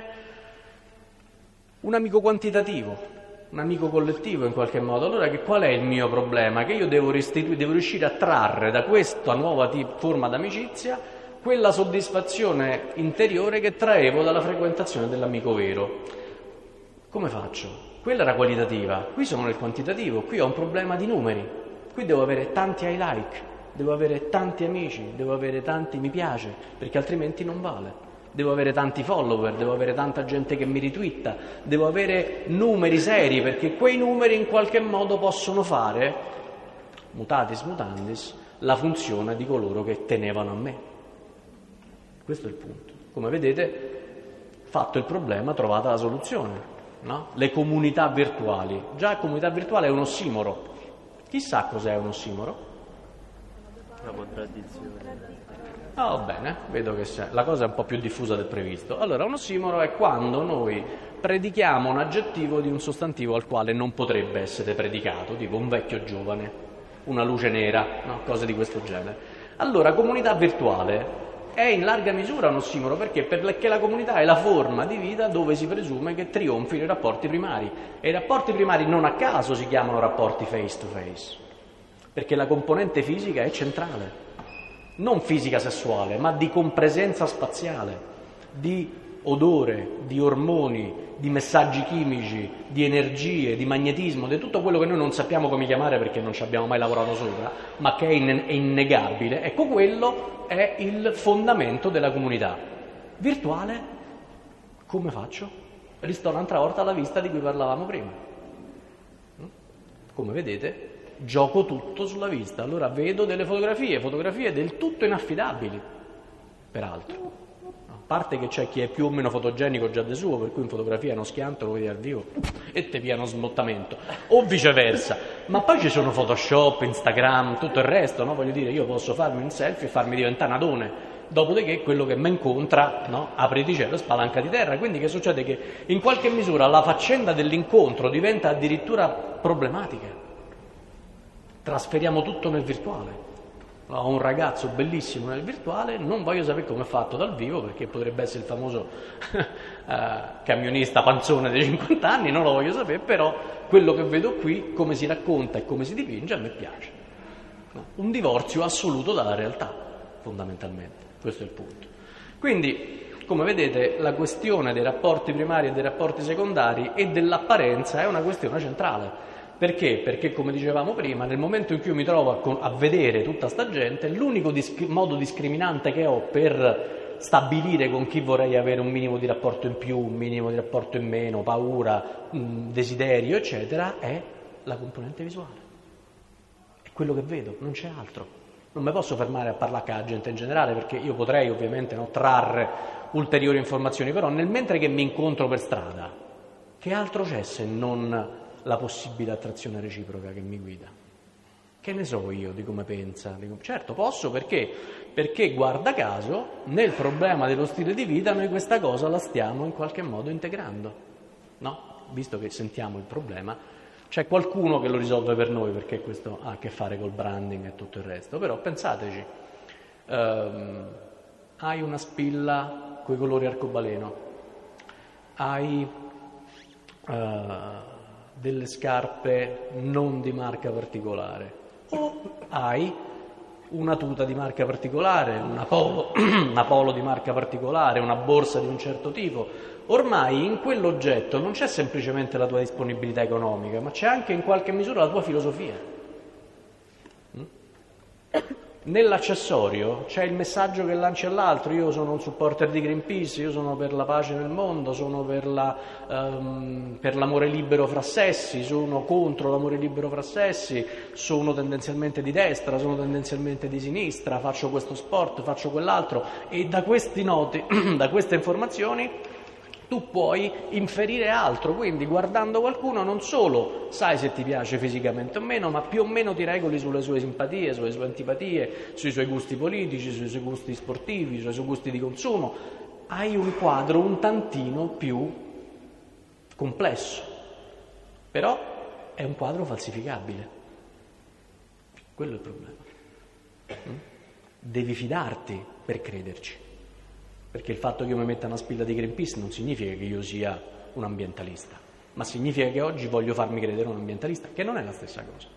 un amico quantitativo, un amico collettivo in qualche modo. Allora qual è il mio problema? Che io devo riuscire a trarre da questa nuova forma d'amicizia quella soddisfazione interiore che traevo dalla frequentazione dell'amico vero. Come faccio? Quella era qualitativa, qui sono nel quantitativo, qui ho un problema di numeri. Qui devo avere tanti I like, devo avere tanti amici, devo avere tanti mi piace, perché altrimenti non vale. Devo avere tanti follower, devo avere tanta gente che mi ritwitta, devo avere numeri seri, perché quei numeri in qualche modo possono fare, mutatis mutandis, la funzione di coloro che tenevano a me. Questo è il punto. Come vedete, fatto il problema, trovata la soluzione. No? Le comunità virtuali. Già comunità virtuale è un ossimoro. Chissà cos'è un ossimoro? Una contraddizione. Va bene, vedo che la cosa è un po' più diffusa del previsto. Allora, un ossimoro è quando noi predichiamo un aggettivo di un sostantivo al quale non potrebbe essere predicato, tipo un vecchio giovane, una luce nera, no? Cose di questo genere. Allora, comunità virtuale è in larga misura un ossimoro perché la comunità è la forma di vita dove si presume che trionfino i rapporti primari, e i rapporti primari non a caso si chiamano rapporti face to face, perché la componente fisica è centrale, non fisica sessuale, ma di compresenza spaziale, di odore, di ormoni, di messaggi chimici, di energie, di magnetismo, di tutto quello che noi non sappiamo come chiamare perché non ci abbiamo mai lavorato sopra, ma che è innegabile. Ecco, quello è il fondamento della comunità. Virtuale, come faccio? Risto un'altra volta alla vista di cui parlavamo prima. Come vedete, gioco tutto sulla vista. Allora vedo delle fotografie del tutto inaffidabili, peraltro. A parte che c'è chi è più o meno fotogenico già di suo, per cui in fotografia uno schianto lo vedi al vivo e te via uno smottamento, o viceversa. Ma poi ci sono Photoshop, Instagram, tutto il resto, no? Voglio dire, io posso farmi un selfie e farmi diventare un adone, dopodiché quello che mi incontra, no? Apri di cielo e spalanca di terra. Quindi che succede? Che in qualche misura la faccenda dell'incontro diventa addirittura problematica. Trasferiamo tutto nel virtuale. Ho un ragazzo bellissimo nel virtuale, non voglio sapere come è fatto dal vivo perché potrebbe essere il famoso camionista panzone dei 50 anni, non lo voglio sapere, però quello che vedo qui, come si racconta e come si dipinge, a me piace. No? Un divorzio assoluto dalla realtà, fondamentalmente, questo è il punto. Quindi, come vedete, la questione dei rapporti primari e dei rapporti secondari e dell'apparenza è una questione centrale. Perché? Perché, come dicevamo prima, nel momento in cui io mi trovo a vedere tutta sta gente, l'unico modo discriminante che ho per stabilire con chi vorrei avere un minimo di rapporto in più, un minimo di rapporto in meno, paura, desiderio, eccetera, è la componente visuale. È quello che vedo, non c'è altro. Non mi posso fermare a parlare con la gente in generale, perché io potrei ovviamente trarre ulteriori informazioni, però mentre che mi incontro per strada, che altro c'è se non la possibile attrazione reciproca che mi guida? Che ne so io di come pensa? Certo, posso, perché guarda caso nel problema dello stile di vita noi questa cosa la stiamo in qualche modo integrando, no? Visto che sentiamo il problema, c'è qualcuno che lo risolve per noi, perché questo ha a che fare col branding e tutto il resto. Però pensateci, hai una spilla coi colori arcobaleno, hai delle scarpe non di marca particolare, o hai una tuta di marca particolare, una polo di marca particolare, una borsa di un certo tipo. Ormai in quell'oggetto non c'è semplicemente la tua disponibilità economica, ma c'è anche in qualche misura la tua filosofia. Nell'accessorio c'è il messaggio che lanci all'altro: io sono un supporter di Greenpeace, io sono per la pace nel mondo, sono per l'amore libero fra sessi, sono contro l'amore libero fra sessi, sono tendenzialmente di destra, sono tendenzialmente di sinistra, faccio questo sport, faccio quell'altro, e da questi noti, da queste informazioni tu puoi inferire altro. Quindi guardando qualcuno non solo sai se ti piace fisicamente o meno, ma più o meno ti regoli sulle sue simpatie, sulle sue antipatie, sui suoi gusti politici, sui suoi gusti sportivi, sui suoi gusti di consumo. Hai un quadro un tantino più complesso, però è un quadro falsificabile. Quello è il problema. Devi fidarti per crederci. Perché il fatto che io mi metta una spilla di Greenpeace non significa che io sia un ambientalista, ma significa che oggi voglio farmi credere un ambientalista, che non è la stessa cosa.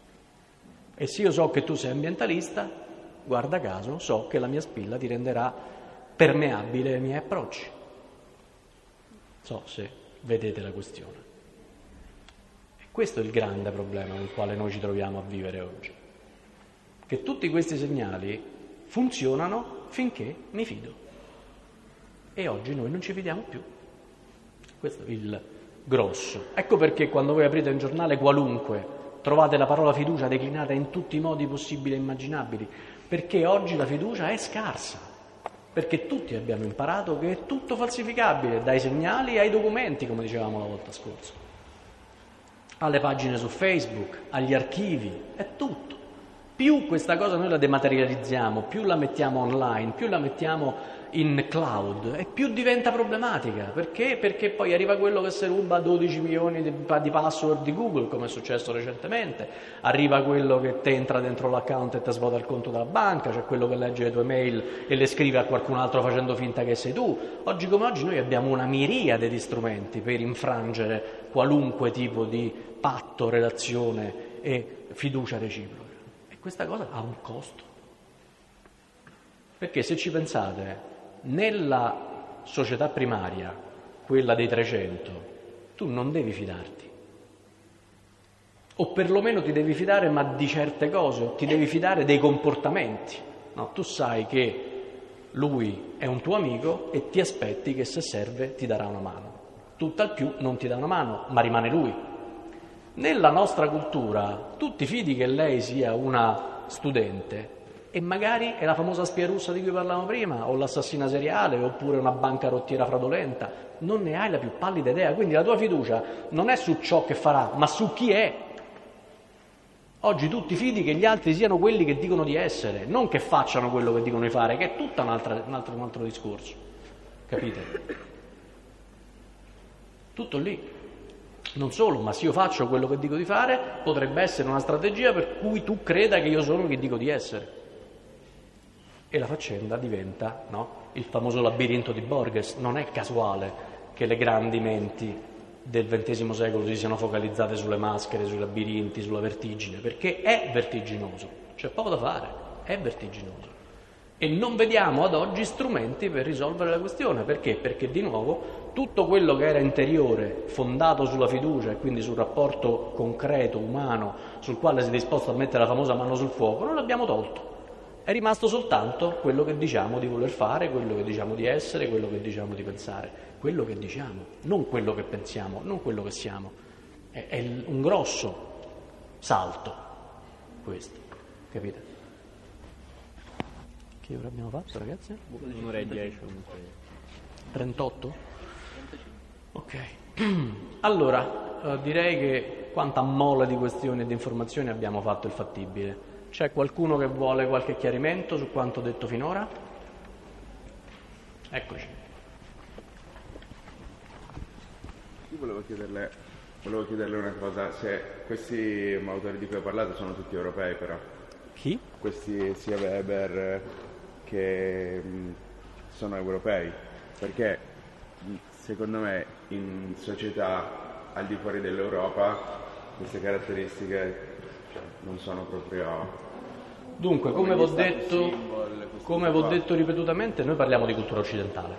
E se io so che tu sei ambientalista, guarda caso, so che la mia spilla ti renderà permeabile ai miei approcci. So se vedete la questione. E questo è il grande problema nel quale noi ci troviamo a vivere oggi. Che tutti questi segnali funzionano finché mi fido. E oggi noi non ci fidiamo più. Questo è il grosso. Ecco perché quando voi aprite un giornale qualunque trovate la parola fiducia declinata in tutti i modi possibili e immaginabili, perché oggi la fiducia è scarsa, perché tutti abbiamo imparato che è tutto falsificabile, dai segnali ai documenti, come dicevamo la volta scorsa, alle pagine su Facebook, agli archivi, è tutto. Più questa cosa noi la dematerializziamo, più la mettiamo online, più la mettiamo in cloud, e più diventa problematica. Perché? Perché poi arriva quello che si ruba 12 milioni di password di Google, come è successo recentemente, arriva quello che ti entra dentro l'account e ti svuota il conto della banca, c'è quello che legge le tue mail e le scrive a qualcun altro facendo finta che sei tu. Oggi come oggi noi abbiamo una miriade di strumenti per infrangere qualunque tipo di patto, relazione e fiducia reciproca. E questa cosa ha un costo. Perché se ci pensate, nella società primaria, quella dei 300, tu non devi fidarti. O perlomeno ti devi fidare, ma di certe cose, o ti devi fidare dei comportamenti. No, tu sai che lui è un tuo amico e ti aspetti che se serve ti darà una mano. Tutt'al più non ti dà una mano, ma rimane lui. Nella nostra cultura tu ti fidi che lei sia una studente e magari è la famosa spia russa di cui parlavamo prima, o l'assassina seriale, oppure una bancarottiera fraudolenta. Non ne hai la più pallida idea, quindi la tua fiducia non è su ciò che farà, ma su chi è. Oggi tu ti fidi che gli altri siano quelli che dicono di essere, non che facciano quello che dicono di fare, che è tutto un altro discorso. Capite? Tutto lì. Non solo, ma se io faccio quello che dico di fare, potrebbe essere una strategia per cui tu creda che io sono chi dico di essere. E la faccenda diventa, no, il famoso labirinto di Borges. Non è casuale che le grandi menti del XX secolo si siano focalizzate sulle maschere, sui labirinti, sulla vertigine, perché è vertiginoso, c'è poco da fare, è vertiginoso. E non vediamo ad oggi strumenti per risolvere la questione. Perché? Perché di nuovo tutto quello che era interiore, fondato sulla fiducia e quindi sul rapporto concreto, umano, sul quale si è disposto a mettere la famosa mano sul fuoco, non l'abbiamo tolto. È rimasto soltanto quello che diciamo di voler fare, quello che diciamo di essere, quello che diciamo di pensare, quello che diciamo, non quello che pensiamo, non quello che siamo. È un grosso salto questo, capite? Che ora abbiamo fatto, ragazzi? 1:10 comunque. 38? Ok. Allora, direi che quanta mole di questioni e di informazioni abbiamo fatto il fattibile. C'è qualcuno che vuole qualche chiarimento su quanto detto finora? Eccoci. Io volevo chiederle una cosa, se questi autori di cui ho parlato sono tutti europei però. Chi? Questi sia Weber che sono europei, perché secondo me in società al di fuori dell'Europa queste caratteristiche non sono proprio... Dunque, come vi ho detto ripetutamente, noi parliamo di cultura occidentale.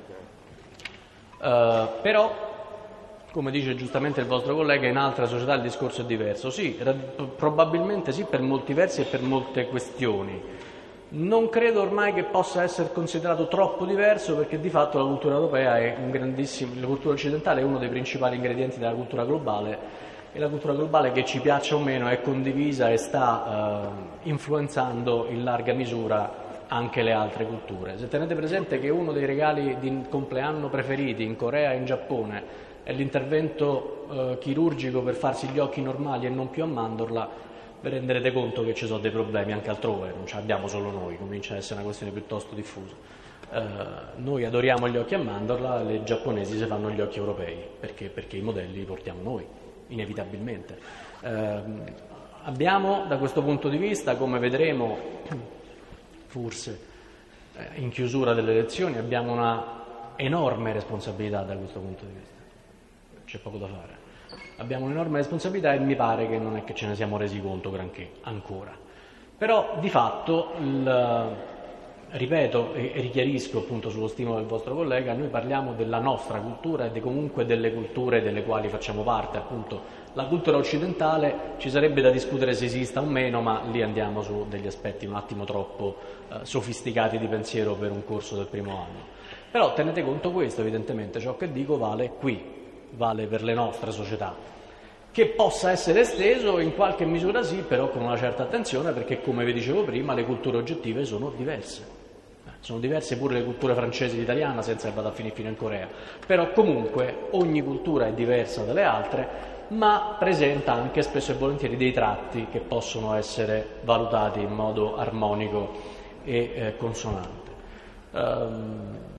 Però, come dice giustamente il vostro collega, in altre società il discorso è diverso. Sì, probabilmente sì, per molti versi e per molte questioni. Non credo ormai che possa essere considerato troppo diverso, perché di fatto la cultura europea è la cultura occidentale è uno dei principali ingredienti della cultura globale, e la cultura globale, che ci piaccia o meno, è condivisa e sta influenzando in larga misura anche le altre culture. Se tenete presente che uno dei regali di compleanno preferiti in Corea e in Giappone è l'intervento chirurgico per farsi gli occhi normali e non più a mandorla, vi renderete conto che ci sono dei problemi anche altrove, non ce l'abbiamo solo noi, comincia a essere una questione piuttosto diffusa. Noi adoriamo gli occhi a mandorla, le giapponesi si fanno gli occhi europei, perché i modelli li portiamo noi, inevitabilmente. Abbiamo da questo punto di vista, come vedremo forse in chiusura delle lezioni, abbiamo una enorme responsabilità da questo punto di vista, c'è poco da fare. Abbiamo un'enorme responsabilità e mi pare che non è che ce ne siamo resi conto granché ancora. Però di fatto, ripeto e richiarisco appunto sullo stimolo del vostro collega, noi parliamo della nostra cultura e comunque delle culture delle quali facciamo parte. Appunto, la cultura occidentale ci sarebbe da discutere se esista o meno, ma lì andiamo su degli aspetti un attimo troppo sofisticati di pensiero per un corso del primo anno. Però tenete conto questo, evidentemente ciò che dico vale qui, vale per le nostre società. Che possa essere esteso in qualche misura sì, però con una certa attenzione, perché come vi dicevo prima le culture oggettive sono diverse. Sono diverse pure le culture francesi e italiana, senza che vada a finire fino in Corea. Però comunque ogni cultura è diversa dalle altre, ma presenta anche spesso e volentieri dei tratti che possono essere valutati in modo armonico e consonante.